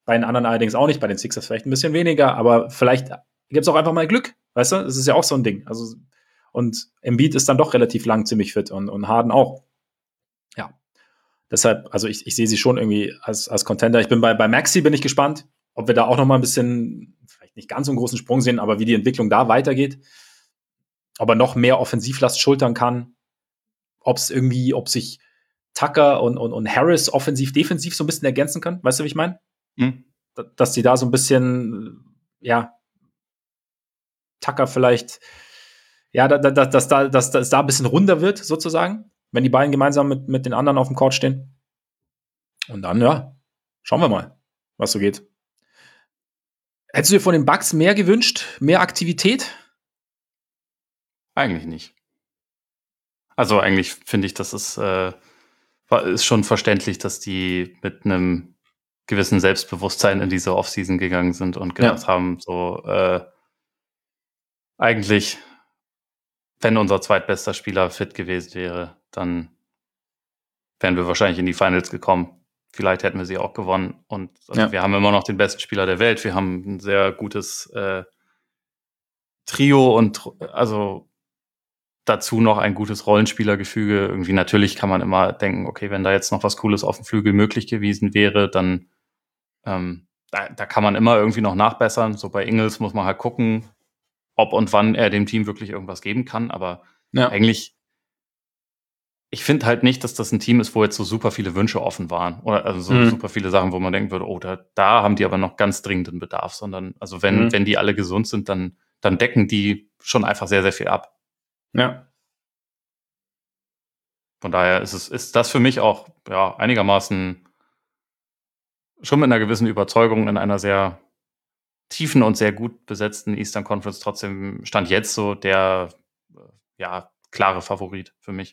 Bei den anderen allerdings auch nicht, bei den Sixers vielleicht ein bisschen weniger, aber vielleicht gibt es auch einfach mal Glück, weißt du? Das ist ja auch so ein Ding. Also, und Embiid ist dann doch relativ lang ziemlich fit und, und Harden auch. Ja. Deshalb, also ich, ich sehe sie schon irgendwie als, als Contender. Ich bin bei, bei Maxey bin ich gespannt, ob wir da auch noch mal ein bisschen, vielleicht nicht ganz so einen großen Sprung sehen, aber wie die Entwicklung da weitergeht. Ob er noch mehr Offensivlast schultern kann. Ob es irgendwie, ob sich Tucker und, und, und Harris offensiv, defensiv so ein bisschen ergänzen können. Weißt du, wie ich meine? Hm. Dass die da so ein bisschen, ja, Tucker vielleicht, ja, da, da, dass, da, dass, dass da ein bisschen runder wird, sozusagen, wenn die beiden gemeinsam mit, mit den anderen auf dem Court stehen. Und dann, ja, schauen wir mal, was so geht. Hättest du dir von den Bucks mehr gewünscht? Mehr Aktivität? Eigentlich nicht. Also eigentlich finde ich, das ist, äh, ist schon verständlich, dass die mit einem gewissen Selbstbewusstsein in diese Offseason gegangen sind und gedacht ja. haben, so äh, eigentlich, wenn unser zweitbester Spieler fit gewesen wäre, dann wären wir wahrscheinlich in die Finals gekommen. Vielleicht hätten wir sie auch gewonnen. Und also ja. wir haben immer noch den besten Spieler der Welt. Wir haben ein sehr gutes äh, Trio und also dazu noch ein gutes Rollenspielergefüge. Irgendwie natürlich kann man immer denken, okay, wenn da jetzt noch was Cooles auf dem Flügel möglich gewesen wäre, dann ähm, da, da kann man immer irgendwie noch nachbessern. So bei Ingles muss man halt gucken, ob und wann er dem Team wirklich irgendwas geben kann. Aber ja. eigentlich, ich finde halt nicht, dass das ein Team ist, wo jetzt so super viele Wünsche offen waren. Oder also so mhm. super viele Sachen, wo man denken würde, oh, da, da haben die aber noch ganz dringenden Bedarf. Sondern, also wenn, mhm. wenn die alle gesund sind, dann, dann decken die schon einfach sehr, sehr viel ab. Ja. Von daher ist es, ist das für mich auch, ja, einigermaßen schon mit einer gewissen Überzeugung in einer sehr tiefen und sehr gut besetzten Eastern Conference trotzdem stand jetzt so der, ja, klare Favorit für mich.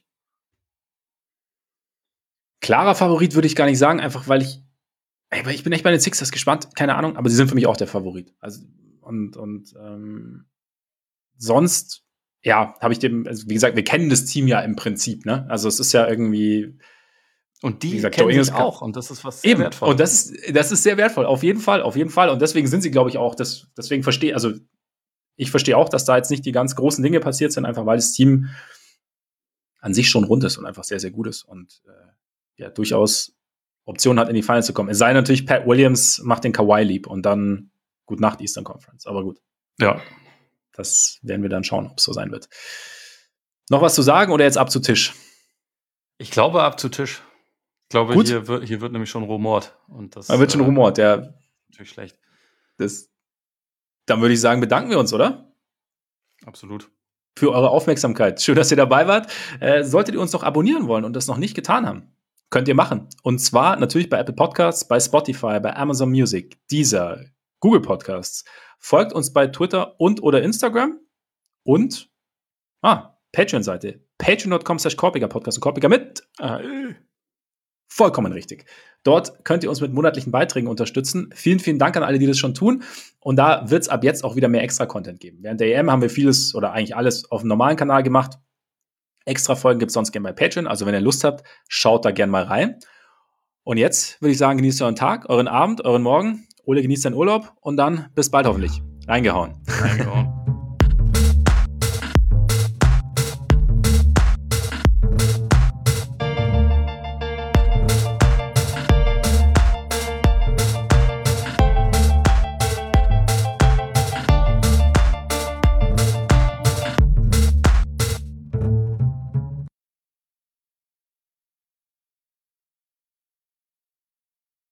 Klarer Favorit würde ich gar nicht sagen, einfach weil ich, ey, ich bin echt bei den Sixers gespannt, keine Ahnung, aber sie sind für mich auch der Favorit. Also, und, und, ähm, sonst, ja, habe ich dem, also wie gesagt, wir kennen das Team ja im Prinzip, ne? Also es ist ja irgendwie. Und die gesagt, kennen sich auch, und das ist was sehr eben. wertvoll. Und das ist, das ist sehr wertvoll, auf jeden Fall, auf jeden Fall. Und deswegen sind sie, glaube ich, auch, das, deswegen verstehe, also ich verstehe auch, dass da jetzt nicht die ganz großen Dinge passiert sind, einfach weil das Team an sich schon rund ist und einfach sehr, sehr gut ist und äh, ja, durchaus Optionen hat, in die Finals zu kommen. Es sei natürlich, Pat Williams macht den Kawhi-Leap und dann gut Nacht Eastern Conference, aber gut. Ja. Das werden wir dann schauen, ob es so sein wird. Noch was zu sagen oder jetzt ab zu Tisch? Ich glaube, ab zu Tisch. Ich glaube, Gut. Hier, wird, hier wird nämlich schon rumort. Und das, da wird schon äh, rumort, ja. Natürlich schlecht. Das, dann würde ich sagen, bedanken wir uns, oder? Absolut. Für eure Aufmerksamkeit. Schön, dass ihr dabei wart. Äh, solltet ihr uns noch abonnieren wollen und das noch nicht getan haben, könnt ihr machen. Und zwar natürlich bei Apple Podcasts, bei Spotify, bei Amazon Music, Deezer, Google Podcasts. Folgt uns bei Twitter und oder Instagram und ah, Patreon-Seite. patreon dot com slash Korpiger Podcast und Korpiger mit äh, vollkommen richtig. Dort könnt ihr uns mit monatlichen Beiträgen unterstützen. Vielen, vielen Dank an alle, die das schon tun. Und da wird es ab jetzt auch wieder mehr Extra-Content geben. Während der E M haben wir vieles oder eigentlich alles auf dem normalen Kanal gemacht. Extra-Folgen gibt es sonst gerne bei Patreon. Also wenn ihr Lust habt, schaut da gerne mal rein. Und jetzt würde ich sagen, genießt euren Tag, euren Abend, euren Morgen. Ole genießt seinen Urlaub und dann bis bald hoffentlich. Reingehauen. Reingehauen.